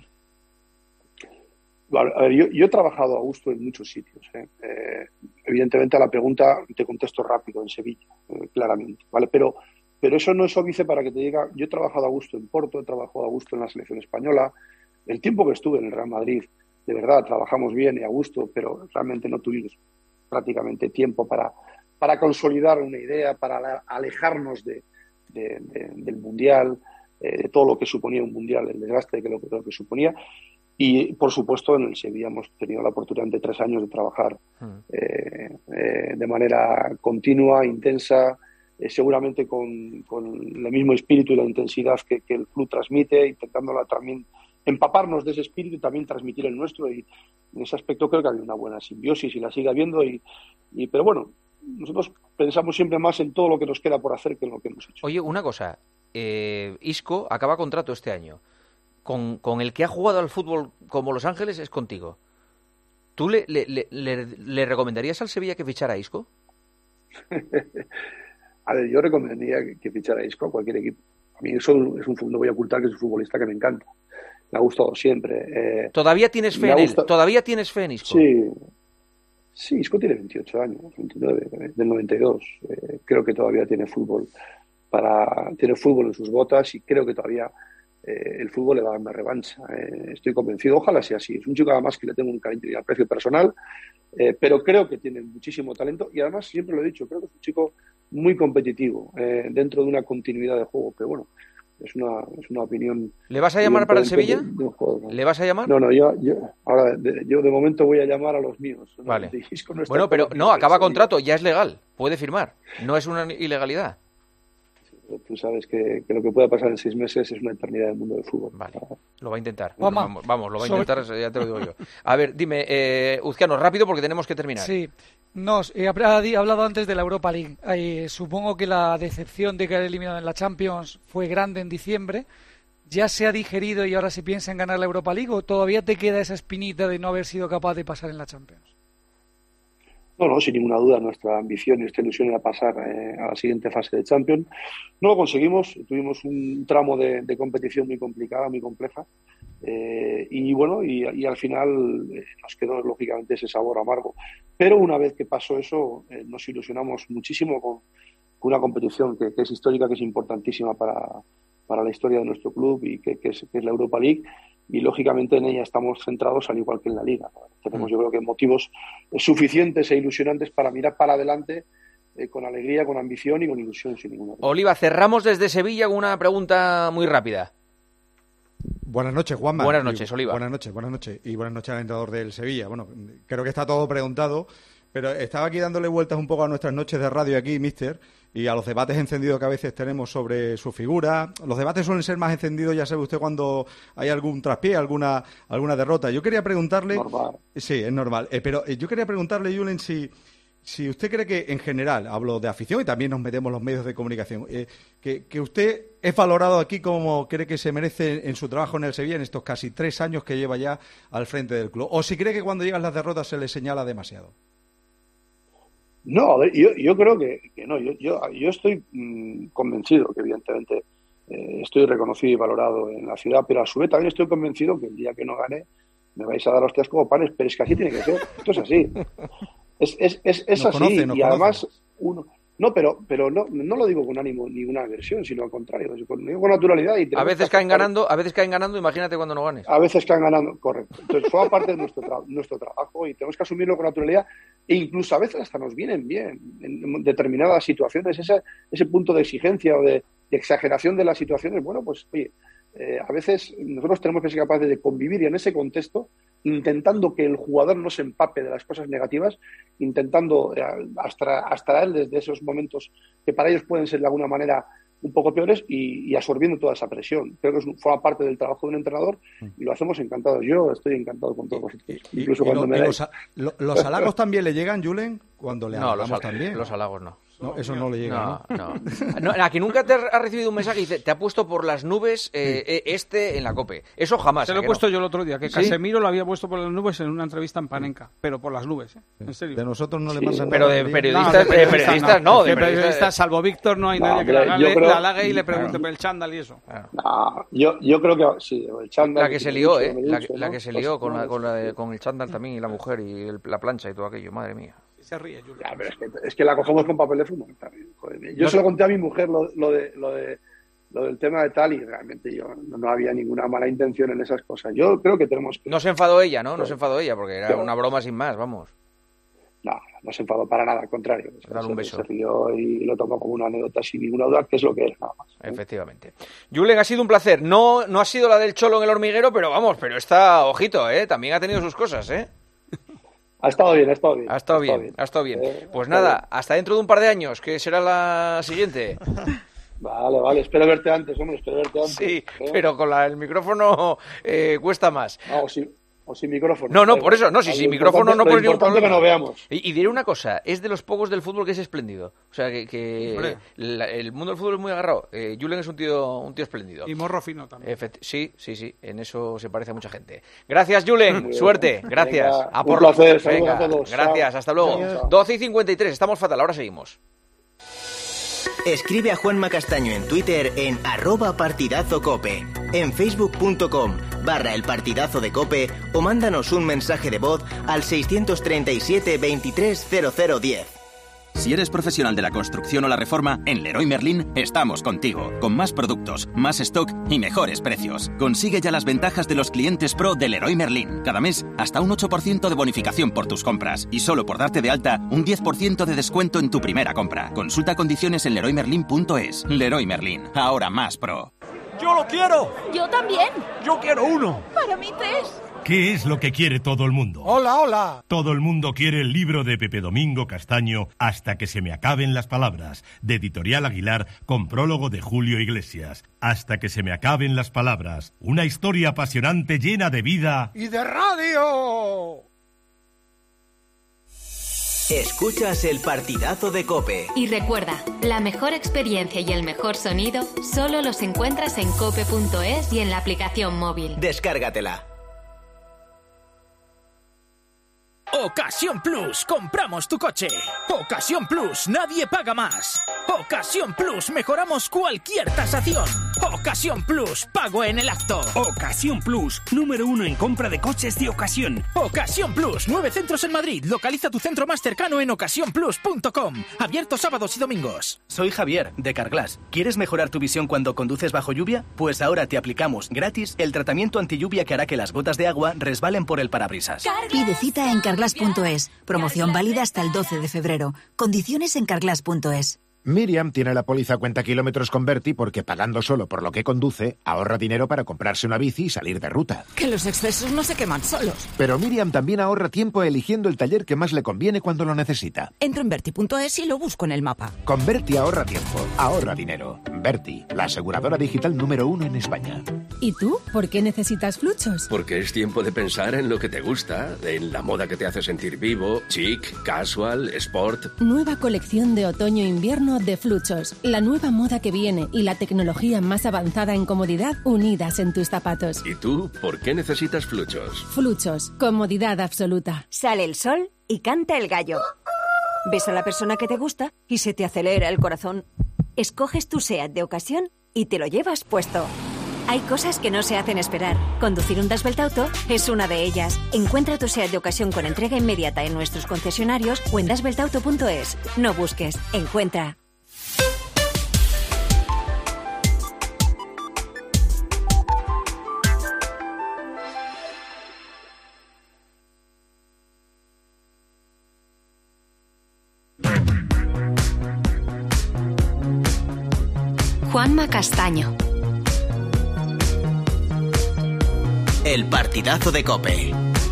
Vale, a ver, yo, yo he trabajado a gusto en muchos sitios. ¿eh? Eh, evidentemente a la pregunta te contesto rápido, en Sevilla, eh, claramente, ¿vale? Pero, pero eso no es óbice para que te diga, yo he trabajado a gusto en Porto, he trabajado a gusto en la selección española. El tiempo que estuve en el Real Madrid, de verdad, trabajamos bien y a gusto, pero realmente no tuvimos prácticamente tiempo para, para consolidar una idea, para la- alejarnos de, de- de- del Mundial, eh, de todo lo que suponía un Mundial, el desgaste que lo, que lo que suponía. Y, por supuesto, en el Sevilla hemos tenido la oportunidad de tres años de trabajar eh, eh, de manera continua, intensa, eh, seguramente con, con el mismo espíritu y la intensidad que, que el club transmite, intentándola también empaparnos de ese espíritu y también transmitir el nuestro. Y en ese aspecto creo que hay una buena simbiosis y la sigue habiendo. Y, y, pero bueno, nosotros pensamos siempre más en todo lo que nos queda por hacer que en lo que hemos hecho. Oye, una cosa. Eh, Isco acaba contrato este año. Con, con el que ha jugado al fútbol como Los Ángeles es contigo. ¿Tú le, le, le, le- le recomendarías al Sevilla que fichara a Isco? A ver, yo recomendaría que, que fichara a Isco a cualquier equipo. A mí eso es un, no voy a ocultar que es un futbolista que me encanta. Me ha gustado siempre. Eh, ¿Todavía tienes fe me ha en él? gustado- ¿Todavía tienes fe en Isco? Sí, sí, Isco tiene veintiocho años, veintinueve, eh, del noventa y dos. Eh, creo que todavía tiene fútbol para tiene fútbol en sus botas y creo que todavía eh, el fútbol le va a dar una revancha. Eh, estoy convencido, ojalá sea así. Es un chico además que le tengo un cariño y aprecio personal, eh, pero creo que tiene muchísimo talento y además, siempre lo he dicho, creo que es un chico muy competitivo eh, dentro de una continuidad de juego, pero bueno, es una, es una opinión. ¿Le vas a llamar para el Sevilla? De- de un jugador, ¿no? ¿Le vas a llamar? No, no, yo, yo, ahora, de, yo de momento voy a llamar a los míos. ¿no? Vale. De Isco no está Bueno, pero todo no, bien, acaba sí. contrato, ya es legal. Puede firmar. No es una ilegalidad. Tú sabes que, que lo que pueda pasar en seis meses es una eternidad del mundo del fútbol. Vale, lo va a intentar. Vamos, vamos, vamos lo va a intentar, ya te lo digo yo. A ver, dime, eh, Uzquiano, rápido porque tenemos que terminar. Sí, nos he hablado antes de la Europa League. Eh, supongo que la decepción de quedar eliminado en la Champions fue grande en diciembre. ¿Ya se ha digerido y ahora se piensa en ganar la Europa League o todavía te queda esa espinita de no haber sido capaz de pasar en la Champions? No, no, sin ninguna duda, nuestra ambición y nuestra ilusión era pasar eh, a la siguiente fase de Champions. No lo conseguimos, tuvimos un tramo de, de competición muy complicada, muy compleja, eh, y bueno, y, y al final eh, nos quedó lógicamente ese sabor amargo. Pero una vez que pasó eso, eh, nos ilusionamos muchísimo con, con una competición que, que es histórica, que es importantísima para, para la historia de nuestro club y que, que, es, que es la Europa League. Y lógicamente en ella estamos centrados al igual que en la Liga. Tenemos yo creo que motivos suficientes e ilusionantes para mirar para adelante eh, con alegría, con ambición y con ilusión sin ninguna duda. Oliva, cerramos desde Sevilla con una pregunta muy rápida. Buenas noches, Juanma. Buenas noches, Oliva. Buenas noches, buenas noches. Y buenas noches al entrenador del Sevilla. Bueno, creo que está todo preguntado, pero estaba aquí dándole vueltas un poco a nuestras noches de radio aquí, mister, y a los debates encendidos que a veces tenemos sobre su figura. Los debates suelen ser más encendidos, ya sabe usted, cuando hay algún traspié, alguna alguna derrota. Yo quería preguntarle... Normal. Sí, es normal. Eh, pero eh, yo quería preguntarle, Julen, si, si usted cree que, en general, hablo de afición y también nos metemos los medios de comunicación, eh, que, que usted es valorado aquí como cree que se merece en su trabajo en el Sevilla en estos casi tres años que lleva ya al frente del club. O si cree que cuando llegan las derrotas se le señala demasiado. No, a ver, yo, yo creo que, que no. Yo, yo, yo estoy mmm, convencido que, evidentemente, eh, estoy reconocido y valorado en la ciudad, pero a su vez también estoy convencido que el día que no gane me vais a dar hostias como panes, pero es que así tiene que ser. Esto es así. Es, es, es, es así. Conoce, y además, conoce. uno. No, pero, pero no, no lo digo con ánimo ni una aversión, sino al contrario, con, con naturalidad. Y a veces caen ganando, a veces caen ganando, imagínate cuando no ganes. A veces caen ganando, correcto. Entonces forma parte de nuestro, tra nuestro trabajo y tenemos que asumirlo con naturalidad e incluso a veces hasta nos vienen bien en determinadas situaciones. Ese, ese punto de exigencia o de, de exageración de las situaciones, bueno, pues oye, eh, a veces nosotros tenemos que ser capaces de convivir y en ese contexto, intentando que el jugador no se empape de las cosas negativas, intentando eh, abstraer desde esos momentos que para ellos pueden ser de alguna manera un poco peores y, y absorbiendo toda esa presión. Creo que es, forma parte del trabajo de un entrenador y lo hacemos encantados. Yo estoy encantado con todos vosotros. Incluso y, cuando y me los, lo, ¿Los halagos también le llegan, Julen? Cuando le halagamos no, los, también. los halagos no. No, eso no le llega, ¿no? No, no. no. Aquí nunca te ha recibido un mensaje y dice, te ha puesto por las nubes eh, sí. este en la COPE. Eso jamás. Se lo he puesto no? yo el otro día, que ¿Sí? Casemiro lo había puesto por las nubes en una entrevista en Panenka, pero por las nubes, ¿eh? En serio. De nosotros no le sí, mandan Pero nada. de periodistas, no, de periodistas no. De periodistas, periodistas, salvo Víctor, no hay no, nadie que la, le, creo... la halague y le pregunte claro. por el chándal y eso. Claro. No, yo, yo creo que sí, el chándal. La que se lió, ¿eh? La, dicho, la que ¿no? se lió con, la, con, la, con el chándal también y la mujer y el, la plancha y todo aquello, madre mía. Se ríe, Julio. Ya, pero es, que, es que la cogemos con papel de fumo. Joder, yo no, se lo conté a mi mujer lo, lo, de, lo, de, lo del tema de tal y realmente yo no, no había ninguna mala intención en esas cosas. Yo creo que tenemos que... No se enfadó ella, ¿no? No se enfadó ella porque era pero... una broma sin más, vamos. No, no se enfadó para nada, al contrario. Dar un beso. Se rió y lo tomó como una anécdota sin ninguna duda, que es lo que es, nada más. Efectivamente. Julen, ha sido un placer. No, no ha sido la del Cholo en el hormiguero, pero vamos, pero está, ojito, ¿eh? También ha tenido sus cosas, ¿eh? Ha estado bien, ha estado bien. Ha estado bien, bien, ha estado bien. Eh, pues nada, bien. Hasta dentro de un par de años, que será la siguiente. Vale, vale, espero verte antes, hombre, espero verte antes. Sí, ¿eh? Pero con la, el micrófono eh, cuesta más. No, o, si, o sin micrófono. No, no, por eso, no, si sin micrófono no pones ningún problema. Que no veamos. Y, y diré una cosa, es de los pocos del fútbol que es espléndido. O sea, que, que la, el mundo del fútbol es muy agarrado. Eh, Julen es un tío un tío espléndido. Y morro fino también. Efect- sí, sí, sí, en eso se parece a mucha gente. Gracias, Julen, suerte, gracias. Venga, a por un placer, los... Venga, a todos. Gracias, chao. Hasta luego. Chao. doce y cincuenta y tres, estamos fatal, ahora seguimos. Escribe a Juanma Castaño en Twitter en arroba partidazo cope, en facebook.com barra el partidazo de cope o mándanos un mensaje de voz al seiscientos treinta y siete veintitrés cero cero diez. Si eres profesional de la construcción o la reforma, en Leroy Merlin estamos contigo, con más productos, más stock y mejores precios. Consigue ya las ventajas de los clientes pro de Leroy Merlin. Cada mes, hasta un ocho por ciento de bonificación por tus compras. Y solo por darte de alta, un diez por ciento de descuento en tu primera compra. Consulta condiciones en leroy merlin punto es. Leroy Merlin, ahora más pro. ¡Yo lo quiero! ¡Yo también! ¡Yo quiero uno! ¡Para mí tres! ¿Qué es lo que quiere todo el mundo? ¡Hola, hola! Todo el mundo quiere el libro de Pepe Domingo Castaño, Hasta que se me acaben las palabras, de Editorial Aguilar, con prólogo de Julio Iglesias. Hasta que se me acaben las palabras. Una historia apasionante llena de vida... ¡Y de radio! Escuchas el partidazo de COPE. Y recuerda, la mejor experiencia y el mejor sonido solo los encuentras en cope punto es y en la aplicación móvil. Descárgatela. Ocasión Plus, compramos tu coche. Ocasión Plus, nadie paga más. Ocasión Plus, mejoramos cualquier tasación. Ocasión Plus, pago en el acto. Ocasión Plus, número uno en compra de coches de ocasión. Ocasión Plus, nueve centros en Madrid. Localiza tu centro más cercano en ocasión plus punto com. Abierto sábados y domingos. Soy Javier, de Carglass. ¿Quieres mejorar tu visión cuando conduces bajo lluvia? Pues ahora te aplicamos gratis el tratamiento antilluvia que hará que las gotas de agua resbalen por el parabrisas. Pide cita en carglass punto es. Promoción válida hasta el doce de febrero. Condiciones en carglass punto es. Miriam tiene la póliza cuenta kilómetros con Berti porque pagando solo por lo que conduce, ahorra dinero para comprarse una bici y salir de ruta. Que los excesos no se queman solos. Pero Miriam también ahorra tiempo eligiendo el taller que más le conviene cuando lo necesita. Entro en Berti punto es y lo busco en el mapa. Con Berti ahorra tiempo, ahorra dinero. Berti, la aseguradora digital número uno en España. ¿Y tú? ¿Por qué necesitas Fluchos? Porque es tiempo de pensar en lo que te gusta, en la moda que te hace sentir vivo, chic, casual, sport. Nueva colección de otoño-invierno de Fluchos. La nueva moda que viene y la tecnología más avanzada en comodidad unidas en tus zapatos. ¿Y tú? ¿Por qué necesitas Fluchos? Fluchos. Comodidad absoluta. Sale el sol y canta el gallo. Ves a la persona que te gusta y se te acelera el corazón. Escoges tu SEAT de ocasión y te lo llevas puesto. Hay cosas que no se hacen esperar. Conducir un Das Belt Auto es una de ellas. Encuentra tu SEAT de ocasión con entrega inmediata en nuestros concesionarios o en das belt auto punto es. No busques, encuentra. Juanma Castaño. El partidazo de COPE.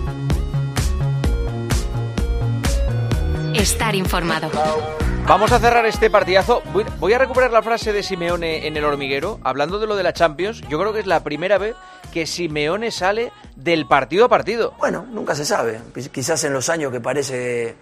Estar informado. Vamos a cerrar este partidazo. Voy, voy a recuperar la frase de Simeone en El Hormiguero, hablando de lo de la Champions. Yo creo que es la primera vez que Simeone sale del partido a partido. Bueno, nunca se sabe. Quizás en los años que parece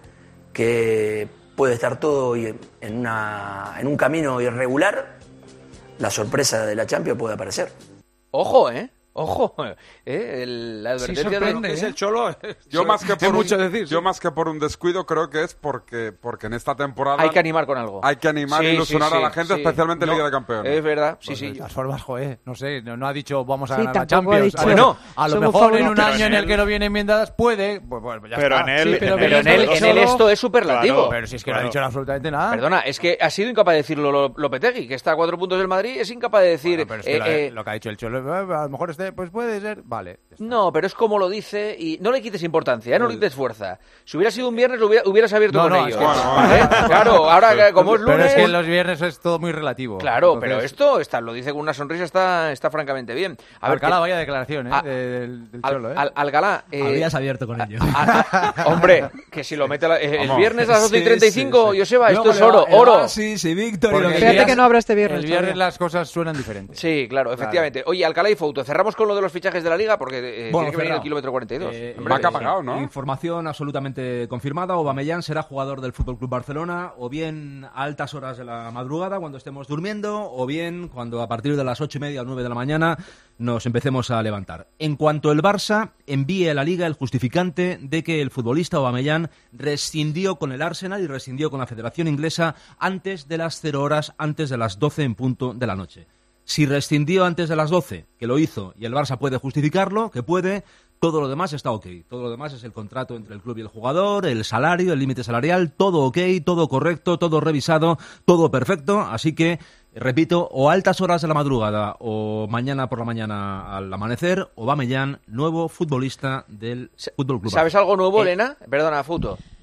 que puede estar todo en, una, en un camino irregular, la sorpresa de la Champions puede aparecer. Ojo, ¿eh? Ojo, ¿eh? El, la advertencia sí, de que es el Cholo. Yo más que por un, mucho decir, yo sí. más que por un descuido creo que es porque porque en esta temporada hay que animar con algo. Hay que animar sí, e ilusionar sí, sí, a la gente, sí. especialmente en no, Liga de Campeones. Es verdad, sí, pues sí. De todas formas, joder, no sé, no, no ha dicho vamos a sí, ganar la Champions. Dicho, bueno, a lo mejor favoritos. en un año pero en el que no vienen bien dadas puede, pues bueno, ya pero está. En él, sí, pero, pero en él, en él esto es superlativo. Claro, pero si es que claro. no ha dicho absolutamente nada. Perdona, es que ha sido incapaz de decirlo Lopetegui, que está a cuatro puntos del Madrid, es incapaz de decir... Bueno, pero es que eh, lo, eh, lo que ha dicho el Cholo, eh, a lo mejor este, pues puede ser, vale. No, pero es como lo dice y no le quites importancia, ¿eh? No le quites fuerza. Si hubiera sido un viernes lo hubiera, hubieras abierto no, con no, ellos. Es que, ¿eh? Claro, ahora como es lunes... Pero es que los viernes es todo muy relativo. Claro, Entonces... pero esto está, lo dice con una sonrisa, está, está francamente bien. A ver, Alcalá, que... vaya declaración, ¿eh? A... del, del al, Cholo, ¿eh? Al, Alcalá... Eh... Habías abierto con ello. A, a, hombre, que si lo mete la, eh, el viernes a las doce y sí, treinta y cinco, sí, sí. Joseba, esto Luego es oro, el oro. Sí, sí, Víctor. Porque Fíjate días, que no habrá este viernes. El viernes todavía. las cosas suenan diferentes. Sí, claro, efectivamente. Claro. Oye, Alcalá y Fouto, cerramos con lo de los fichajes de la Liga porque eh, bueno, tiene que venir cerrado. el kilómetro cuarenta y dos. Eh, Hombre, Vaca pagado, ¿no? Información absolutamente confirmada. Aubameyang será jugador del F C Barcelona, o bien a altas horas de la madrugada cuando estemos durmiendo, o bien cuando a partir de las ocho y media o nueve de la mañana nos empecemos a levantar. En cuanto el Barça envíe a la Liga el justificante de que el futbolista Aubameyang rescindió con el Arsenal y rescindió con la Federación Inglesa antes de las cero horas, antes de las doce en punto de la noche. Si rescindió antes de las doce, que lo hizo, y el Barça puede justificarlo, que puede, todo lo demás está ok. Todo lo demás es el contrato entre el club y el jugador, el salario, el límite salarial, todo ok, todo correcto, todo revisado, todo perfecto. Así que, repito, o a altas horas de la madrugada o mañana por la mañana al amanecer, Aubameyang, nuevo futbolista del Fútbol Club. ¿Sabes algo nuevo, eh. Elena? Perdona, Futo.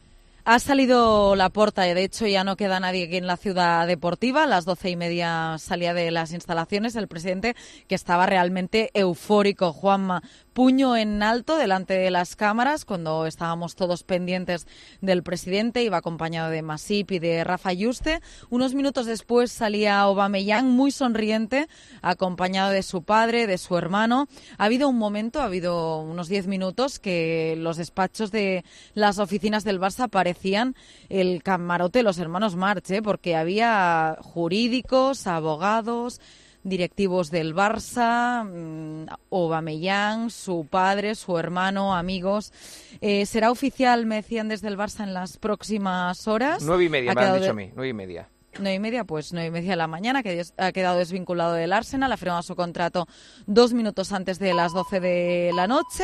Ha salido Laporta y de hecho ya no queda nadie aquí en la ciudad deportiva. A las doce y media salía de las instalaciones el presidente, que estaba realmente eufórico. Juanma, puño en alto delante de las cámaras cuando estábamos todos pendientes del presidente. Iba acompañado de Masip y de Rafa Yuste. Unos minutos después salía Aubameyang muy sonriente, acompañado de su padre, de su hermano. Ha habido un momento, ha habido unos diez minutos que los despachos de las oficinas del Barça parecían el camarote de los hermanos March, ¿eh? Porque había jurídicos, abogados, directivos del Barça, mmm, Aubameyang, su padre, su hermano, amigos. Eh, será oficial, me decían desde el Barça, en las próximas horas. Nueve y media, ha me han dicho de... a mí, nueve y media. Nueve y media, pues nueve y media de la mañana, que ha quedado desvinculado del Arsenal, ha firmado su contrato dos minutos antes de las doce de la noche.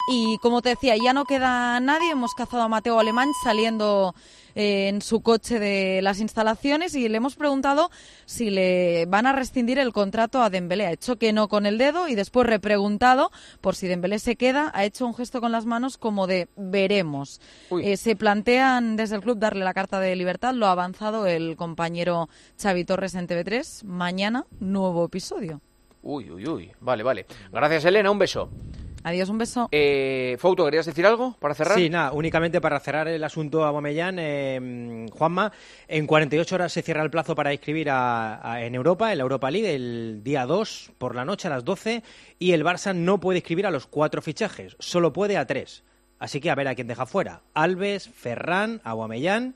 Y como te decía, ya no queda nadie, hemos cazado a Mateo Alemán saliendo eh, en su coche de las instalaciones y le hemos preguntado si le van a rescindir el contrato a Dembélé. Ha hecho que no con el dedo y después repreguntado por si Dembélé se queda, ha hecho un gesto con las manos como de veremos. Eh, se plantean desde el club darle la carta de libertad, lo ha avanzado el compañero compañero Xavi Torres en T V tres. Mañana, nuevo episodio. Uy, uy, uy. Vale, vale. Gracias, Elena. Un beso. Adiós, un beso. Eh, Fouto, ¿querías decir algo para cerrar? Sí, nada, únicamente para cerrar el asunto a Aubameyang, eh, Juanma, en cuarenta y ocho horas se cierra el plazo para inscribir a, a, en Europa, en la Europa League, el día dos por la noche a las doce, y el Barça no puede inscribir a los cuatro fichajes, solo puede a tres. Así que a ver a quién deja fuera. Alves, Ferran, Aubameyang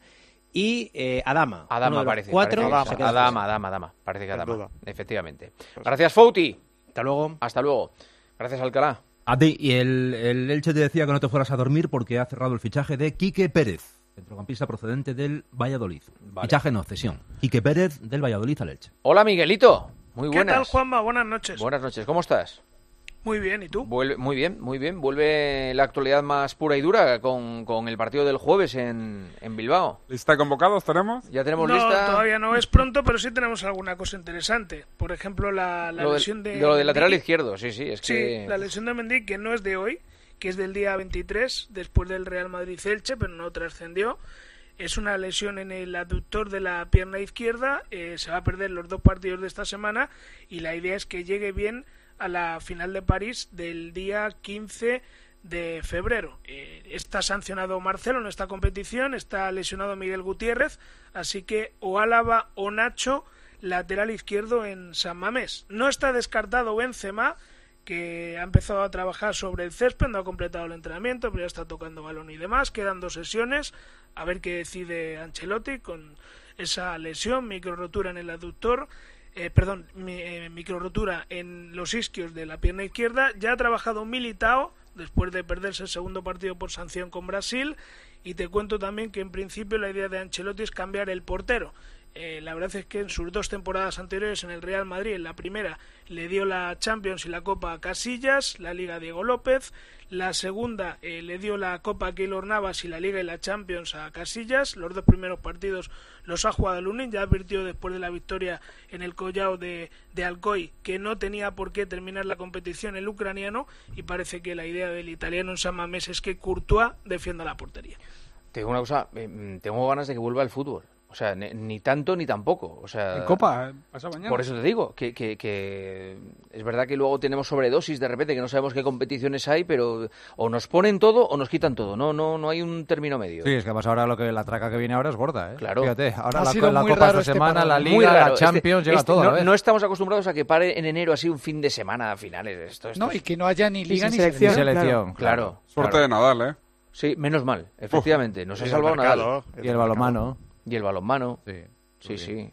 y eh, Adama. Adama parece. Cuatro, parece que Adama, Adama, Adama. Parece que Adama, efectivamente. Gracias, Fouti. Hasta luego. Hasta luego. Gracias, Alcalá. A ti. Y el, el Elche te decía que no te fueras a dormir porque ha cerrado el fichaje de Quique Pérez, centrocampista procedente del Valladolid. Vale. Fichaje no, cesión. Quique Pérez del Valladolid al Elche. Hola, Miguelito. Muy buenas. ¿Qué tal, Juanma? Buenas noches. Buenas noches. ¿Cómo estás? Muy bien, ¿y tú? Vuelve, muy bien, muy bien. Vuelve la actualidad más pura y dura con, con el partido del jueves en, en Bilbao. ¿Lista de convocados tenemos? Ya tenemos no, lista. Todavía no es pronto, pero sí tenemos alguna cosa interesante. Por ejemplo, la, la lo lesión de... de... Lo del lateral izquierdo, sí, sí. Es sí, que... la lesión de Mendy, que no es de hoy, que es del día veintitrés, después del Real Madrid-Elche, pero no trascendió. Es una lesión en el aductor de la pierna izquierda. Eh, se va a perder los dos partidos de esta semana y la idea es que llegue bien a la final de París del día quince de febrero. Eh, está sancionado Marcelo en esta competición, está lesionado Miguel Gutiérrez, así que o Álava o Nacho, lateral izquierdo en San Mamés. No está descartado Benzema, que ha empezado a trabajar sobre el césped, no ha completado el entrenamiento, pero ya está tocando balón y demás. Quedan dos sesiones, a ver qué decide Ancelotti con esa lesión, microrotura en el aductor. Eh, perdón, mi, eh, microrotura en los isquios de la pierna izquierda. Ya ha trabajado Militao después de perderse el segundo partido por sanción con Brasil, y te cuento también que en principio la idea de Ancelotti es cambiar el portero. Eh, la verdad es que en sus dos temporadas anteriores en el Real Madrid, en la primera le dio la Champions y la Copa a Casillas, la Liga a Diego López, la segunda eh, le dio la Copa a Keylor Navas y la Liga y la Champions a Casillas. Los dos primeros partidos los ha jugado Lunin, ya advirtió después de la victoria en el Collao de, de Alcoy que no tenía por qué terminar la competición el ucraniano, y parece que la idea del italiano en San Mamés es que Courtois defienda la portería. Te digo una cosa, eh, tengo ganas de que vuelva el fútbol. O sea, ni, ni tanto ni tampoco. O sea, en Copa, pasa mañana. Por eso te digo, que, que, que es verdad que luego tenemos sobredosis de repente, que no sabemos qué competiciones hay, pero o nos ponen todo o nos quitan todo. No no no hay un término medio. Sí, es que además ahora lo que la traca que viene ahora es gorda, ¿eh? Claro. Fíjate, ahora ha la, sido la muy Copa raro esta este semana, parón. la Muy Liga, raro. la Champions, este, llega este, todo a no, la vez. no estamos acostumbrados a que pare en enero así un fin de semana a finales. Esto, esto no, es... y que no haya ni Liga ni ni selección. selección. Claro, claro. claro. Suerte claro. de Nadal, ¿eh? Sí, menos mal, efectivamente. Nos ha Y salvado el mercado, Nadal. Y el balonmano. Y el balonmano. Sí, sí. sí.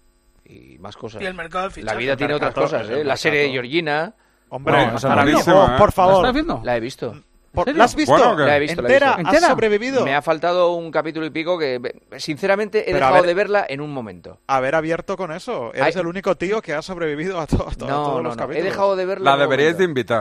Y más cosas. Y el mercado de fichajes. La vida tiene otras cosas, ¿eh? La serie de Georgina. Hombre, no, maravilloso, ¿eh? por favor. ¿La estás viendo? La he visto. Por, ¿La has visto? Bueno, La he visto, la he ¿Entera? visto. ¿Has ¿Entera? sobrevivido? Me ha faltado un capítulo y pico que, sinceramente, he Pero a dejado ver- de verla en un momento. Haber abierto con eso. Eres Ay. el único tío que ha sobrevivido a, to- a to- a No, todos no, los no. capítulos. He dejado de verla. La en un deberíais de momento. invitar.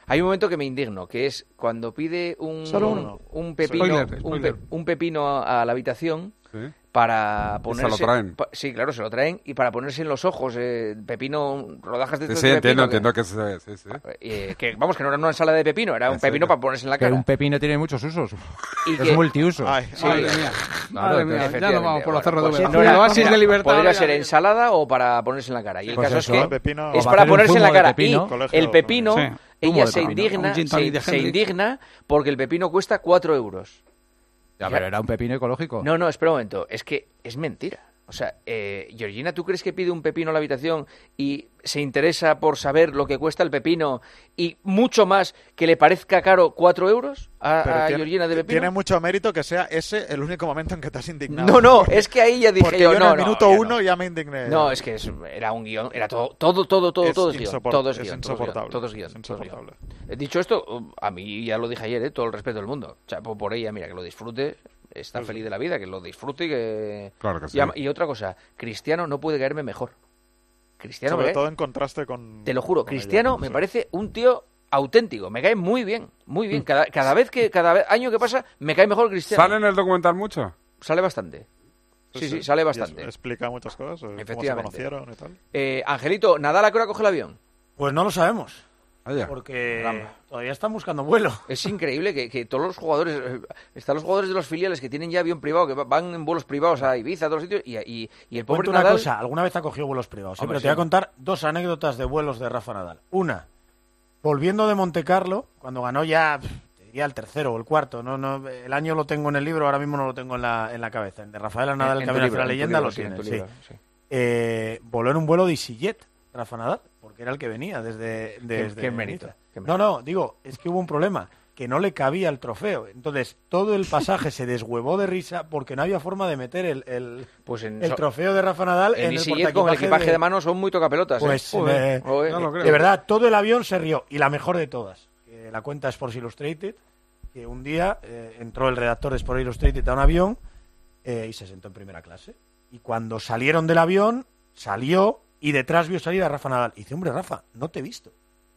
Hay un momento que me indigno, que es cuando pide un, Solo uno. un pepino, Spoiler, un, spoiler. pe- un pepino a, a la habitación. Sí. Para Y ponerse, se lo traen. pa- sí, claro, se lo traen y para ponerse en los ojos eh, pepino, rodajas de Sí, estos sí, de entiendo, pepino, entiendo que se- sí, sí. que, eh, que, vamos, que no era una ensalada de pepino, era un Exacto. pepino para ponerse en la Que cara. un pepino tiene muchos usos. Y es que- multiuso. Ay, Sí, madre claro. mía. Claro, Madre mía, ya Efectivamente, nos vamos por los bueno, cerros de pues Úbeda. no era- Oasis de libertad. Podría ahora ser ya- ensalada o para ponerse en la cara. Y el Pues caso eso. es que Pepino- es O para hacer un ponerse en la zumo de cara. pepino. Y Colegio, el pepino, sí. Zumo ella de se pepino. indigna, Un gin se, tonic de se Henry. indigna porque el pepino cuesta cuatro euros. Ya, pero era un pepino ecológico. No, no, espera un momento. Es que es mentira. O sea, eh, Georgina, ¿tú crees que pide un pepino a la habitación y se interesa por saber lo que cuesta el pepino y mucho más que le parezca caro cuatro euros a, Pero a tiene, Georgina de pepino? tiene mucho mérito que sea ese el único momento en que te has indignado. No, no, es que ahí ya dije Porque yo, yo no, en el no, minuto ya no. uno ya me indigné. No, es que es- era un guión, era todo, todo, todo, todo, Es todo es guión. insoport- Todo es es guión, todo es guión, insoportable, todo es guión, es todo es guión. insoportable. Eh, Dicho esto, um, a mí ya lo dije ayer, ¿eh? Todo el respeto del mundo. O sea, por, por ella, mira, que lo disfrute, está feliz de la vida, que lo disfrute y que... Claro que sí. Y, am- y otra cosa, Cristiano no puede caerme mejor. Cristiano Sobre me cae- todo en contraste con... Te lo juro, con ella, Cristiano me sí. parece un tío auténtico, me cae muy bien, muy bien. Cada, cada vez que, cada vez- año que pasa, me cae mejor Cristiano. ¿Sale en el documental mucho? Sale bastante. Sí, sí, sale Y bastante. es- explica muchas cosas, eh, cómo se Efectivamente. conocieron y tal. Eh, Angelito, ¿Nadal a qué hora coge el avión? Pues no lo sabemos. Vaya. Porque Caramba. todavía están buscando vuelo. Es increíble que, que todos los jugadores, eh, están los jugadores de los filiales que tienen ya avión privado, que va- van en vuelos privados a Ibiza, a todos sitios, y, y, y el pobre Cuento una Nadal... cosa, alguna vez ha cogido vuelos privados, ¿eh? Hombre, pero sí. te voy a contar dos anécdotas de vuelos de Rafa Nadal. Una, volviendo de Monte Carlo, cuando ganó ya, pff, te diría el tercero o el cuarto, no, no, el año lo tengo en el libro, ahora mismo no lo tengo en la, en la cabeza. El de Rafael Nadal, En- el en tu Camino hacia libro, la en tu leyenda, libro, lo sí, en tiene, tu sí. libro, sí. Eh, voló en un vuelo de EasyJet, Rafa Nadal, porque era el que venía desde... desde qué mérito, Niza. qué No, no, digo, es que hubo un problema, que no le cabía el trofeo. Entonces, todo el pasaje se deshuevó de risa porque no había forma de meter el, el, Pues en, el trofeo de Rafa Nadal en, en el EasyJet con el equipaje de, mano son muy tocapelotas. Pues, ¿eh? eh, Joder. no lo creo. de verdad, todo el avión se rió. Y la mejor de todas, que la cuenta Sports Illustrated, que un día eh, entró el redactor de Sports Illustrated a un avión eh, y se sentó en primera clase. Y cuando salieron del avión, salió y detrás vio salir a Rafa Nadal. Y dice, hombre, Rafa, no te he visto.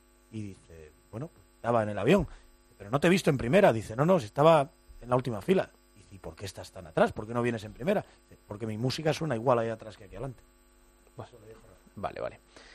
Y dice, bueno, pues estaba en el avión. Pero no te he visto en primera. Dice, no, no, si estaba en la última fila. Dice, ¿y por qué estás tan atrás? ¿Por qué no vienes en primera? Dice, porque mi música suena igual ahí atrás que aquí adelante. Vale, vale.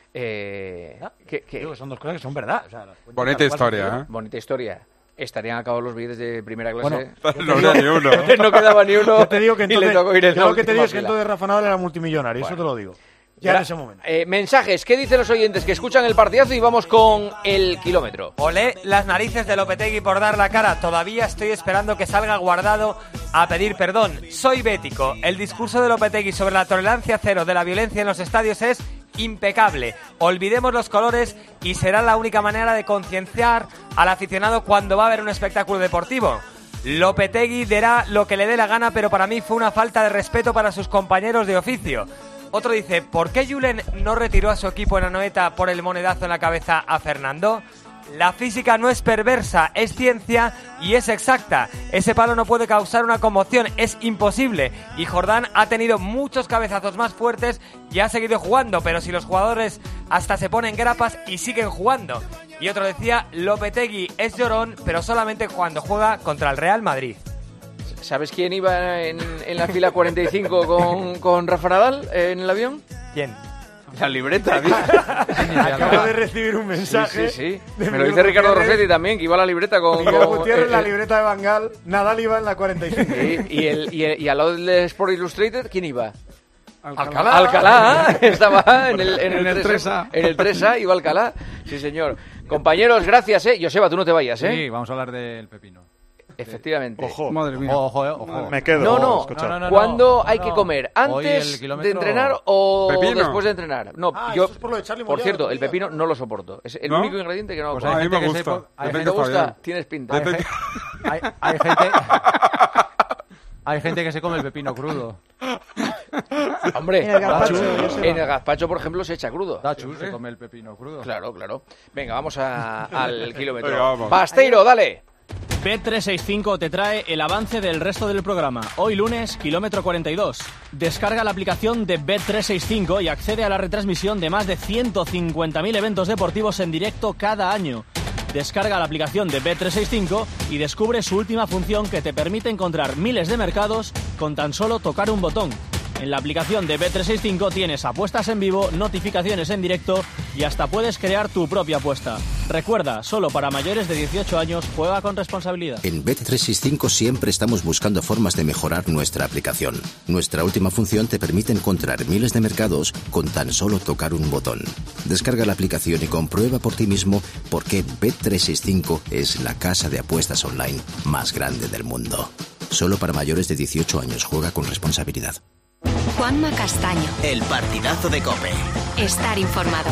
Eh, ¿qué- qué? Digo que son dos cosas que son verdad. O sea, las cuentas Bonita tal cual historia, sucedieron. ¿eh? Bonita historia. Estarían acabados los billetes de primera clase. Bueno, No había ni uno. no quedaba ni uno. Yo te digo que y le entonces, tocó ir en yo la lo que te última digo es que fila. entonces Rafa Nadal era multimillonario, Bueno. eso te lo digo. Ya en ese momento. Eh, mensajes, ¿qué dicen los oyentes que escuchan el partidazo? Y vamos con el kilómetro. Olé las narices de Lopetegui por dar la cara. Todavía estoy esperando que salga Guardado a pedir perdón. Soy bético. El discurso de Lopetegui sobre la tolerancia cero de la violencia en los estadios es impecable. Olvidemos los colores y será la única manera de concienciar al aficionado cuando va a haber un espectáculo deportivo. Lopetegui dirá lo que le dé la gana, pero para mí fue una falta de respeto para sus compañeros de oficio. Otro dice, ¿por qué Julen no retiró a su equipo en Anoeta por el monedazo en la cabeza a Fernando? La física no es perversa, es ciencia y es exacta. Ese palo no puede causar una conmoción, es imposible. Y Jordán ha tenido muchos cabezazos más fuertes y ha seguido jugando, pero si los jugadores hasta se ponen grapas y siguen jugando. Y otro decía, Lopetegui es llorón, pero solamente cuando juega contra el Real Madrid. ¿Sabes quién iba en, en la fila cuarenta y cinco con, con Rafa Nadal en el avión? ¿Quién? La libreta. Acabo de recibir un mensaje. Sí, sí, sí. de Me lo Miguel dice Ricardo Gutiérrez. Rossetti también, que iba a la libreta con... Miguel con- Gutiérrez, eh, la eh, libreta de Bangal, Nadal iba en la cuarenta y cinco. sí, y, el, y, el- y al lado del Sport Illustrated, ¿quién iba? Alcalá. Alcalá, estaba en el, en el, En el tres tres A. En el tres A iba Alcalá. Sí, señor. Compañeros, gracias, ¿eh? Joseba, tú no te vayas, ¿eh? Sí, vamos a hablar del pepino. Efectivamente. Ojo, Madre mía. Ojo, ojo, eh, ojo. me quedo. No, no. escucha. No, no, no. ¿Cuándo hay no. que comer? Hoy el ¿Antes de kilómetro- entrenar o Pepino. después de entrenar? No, Ah, yo... eso es por lo de Charlie Por Moyano, cierto, otro el día. pepino no lo soporto. Es el ¿No? único ingrediente que no lo Pues como. a mí me gente que gusta. se- hay Depende ¿Te está gusta? bien. Tienes pinta. Hay, ge- hay, hay gente... Hay gente que se come el pepino crudo. Hombre, En el gazpacho, Dachu, yo sé. en el gazpacho, por ejemplo, se echa crudo. Dachu se come el pepino crudo. Claro, claro. Venga, vamos a- al kilómetro. Venga, vamos. Basteiro, dale. Bet trescientos sesenta y cinco te trae el avance del resto del programa. Hoy lunes, kilómetro cuarenta y dos. Descarga la aplicación de Bet trescientos sesenta y cinco y accede a la retransmisión de más de ciento cincuenta mil eventos deportivos en directo cada año. Descarga la aplicación de Bet trescientos sesenta y cinco y descubre su última función que te permite encontrar miles de mercados con tan solo tocar un botón. En la aplicación de Bet trescientos sesenta y cinco tienes apuestas en vivo, notificaciones en directo y hasta puedes crear tu propia apuesta. Recuerda, solo para mayores de dieciocho años, juega con responsabilidad. En Bet trescientos sesenta y cinco siempre estamos buscando formas de mejorar nuestra aplicación. Nuestra última función te permite encontrar miles de mercados con tan solo tocar un botón. Descarga la aplicación y comprueba por ti mismo por qué Bet trescientos sesenta y cinco es la casa de apuestas online más grande del mundo. Solo para mayores de dieciocho años, juega con responsabilidad. Juanma Castaño. El partidazo de COPE. Estar informado.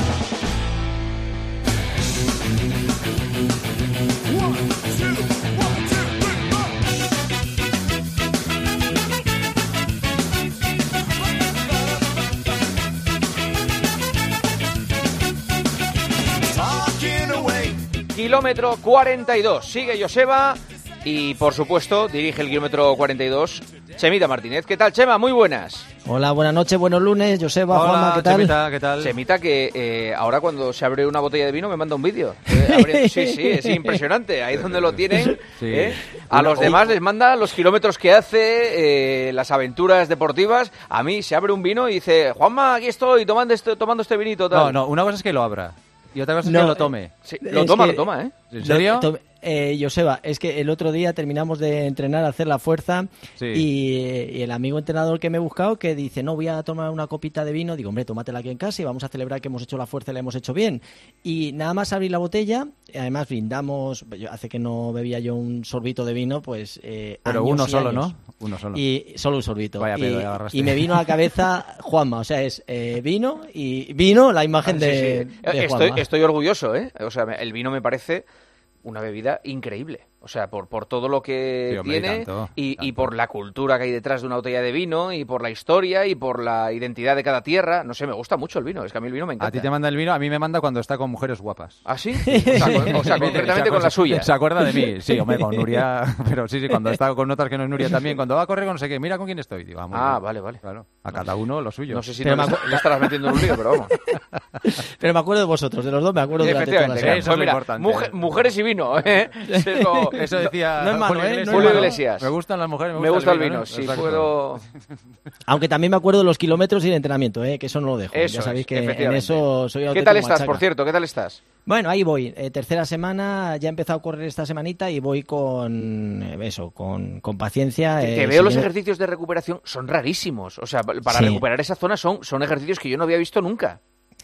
Kilómetro cuarenta y dos. Sigue Joseba y, por supuesto, dirige el kilómetro cuarenta y dos Chemita Martínez. ¿Qué tal, Chema? Muy buenas. Hola, buenas noches, buenos lunes. Joseba, Juanma, ¿qué tal? Chemita, ¿qué tal? Chemita, que eh, ahora cuando se abre una botella de vino me manda un vídeo. Eh, abriendo- sí, sí, es impresionante. Ahí donde lo tienen. Sí. eh. A los demás les manda los kilómetros que hace, eh, las aventuras deportivas. A mí se abre un vino y dice, Juanma, aquí estoy tomando este, tomando este vinito. Tal. No, no, una cosa es que lo abra y otra cosa es No, que lo tome. Sí, lo toma, lo toma, ¿eh? ¿En serio? Lo to- eh, Joseba, es que el otro día terminamos de entrenar, hacer la fuerza Sí. y, y el amigo entrenador que me he buscado que dice, no, voy a tomar una copita de vino. Digo, hombre, tómatela aquí en casa y vamos a celebrar que hemos hecho la fuerza y la hemos hecho bien. Y nada más abrir la botella, además brindamos, yo- hace que no bebía yo un sorbito de vino, pues eh, Pero años uno y solo, años. ¿no? Uno solo. Y solo un sorbito. Vaya pedo, y, ya agarraste. y me vino a la cabeza Juanma, o sea, es eh, vino y vino la imagen Sí, de, sí. de Estoy, Juanma. estoy orgulloso, ¿eh? O sea, el vino me parece una bebida increíble. O sea, por, por todo lo que Sí, hombre, y tiene tanto, y, y por la cultura que hay detrás de una botella de vino y por la historia y por la identidad de cada tierra. No sé, me gusta mucho el vino. Es que a mí el vino me encanta. A ti te manda el vino, a mí me manda cuando está con mujeres guapas. ¿Ah, sí? O sea, con- o sea, concretamente con la suya. Se acuerda de mí, sí, hombre, con Nuria, pero sí, sí, cuando está con otras que no es Nuria también, cuando va a correr con no sé qué, mira con quién estoy. Digo, ah, muy Ah, bien. vale, vale. Claro, a cada uno lo suyo. No sé si Pero no me le, acu- le estarás metiendo en un lío, pero vamos. Pero me acuerdo de vosotros, de los dos me acuerdo durante toda la Efectivamente. semana. Eso es Pues lo mira, importante. mujer- mujeres y vino. ¿eh? Eso, Eso decía No es malo, Julio ¿eh? Iglesias. No Julio malo. Iglesias. Me gustan las mujeres, me, Me gusta el ¿no? vino. Si Exacto. puedo... Aunque también me acuerdo de los kilómetros y el entrenamiento, ¿eh? Que eso no lo dejo. Eso ya sabéis es, que en efectivamente. eso soy ¿Qué auténtico tal estás, machaca. por cierto? ¿Qué tal estás? Bueno, ahí voy. Eh, tercera semana, ya he empezado a correr esta semanita y voy con eh, eso, con, con paciencia. Que, eh, que veo los siguiendo- ejercicios de recuperación, son rarísimos. O sea, para Sí. recuperar esa zona son, son ejercicios que yo no había visto nunca.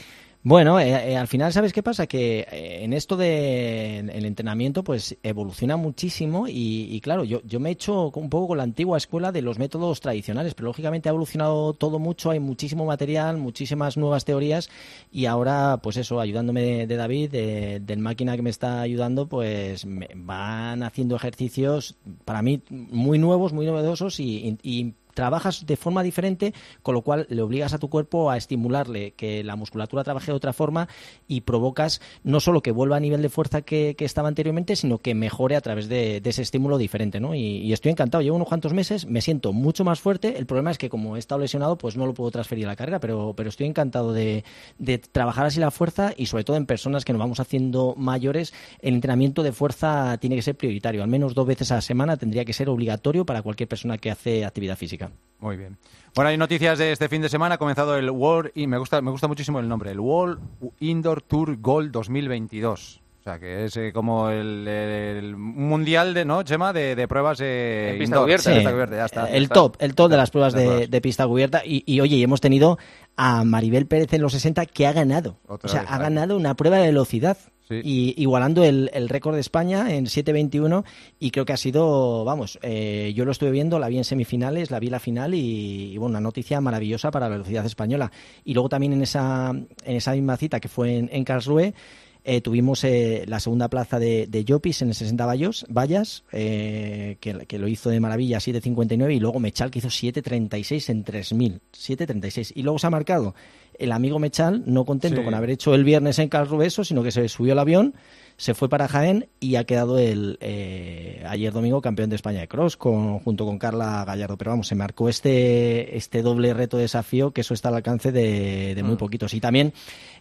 Bueno, eh, eh, al final, ¿sabes qué pasa? Que eh, en esto del el entrenamiento, pues evoluciona muchísimo y, y claro, yo, yo me he hecho un poco con la antigua escuela de los métodos tradicionales, pero lógicamente ha evolucionado todo mucho, hay muchísimo material, muchísimas nuevas teorías y ahora, pues eso, ayudándome de, de David, de- del máquina que me está ayudando, pues me van haciendo ejercicios para mí muy nuevos, muy novedosos y, y- y trabajas de forma diferente, con lo cual le obligas a tu cuerpo a estimularle que la musculatura trabaje de otra forma y provocas no solo que vuelva a nivel de fuerza que, que estaba anteriormente, sino que mejore a través de, de ese estímulo diferente, ¿no? Y, y estoy encantado. Llevo unos cuantos meses, me siento mucho más fuerte. El problema es que como he estado lesionado, pues no lo puedo transferir a la carrera, pero, pero estoy encantado de, de trabajar así la fuerza y sobre todo en personas que nos vamos haciendo mayores, el entrenamiento de fuerza tiene que ser prioritario. Al menos dos veces a la semana tendría que ser obligatorio para cualquier persona que hace actividad física. Muy bien. Bueno, hay noticias de este fin de semana. Ha comenzado el World, y me gusta, me gusta muchísimo el nombre, el World Indoor Tour Gold dos mil veintidós. O sea, que es eh, como el, el mundial de, ¿no, Chema? De, de pruebas eh, En pista indoor. cubierta. Sí, Pista cubierta, ya está, ya el está. top, el top de las pruebas Las de, pruebas. de pista cubierta. Y, y, oye, y hemos tenido a Maribel Pérez en los sesenta que ha ganado. Otra o sea, vez, ha vale. ganado una prueba de velocidad. Sí. Y igualando el, el récord de España en siete veintiuno y creo que ha sido, vamos, eh, yo lo estuve viendo, la vi en semifinales, la vi en la final y, y, bueno, una noticia maravillosa para la velocidad española. Y luego también en esa, en esa misma cita que fue en, en Karlsruhe, eh, tuvimos eh, la segunda plaza de, de Llopis en el sesenta vallos, vallas, eh, que, que lo hizo de maravilla, siete cincuenta y nueve, y luego Mechal que hizo siete treinta y seis en tres mil, siete treinta y seis. Y luego se ha marcado el amigo Mechal, no contento Sí. con haber hecho el viernes en Karlsruhe eso, sino que se subió al avión, se fue para Jaén y ha quedado el eh, ayer domingo campeón de España de cross con, junto con Carla Gallardo. Pero vamos, se marcó este, este doble reto desafío, que eso está al alcance de, de muy Mm. poquitos. Y también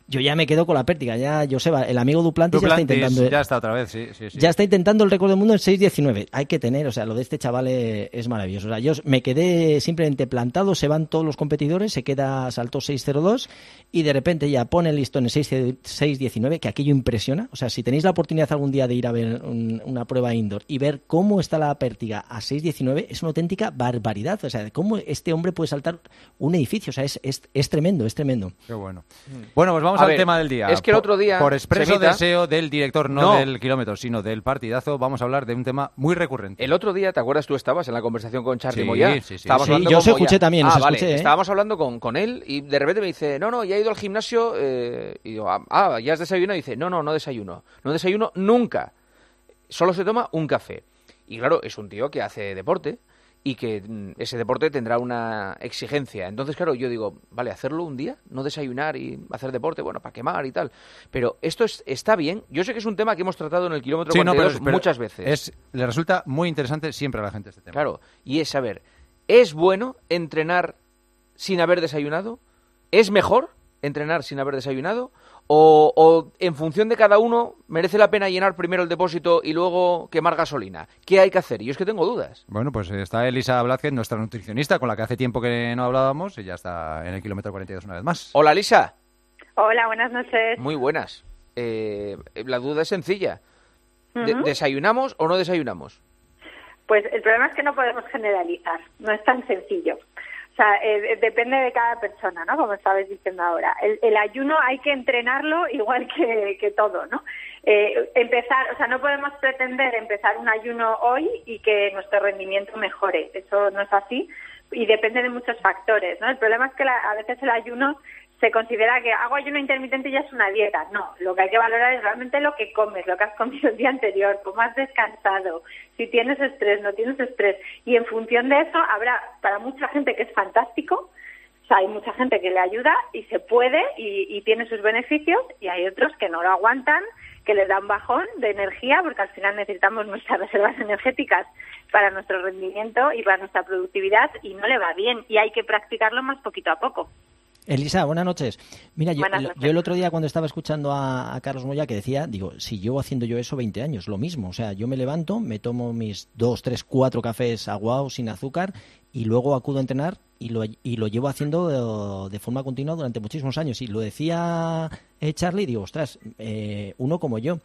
yo ya me quedo con la pértiga. Ya, Joseba, el amigo Duplantis, Duplantis ya está intentando... ya está otra vez, sí, sí, sí. Ya está intentando el récord del mundo en seis diecinueve. Hay que tener, o sea, lo de este chaval es, es maravilloso. O sea, yo me quedé simplemente plantado, se van todos los competidores, se queda, saltó seis cero dos y de repente ya pone el listón en seis diecinueve, que aquello impresiona. O sea, si tenéis la oportunidad algún día de ir a ver un, una prueba indoor y ver cómo está la pértiga a seis diecinueve, es una auténtica barbaridad. O sea, cómo este hombre puede saltar un edificio. O sea, es, es, es tremendo, es tremendo. Qué bueno. Bueno, pues vamos A al ver, tema del día. es que el otro día, Por, por expreso Semita, deseo del director, no, no del kilómetro, sino del partidazo, vamos a hablar de un tema muy recurrente. El otro día, ¿te acuerdas? Tú estabas en la conversación con Charly Sí, Moyá. sí, sí. Estábamos Sí, hablando yo con os escuché Moyá. también, ah, os vale. escuché, ¿eh? Estábamos hablando con, con él y de repente me dice, no, no, ya he ido al gimnasio eh, y digo, ah, ¿ya has desayunado? Y dice, no, no, no desayuno. No desayuno nunca. Solo se toma un café. Y claro, es un tío que hace deporte y que mm, ese deporte tendrá una exigencia. Entonces, claro, yo digo, vale, hacerlo un día, no desayunar y hacer deporte, bueno, para quemar y tal. Pero esto es, está bien. Yo sé que es un tema que hemos tratado en el kilómetro Sí, no, cuarenta y dos pero- pero muchas veces. Es, le resulta muy interesante siempre a la gente este tema. Claro, y es saber, ¿es bueno entrenar sin haber desayunado? ¿Es mejor entrenar sin haber desayunado? O, o en función de cada uno, merece la pena llenar primero el depósito y luego quemar gasolina? ¿Qué hay que hacer? Yo es que tengo dudas. Bueno, pues está Elisa Blázquez, nuestra nutricionista, con la que hace tiempo que no hablábamos, y ya está en el kilómetro cuarenta y dos una vez más. Hola, Lisa. Hola, buenas noches. Muy buenas. Eh, la duda es sencilla. De- Ujú. ¿Desayunamos o no desayunamos? Pues el problema es que no podemos generalizar, no es tan sencillo. O sea, eh, depende de cada persona, ¿no? Como estabais diciendo ahora. El, el ayuno hay que entrenarlo igual que, que todo, ¿no? Eh, empezar, o sea, no podemos pretender empezar un ayuno hoy y que nuestro rendimiento mejore. Eso no es así y depende de muchos factores, ¿no? El problema es que la- a veces el ayuno se considera que hago ayuno intermitente y ya es una dieta. No, lo que hay que valorar es realmente lo que comes, lo que has comido el día anterior, cómo has descansado, si tienes estrés, no tienes estrés. Y en función de eso habrá para mucha gente que es fantástico, o sea, hay mucha gente que le ayuda y se puede y, y tiene sus beneficios, y hay otros que no lo aguantan, que les da un bajón de energía, porque al final necesitamos nuestras reservas energéticas para nuestro rendimiento y para nuestra productividad, y no le va bien, y hay que practicarlo más poquito a poco. Elisa, buenas noches. Mira, yo, Buenas el- noches. yo el otro día cuando estaba escuchando a, a Carlos Moya que decía, digo, si llevo haciendo yo eso veinte años, lo mismo. O sea, yo me levanto, me tomo mis dos, tres, cuatro cafés aguados sin azúcar y luego acudo a entrenar y lo, y lo llevo haciendo de, de forma continua durante muchísimos años. Y lo decía eh, Charly, digo, ostras, eh, uno como yo.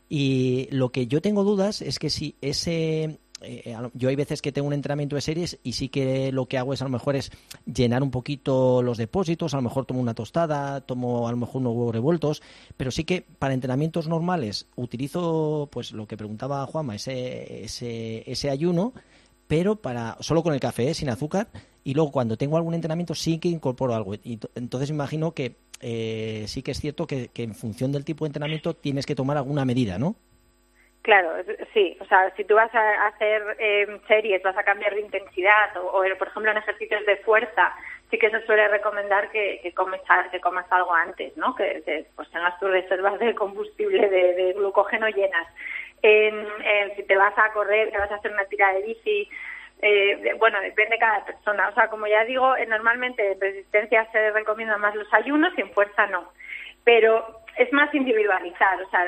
Y lo que yo tengo dudas es que si ese... eh, a lo- yo hay veces que tengo un entrenamiento de series y sí que lo que hago es a lo mejor es llenar un poquito los depósitos, a lo mejor tomo una tostada, tomo a lo mejor unos huevos revueltos, pero sí que para entrenamientos normales utilizo pues lo que preguntaba Juanma, ese, ese, ese ayuno, pero para solo con el café, ¿eh? Sin azúcar, y luego cuando tengo algún entrenamiento sí que incorporo algo. Y to- entonces me imagino que eh, sí que es cierto que, que en función del tipo de entrenamiento tienes que tomar alguna medida, ¿no? Claro, es- sí. O sea, si tú vas a hacer eh, series, vas a cambiar de intensidad, o, o, por ejemplo, en ejercicios de fuerza, sí que se suele recomendar que, que, comes, a- que comas algo antes, ¿no? Que, que, pues tengas tus reservas de combustible, de, de glucógeno llenas. En, en- si te vas a correr, te vas a hacer una tira de bici, eh, de- bueno, depende de cada persona. O sea, como ya digo, eh, normalmente en resistencia se recomiendan más los ayunos y en fuerza no. Pero es más individualizar, o sea,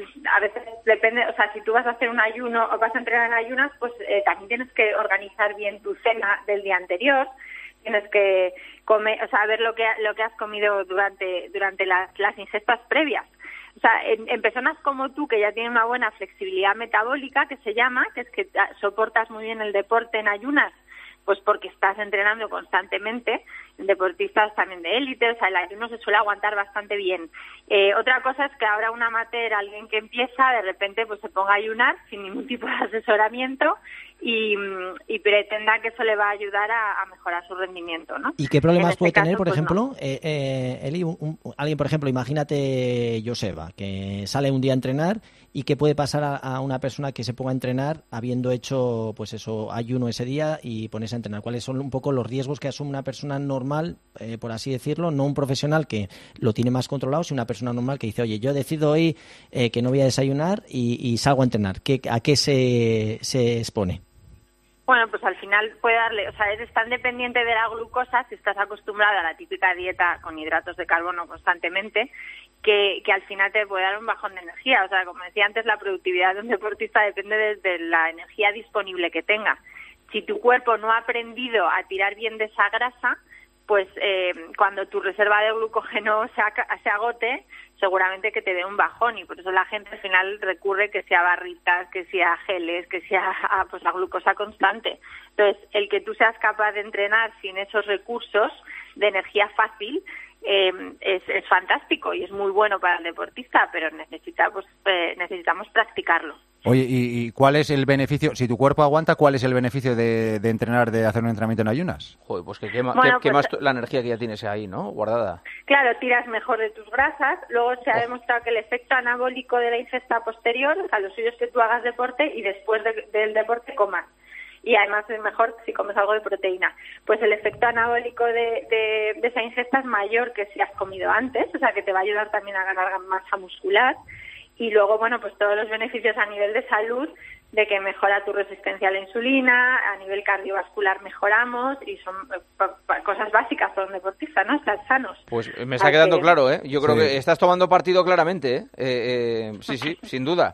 a veces depende, o sea, si tú vas a hacer un ayuno o vas a entrenar en ayunas, pues eh, también tienes que organizar bien tu cena del día anterior, tienes que comer, o sea, ver lo que lo que has comido durante durante las, las ingestas previas. O sea, en, en personas como tú, que ya tienen una buena flexibilidad metabólica, que se llama, que es que ah, soportas muy bien el deporte en ayunas, pues porque estás entrenando constantemente, deportistas también de élite, o sea, el ayuno se suele aguantar bastante bien. Eh, otra cosa es que ahora un amateur, alguien que empieza, de repente pues se ponga a ayunar sin ningún tipo de asesoramiento y, y pretenda que eso le va a ayudar a, a mejorar su rendimiento, ¿no? ¿Y qué problemas En este puede tener, caso, por pues, no. ejemplo, eh, eh, Eli, un- un- alguien, por ejemplo, imagínate Joseba, que sale un día a entrenar y que puede pasar a, a una persona que se ponga a entrenar habiendo hecho, pues eso, ayuno ese día y ponerse a entrenar? ¿Cuáles son un poco los riesgos que asume una persona normal, eh, por así decirlo, no un profesional que lo tiene más controlado, sino una persona normal que dice, oye, yo decido hoy eh, que no voy a desayunar y, y salgo a entrenar? ¿Qué, ¿A qué se, se expone? Bueno, pues al final puede darle, o sea, eres tan dependiente de la glucosa si estás acostumbrada a la típica dieta con hidratos de carbono constantemente, que, que al final te puede dar un bajón de energía. O sea, como decía antes, la productividad de un deportista depende de, de la energía disponible que tenga. Si tu cuerpo no ha aprendido a tirar bien de esa grasa, pues eh, cuando tu reserva de glucógeno se, se agote, seguramente que te dé un bajón, y por eso la gente al final recurre que sea barritas, que sea geles, que sea a, pues a glucosa constante. Entonces, el que tú seas capaz de entrenar sin esos recursos de energía fácil eh, es, es fantástico y es muy bueno para el deportista, pero necesita, pues, eh, necesitamos practicarlo. Oye, ¿y, ¿y cuál es el beneficio? Si tu cuerpo aguanta, ¿cuál es el beneficio de, de entrenar, de hacer un entrenamiento en ayunas? Joder, pues que quema, Bueno, que, pues, quemas la energía que ya tienes ahí, ¿no? Guardada. Claro, tiras mejor de tus grasas. Luego se ha demostrado que el efecto anabólico de la ingesta posterior, o sea, lo suyo es que tú hagas deporte y después de, del deporte comas. Y además es mejor si comes algo de proteína. Pues el efecto anabólico de, de, de esa ingesta es mayor que si has comido antes, o sea, que te va a ayudar también a ganar masa muscular. Y luego, bueno, pues todos los beneficios a nivel de salud, de que mejora tu resistencia a la insulina, a nivel cardiovascular mejoramos, y son pa, pa, cosas básicas para un deportista, ¿no? Estar sanos. Pues me está Así quedando que- claro, ¿eh? Yo creo Sí. que estás tomando partido claramente, ¿eh? Eh, eh, sí, sí, sin duda.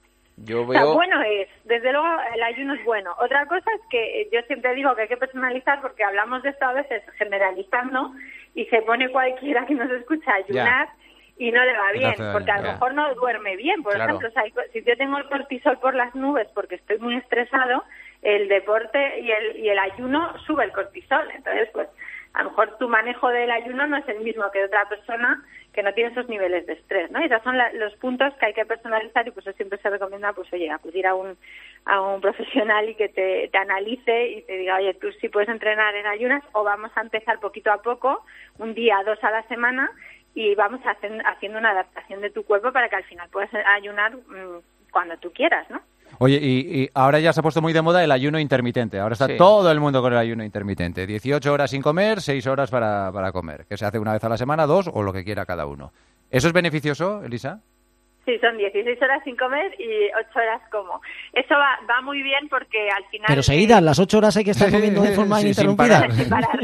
Yo O sea, veo... bueno es, desde luego el ayuno es bueno. Otra cosa es que yo siempre digo que hay que personalizar, porque hablamos de esto a veces generalizando y se pone cualquiera que nos escucha a ayunar y no le va Y no bien, hace daño, porque a lo ya. mejor no duerme bien. Por Claro. ejemplo, o sea, si yo tengo el cortisol por las nubes porque estoy muy estresado, el deporte y el, y el ayuno sube el cortisol. Entonces, pues a lo mejor tu manejo del ayuno no es el mismo que de otra persona que no tiene esos niveles de estrés, ¿no? Y esos son la- los puntos que hay que personalizar, y pues eso siempre se recomienda, pues oye, acudir a un a un profesional y que te, te analice y te diga, oye, tú sí puedes entrenar en ayunas, o vamos a empezar poquito a poco, un día, dos a la semana, y vamos a hacer, haciendo una adaptación de tu cuerpo para que al final puedas ayunar mmm, cuando tú quieras, ¿no? Oye, y, y ahora ya se ha puesto muy de moda el ayuno intermitente. Ahora está Sí. todo el mundo con el ayuno intermitente. dieciocho horas sin comer, seis horas para, para comer. Que se hace una vez a la semana, dos o lo que quiera cada uno. ¿Eso es beneficioso, Elisa? Sí, son dieciséis horas sin comer y ocho horas como. Eso va, va muy bien porque al final... Pero seguidas, las ocho horas hay que estar comiendo de forma Sí, sin ininterrumpida. Sin parar.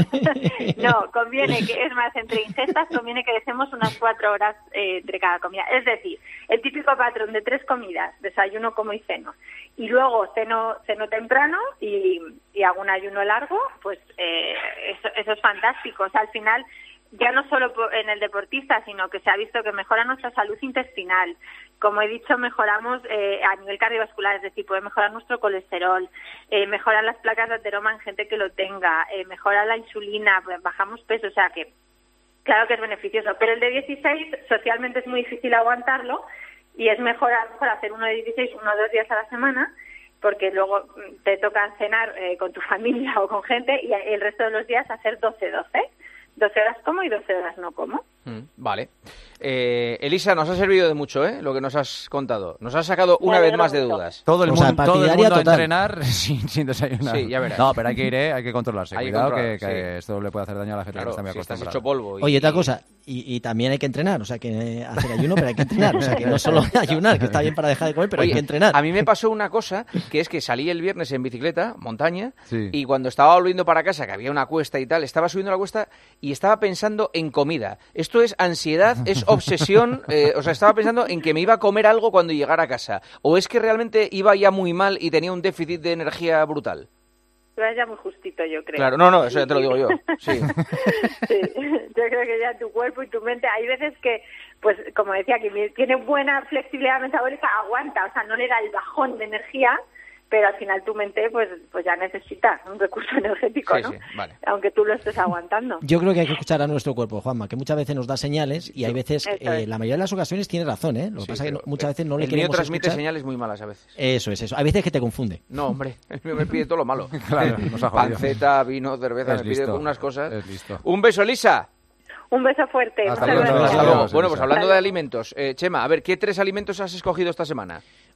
No, conviene que, es más, entre ingestas conviene que dejemos unas cuatro horas eh, entre cada comida. Es decir, el típico patrón de tres comidas, desayuno, como y ceno, y luego ceno, ceno temprano y, y hago un ayuno largo, pues eh, eso, eso es fantástico. O sea, al final, ya no solo po- en el deportista, sino que se ha visto que mejora nuestra salud intestinal. Como he dicho, mejoramos eh, a nivel cardiovascular, es decir, puede mejorar nuestro colesterol, eh, mejoran las placas de ateroma en gente que lo tenga, eh, mejora la insulina, pues bajamos peso, o sea que claro que es beneficioso. Pero el de dieciséis socialmente es muy difícil aguantarlo, y es mejor a lo mejor hacer uno de dieciséis, uno o dos días a la semana, porque luego mm, te toca cenar eh, con tu familia o con gente, y el resto de los días hacer doce doce. doce horas como y doce horas no como. Mm, vale. Eh, Elisa, nos ha servido de mucho, ¿eh? Lo que nos has contado. Nos has sacado una Me vez alegro más de mucho. dudas. Todo el O sea, mundo, todo el partidaria mundo a total. entrenar sin, sin desayunar. Sí, ya verás. No, pero hay que ir, ¿eh? Hay que controlarse. Hay que Cuidado controlar, que, que sí. esto le puede hacer daño a la gente Claro, que está muy si estás acostumbrada. hecho polvo. y- Oye, otra y- cosa, y, y también hay que entrenar, o sea, que hacer ayuno, pero hay que entrenar, o sea, que no solo ayunar, que está bien para dejar de comer, pero Oye, hay que entrenar. a mí me pasó una cosa, que es que salí el viernes en bicicleta, montaña, Sí. y cuando estaba volviendo para casa, que había una cuesta y tal, estaba subiendo la cuesta y estaba pensando en comida. Esto es ansiedad, es obsesión, eh, o sea, estaba pensando en que me iba a comer algo cuando llegara a casa. ¿O es que realmente iba ya muy mal y tenía un déficit de energía brutal? Tú eres ya muy justito, yo creo. Claro, no, no, eso ya te lo digo yo. Sí. Sí, yo creo que ya tu cuerpo y tu mente, hay veces que, pues como decía, que tiene buena flexibilidad metabólica, aguanta, o sea, no le da el bajón de energía, pero al final tu mente pues pues ya necesita un recurso energético, Sí, ¿no? sí, vale. Aunque tú lo estés aguantando. Yo creo que hay que escuchar a nuestro cuerpo, Juanma, que muchas veces nos da señales y hay veces, Eso eh, es. la mayoría de las ocasiones tiene razón, ¿eh? Lo que Sí, pasa es que pero, no- muchas eh, veces no le el mío queremos transmite escuchar. señales muy malas a veces. Eso es, eso. Hay veces que te confunde. No, hombre, el mío me pide todo lo malo. Claro, nos ha jodido. Panceta, vino, cerveza, Es me pide listo, unas cosas. es listo. Un beso, Lisa. Un beso fuerte. Hasta muchas luego, gracias. hasta luego. Bueno, pues Lisa. hablando de alimentos, eh, Chema, a ver, ¿qué tres alimentos has escogido esta semana?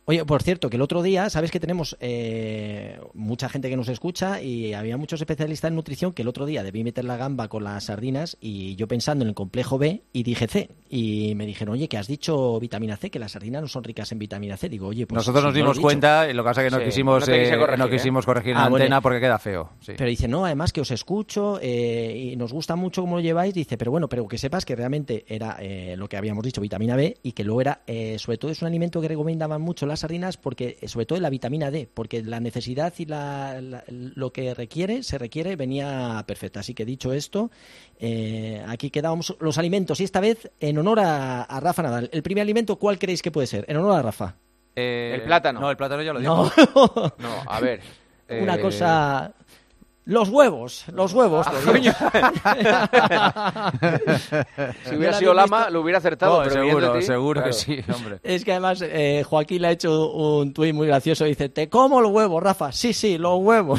Oye, por cierto, que el otro día, sabes que tenemos eh, mucha gente que nos escucha y había muchos especialistas en nutrición que el otro día debí meter la gamba con las sardinas y yo pensando en el complejo B y dije C. Y me dijeron, oye, que has dicho vitamina C, que las sardinas no son ricas en vitamina C. Digo, oye, pues nosotros si nos no lo dimos he cuenta y lo que pasa es que no Sí, quisimos, no te quise eh, corregir, no ¿eh? quisimos corregir en Ah, la bueno. antena porque queda feo. Sí. Pero dice, no, además que os escucho eh, y nos gusta mucho cómo lo lleváis. Dice, pero bueno, pero que sepas que realmente era eh, lo que habíamos dicho, vitamina B, y que luego era, eh, sobre todo es un alimento que recomendaban mucho las sardinas porque, eh, sobre todo la vitamina D, porque la necesidad y la, la, lo que requiere, se requiere, venía perfecta. Así que dicho esto, eh, aquí quedábamos los alimentos y esta vez en honor a, a Rafa Nadal. El primer alimento, ¿cuál creéis que puede ser? En honor a Rafa. Eh, El plátano. No, el plátano ya lo No. dijo. No, a ver. Una Eh, cosa... Los huevos, los huevos. Ah, por Dios. Si hubiera ¿No sido lo habéis Lama, visto? lo hubiera acertado. No, pero seguro, viéndote, seguro claro. que sí, hombre. Es que además eh, Joaquín le ha hecho un tuit muy gracioso. Dice, te como los huevos, Rafa. Sí, sí, los huevos.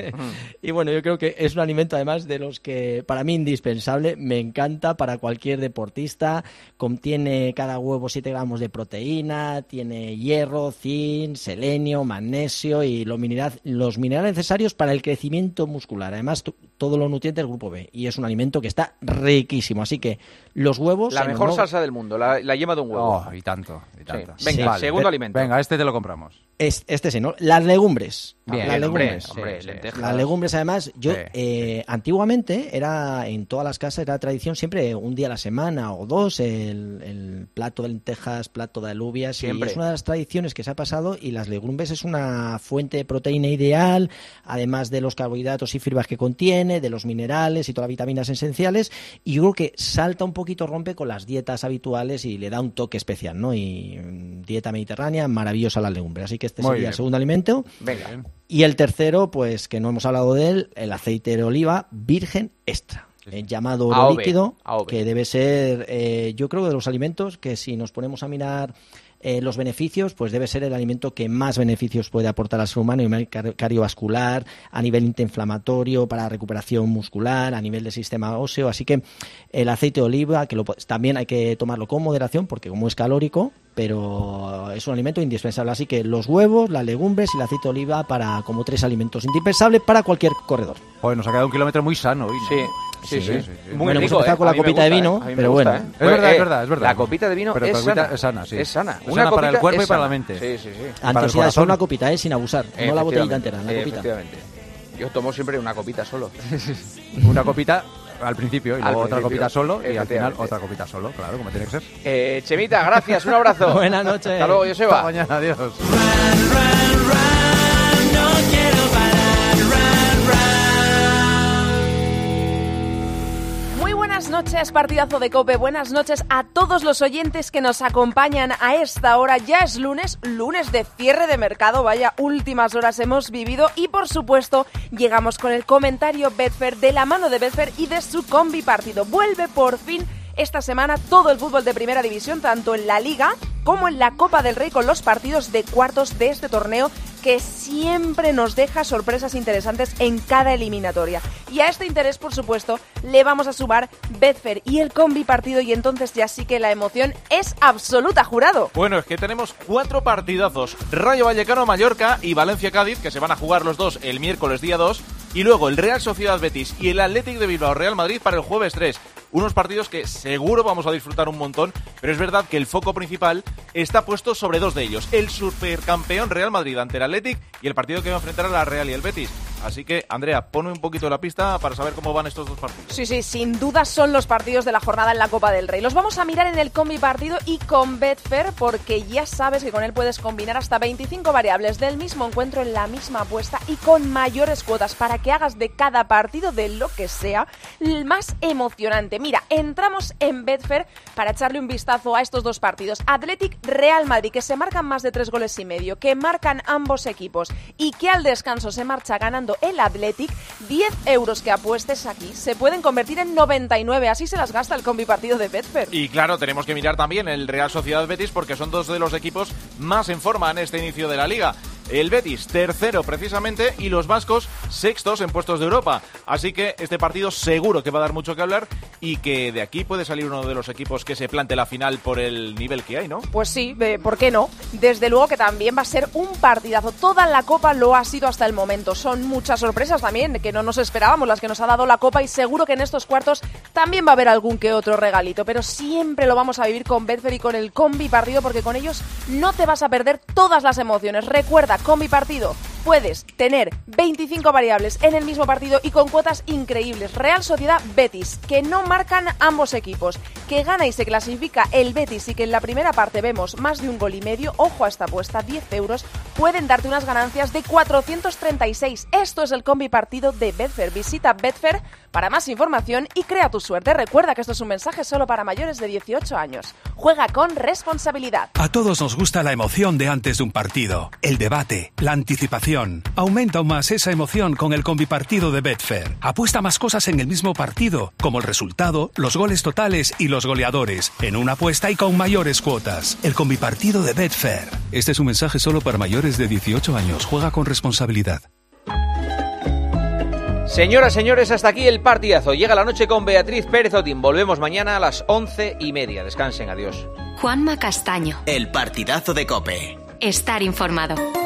Y bueno, yo creo que es un alimento además de los que para mí indispensable. Me encanta para cualquier deportista. Contiene cada huevo siete gramos de proteína. Tiene hierro, zinc, selenio, magnesio y los, mineral, los minerales necesarios para el crecimiento muscular. Además, t- todos los nutrientes del grupo B. Y es un alimento que está riquísimo. Así que los huevos... La en mejor honor- salsa del mundo, la, la yema de un huevo. Oh, y tanto, y tanto. Sí. Venga, Vale, segundo ve- alimento. Venga, este te lo compramos. Es, este sí, ¿no? Las legumbres. Bien, las hombre, legumbres. hombre, lentejas. Las legumbres, además, yo Sí. eh, antiguamente era en todas las casas era tradición siempre un día a la semana o dos el, el plato de lentejas, plato de alubias. Siempre. Y es una de las tradiciones que se ha pasado y las legumbres es una fuente de proteína ideal, además de los carbohidratos y fibras que contiene, de los minerales y todas las vitaminas esenciales. Y yo creo que salta un poquito, rompe con las dietas habituales y le da un toque especial, ¿no? Y mm, dieta mediterránea, maravillosa las legumbres. Así que este Muy sería bien. el segundo alimento. Venga. Y el tercero, pues que no hemos hablado de él, el aceite de oliva virgen extra, eh, llamado oro A O B, líquido, A O B. que debe ser, eh, yo creo, de los alimentos que si nos ponemos a mirar eh, los beneficios, pues debe ser el alimento que más beneficios puede aportar al ser humano a nivel car- cardiovascular, a nivel antiinflamatorio, para recuperación muscular, a nivel del sistema óseo. Así que el aceite de oliva, que lo, po- también hay que tomarlo con moderación, porque como es calórico, pero es un alimento indispensable. Así que los huevos, las legumbres y el aceite de oliva para como tres alimentos indispensables para cualquier corredor. Joder, nos ha quedado un kilómetro muy sano hoy, ¿no? Sí, sí, sí. Sí. Muy Bueno, hemos rico, empezado ¿eh? con la A mí me copita de gusta, vino, ¿eh? A mí me pero gusta, bueno. ¿eh? Es verdad, Eh, es verdad, es verdad. La copita de vino Pero es la copita sana. es sana, sí. Es sana. Es sana para el copita cuerpo es y para la sana. mente. Sí, sí, sí. Para el Antioxidantes, corazón. solo una copita, eh, sin abusar, no la botellita entera, la Efectivamente, copita. Efectivamente. Yo tomo siempre una copita solo. Una copita al principio y Al luego otra principio, copita solo y al final efectivamente. otra copita solo, claro, como tiene que ser. Eh, Chemita, gracias, un abrazo. Buenas noches. Hasta luego, Joseba. Hasta mañana, adiós. Muy buenas noches, partidazo de COPE. Buenas noches a todos los oyentes que nos acompañan a esta hora. Ya es lunes, lunes de cierre de mercado. Vaya últimas horas hemos vivido. Y por supuesto, llegamos con el comentario Betfair de la mano de Betfair y de su combi partido. Vuelve por fin esta semana todo el fútbol de primera división, tanto en la Liga como en la Copa del Rey, con los partidos de cuartos de este torneo que siempre nos deja sorpresas interesantes en cada eliminatoria. Y a este interés, por supuesto, le vamos a sumar Betfair y el combi partido, y entonces ya sí que la emoción es absoluta, jurado. Bueno, es que tenemos cuatro partidazos. Rayo Vallecano-Mallorca y Valencia-Cádiz, que se van a jugar los dos el miércoles día dos. Y luego el Real Sociedad-Betis y el Athletic de Bilbao-Real Madrid para el jueves tres. Unos partidos que seguro vamos a disfrutar un montón, pero es verdad que el foco principal está puesto sobre dos de ellos. El supercampeón Real Madrid ante el Athletic y el partido que va a enfrentar a la Real y el Betis. Así que, Andrea, ponme un poquito la pista para saber cómo van estos dos partidos. Sí, sí, sin duda son los partidos de la jornada en la Copa del Rey. Los vamos a mirar en el combi partido y con Betfair, porque ya sabes que con él puedes combinar hasta veinticinco variables del mismo encuentro en la misma apuesta y con mayores cuotas para que hagas de cada partido, de lo que sea, el más emocionante. Mira, entramos en Betfair para echarle un vistazo a estos dos partidos. Athletic-Real Madrid, que se marcan más de tres goles y medio, que marcan ambos equipos y que al descanso se marcha ganando el Athletic. diez euros que apuestes aquí se pueden convertir en noventa y nueve, así se las gasta el combi partido de Betfair. Y claro, tenemos que mirar también el Real Sociedad-Betis porque son dos de los equipos más en forma en este inicio de la Liga. El Betis tercero precisamente y los vascos sextos en puestos de Europa. Así que este partido seguro que va a dar mucho que hablar y que de aquí puede salir uno de los equipos que se plante la final por el nivel que hay, ¿no? Pues sí, eh, ¿por qué no? Desde luego que también va a ser un partidazo. Toda la Copa lo ha sido hasta el momento. Son muchas sorpresas también que no nos esperábamos, las que nos ha dado la Copa, y seguro que en estos cuartos también va a haber algún que otro regalito, pero siempre lo vamos a vivir con Betfair y con el Combi Partido, porque con ellos no te vas a perder todas las emociones. Recuerda, Combi Partido, puedes tener veinticinco variables en el mismo partido y con cuotas increíbles. Real Sociedad Betis, que no marcan ambos equipos, que gana y se clasifica el Betis, y que en la primera parte vemos más de un gol y medio. Ojo a esta apuesta, diez euros pueden darte unas ganancias de cuatrocientos treinta y seis. Esto es el Combi Partido de Betfair. Visita Betfair para más información y crea tu suerte. Recuerda que esto es un mensaje solo para mayores de dieciocho años. Juega con responsabilidad. A todos nos gusta la emoción de antes de un partido, el debate, la anticipación. Aumenta aún más esa emoción con el Combi Partido de Betfair. Apuesta más cosas en el mismo partido, como el resultado, los goles totales y los goleadores, en una apuesta y con mayores cuotas. El Combi Partido de Betfair. Este es un mensaje solo para mayores de dieciocho años. Juega con responsabilidad. Señoras, señores, hasta aquí el partidazo. Llega la noche con Beatriz Pérez Otín. Volvemos mañana a las once y media. Descansen, adiós. Juanma Castaño. El partidazo de COPE. Estar informado.